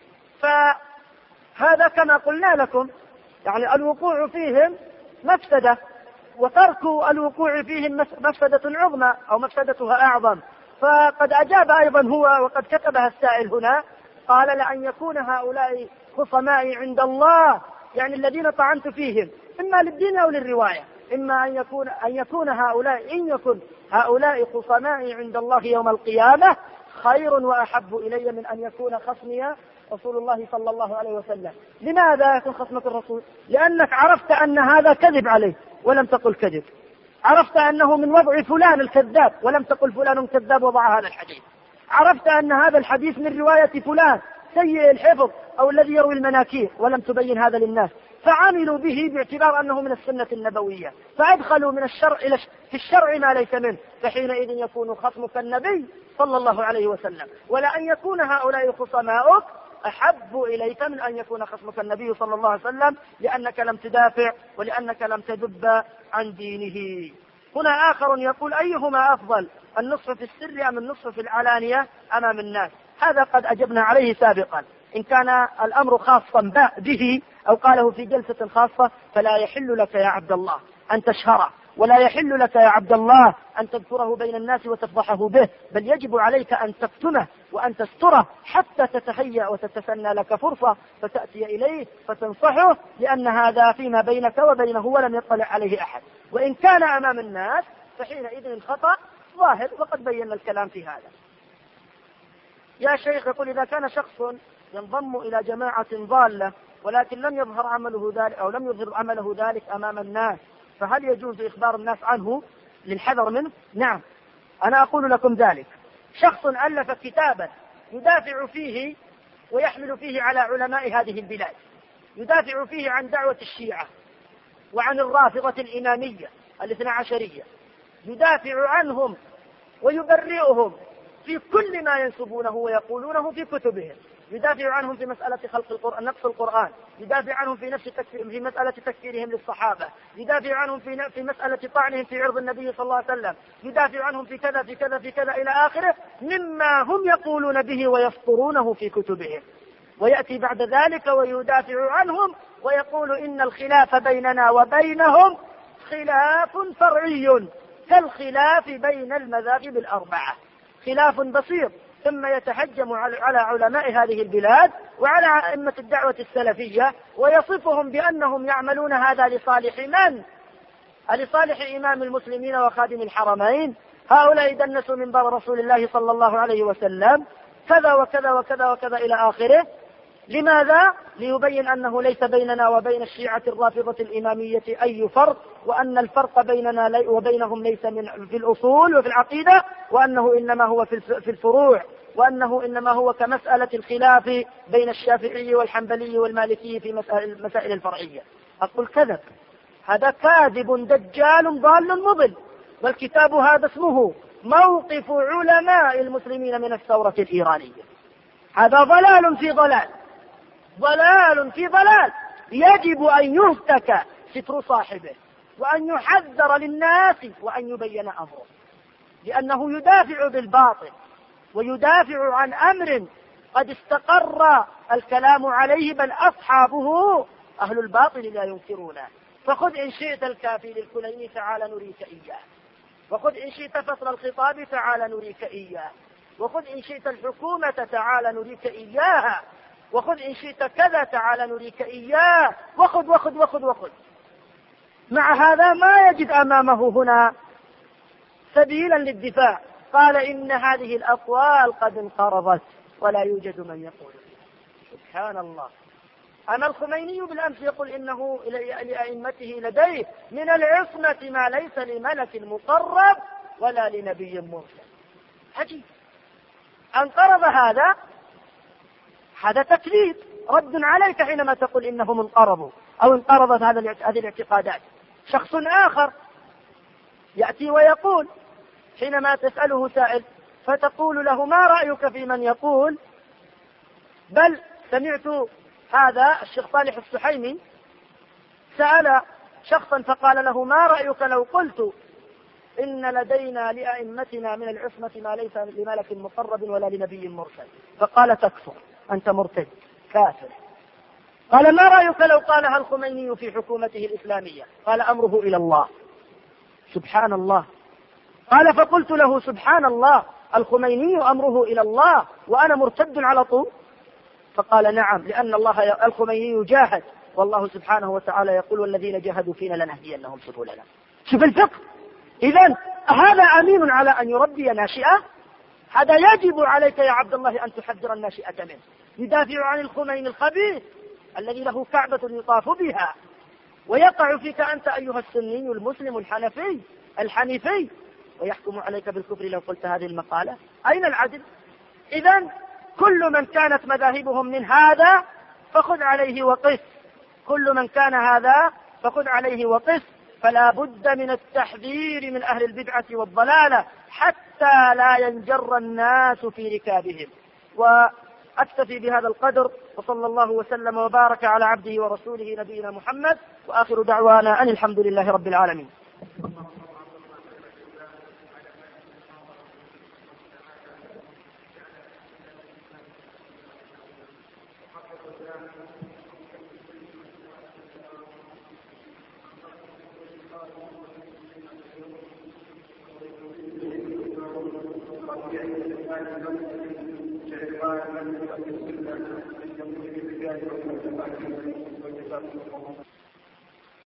فهذا كما قلنا لكم يعني الوقوع فيهم مفسدة، وترك الوقوع فيهم مفسدة عظمى أو مفسدتها أعظم. فقد أجاب أيضا هو وقد كتبها السائل هنا، قال: لأن يكون هؤلاء خصمائي عند الله، يعني الذين طعنت فيهم إما للدين أو للرواية، إما أن يكون أن يكون هؤلاء إن يكن هؤلاء خصمائي عند الله يوم القيامة خير وأحب إلي من أن يكون خصمي رسول الله صلى الله عليه وسلم. لماذا يكون خصمك الرسول؟ لأنك عرفت أن هذا كذب عليه ولم تقل كذب، عرفت أنه من وضع فلان الكذاب ولم تقل فلان كذاب وضع هذا الحديث، عرفت أن هذا الحديث من رواية فلان سيء الحفظ أو الذي يروي المناكير ولم تبين هذا للناس، فعملوا به باعتبار أنه من السنة النبوية، فأدخلوا من الشرع إلى في الشرع ما ليس منه، فحينئذ يكون خصمك النبي صلى الله عليه وسلم. ولأن يكون هؤلاء خصماؤك أحب إليك من أن يكون خصمك النبي صلى الله عليه وسلم، لأنك لم تدافع ولأنك لم تذب عن دينه. هنا آخر يقول أيهما أفضل، النصف في السر أم النصف في العلانية أمام الناس؟ هذا قد أجبنا عليه سابقا. إن كان الأمر خاصا به أو قاله في جلسة خاصة فلا يحل لك يا عبد الله أن تشهره، ولا يحل لك يا عبد الله أن تذكره بين الناس وتفضحه به، بل يجب عليك أن تكتمه وأن تستره حتى تتهيأ وتتسنى لك فرصة فتأتي إليه فتنصحه، لأن هذا فيما بينك وبينه ولم يطلع عليه أحد. وإن كان أمام الناس فحينئذ الخطأ ظاهر، وقد بينا الكلام في هذا. يا شيخ، يقول إذا كان شخص ينضم إلى جماعة ضالة ولكن لم يظهر عمله ذلك أو لم يظهر عمله ذلك أمام الناس، فهل يجوز إخبار الناس عنه للحذر منه؟ نعم، أنا أقول لكم ذلك. شخص ألف كتابا يدافع فيه ويحمل فيه على علماء هذه البلاد، يدافع فيه عن دعوة الشيعة وعن الرافضة الإمامية الاثنى عشرية، يدافع عنهم ويبرئهم في كل ما ينسبونه ويقولونه في كتبهم، يدافع عنهم في مسألة خلق القرآن، نقص القرآن، يدافع عنهم في نفس تكفير في مسألة تكفيرهم للصحابة، يدافع عنهم في في مسألة طعنهم في عرض النبي صلى الله عليه وسلم، يدافع عنهم في كذا في كذا في كذا إلى آخره مما هم يقولون به ويفطرونه في كتبهم. ويأتي بعد ذلك ويدافع عنهم ويقول إن الخلاف بيننا وبينهم خلاف فرعي كالخلاف بين المذاهب الأربعة، خلاف بسيط، ثم يتهجم على علماء هذه البلاد وعلى أئمة الدعوة السلفية ويصفهم بأنهم يعملون هذا لصالح من؟ لصالح إمام المسلمين وخادم الحرمين. هؤلاء دنسوا من باب رسول الله صلى الله عليه وسلم كذا وكذا وكذا وكذا إلى آخره. لماذا؟ ليبين أنه ليس بيننا وبين الشيعة الرافضة الإمامية أي فرق، وأن الفرق بيننا وبينهم ليس من في الأصول وفي العقيدة، وأنه إنما هو في الفروع، وأنه إنما هو كمسألة الخلاف بين الشافعي والحنبلي والمالكي في المسائل الفرعية. أقول كذب، هذا كاذب دجال ضال مضل، والكتاب هذا اسمه موقف علماء المسلمين من الثورة الإيرانية. هذا ضلال في ضلال، ضلال في ضلال، يجب أن يهتك ستر صاحبه وأن يحذر للناس وأن يبين أمره، لأنه يدافع بالباطل ويدافع عن أمر قد استقر الكلام عليه، بل أصحابه أهل الباطل لا ينكرونه. فخذ إن شئت الكافي للكلين تعال نريك إياه، وخذ إن شئت فصل الخطاب تعال نريك إياه، وخذ إن شئت الحكومة تعال نريك إياها، وخذ إن شئت كذا تعال نريك إياه، وخذ وخذ وخذ وخذ. مع هذا ما يجد أمامه هنا سبيلا للدفاع. قال إن هذه الأقوال قد انقرضت ولا يوجد من يقول. سبحان الله. أما الخميني بالأمس يقول إنه لأئمته لديه من العصمة ما ليس لملك مقرب ولا لنبي مرسل. عجيب. انقرض هذا، هذا تكذيب، رد عليك حينما تقول إنهم انقرضوا أو انقرضت هذه الاعتقادات. شخص آخر يأتي ويقول حينما تسأله سائل فتقول له ما رأيك في من يقول، بل سمعت هذا الشيخ صالح السحيمي سأل شخصا فقال له ما رأيك لو قلت إن لدينا لأئمتنا من العصمة ما ليس لملك مقرب ولا لنبي مرسل، فقال تكفر، أنت مرتد كافر. قال ما رأيك لو قالها الخميني في حكومته الإسلامية؟ قال أمره إلى الله. سبحان الله. قال فقلت له سبحان الله، الخميني أمره إلى الله وأنا مرتد على طول؟ فقال نعم، لأن الله الخميني جاهد، والله سبحانه وتعالى يقول والذين جاهدوا فينا لنهدينهم سبلنا. شوف الفقه. إذن هذا أمين على أن يربي ناشئة؟ هذا يجب عليك يا عبد الله أن تحذر الناشئة منه. يدافع عن الخميني الخبيث الذي له كعبة يطاف بها، ويقع فيك أنت أيها السني المسلم الحنفي الحنيفي ويحكم عليك بالكفر لو قلت هذه المقالة. أين العدل؟ إذن كل من كانت مذاهبهم من هذا فخذ عليه وقس، كل من كان هذا فخذ عليه وقس. فلا بد من التحذير من أهل البدعة والضلالة حتى لا ينجر الناس في ركابهم. وأكتفي بهذا القدر، وصلى الله وسلم وبارك على عبده ورسوله نبينا محمد، وآخر دعوانا أن الحمد لله رب العالمين. Thank you.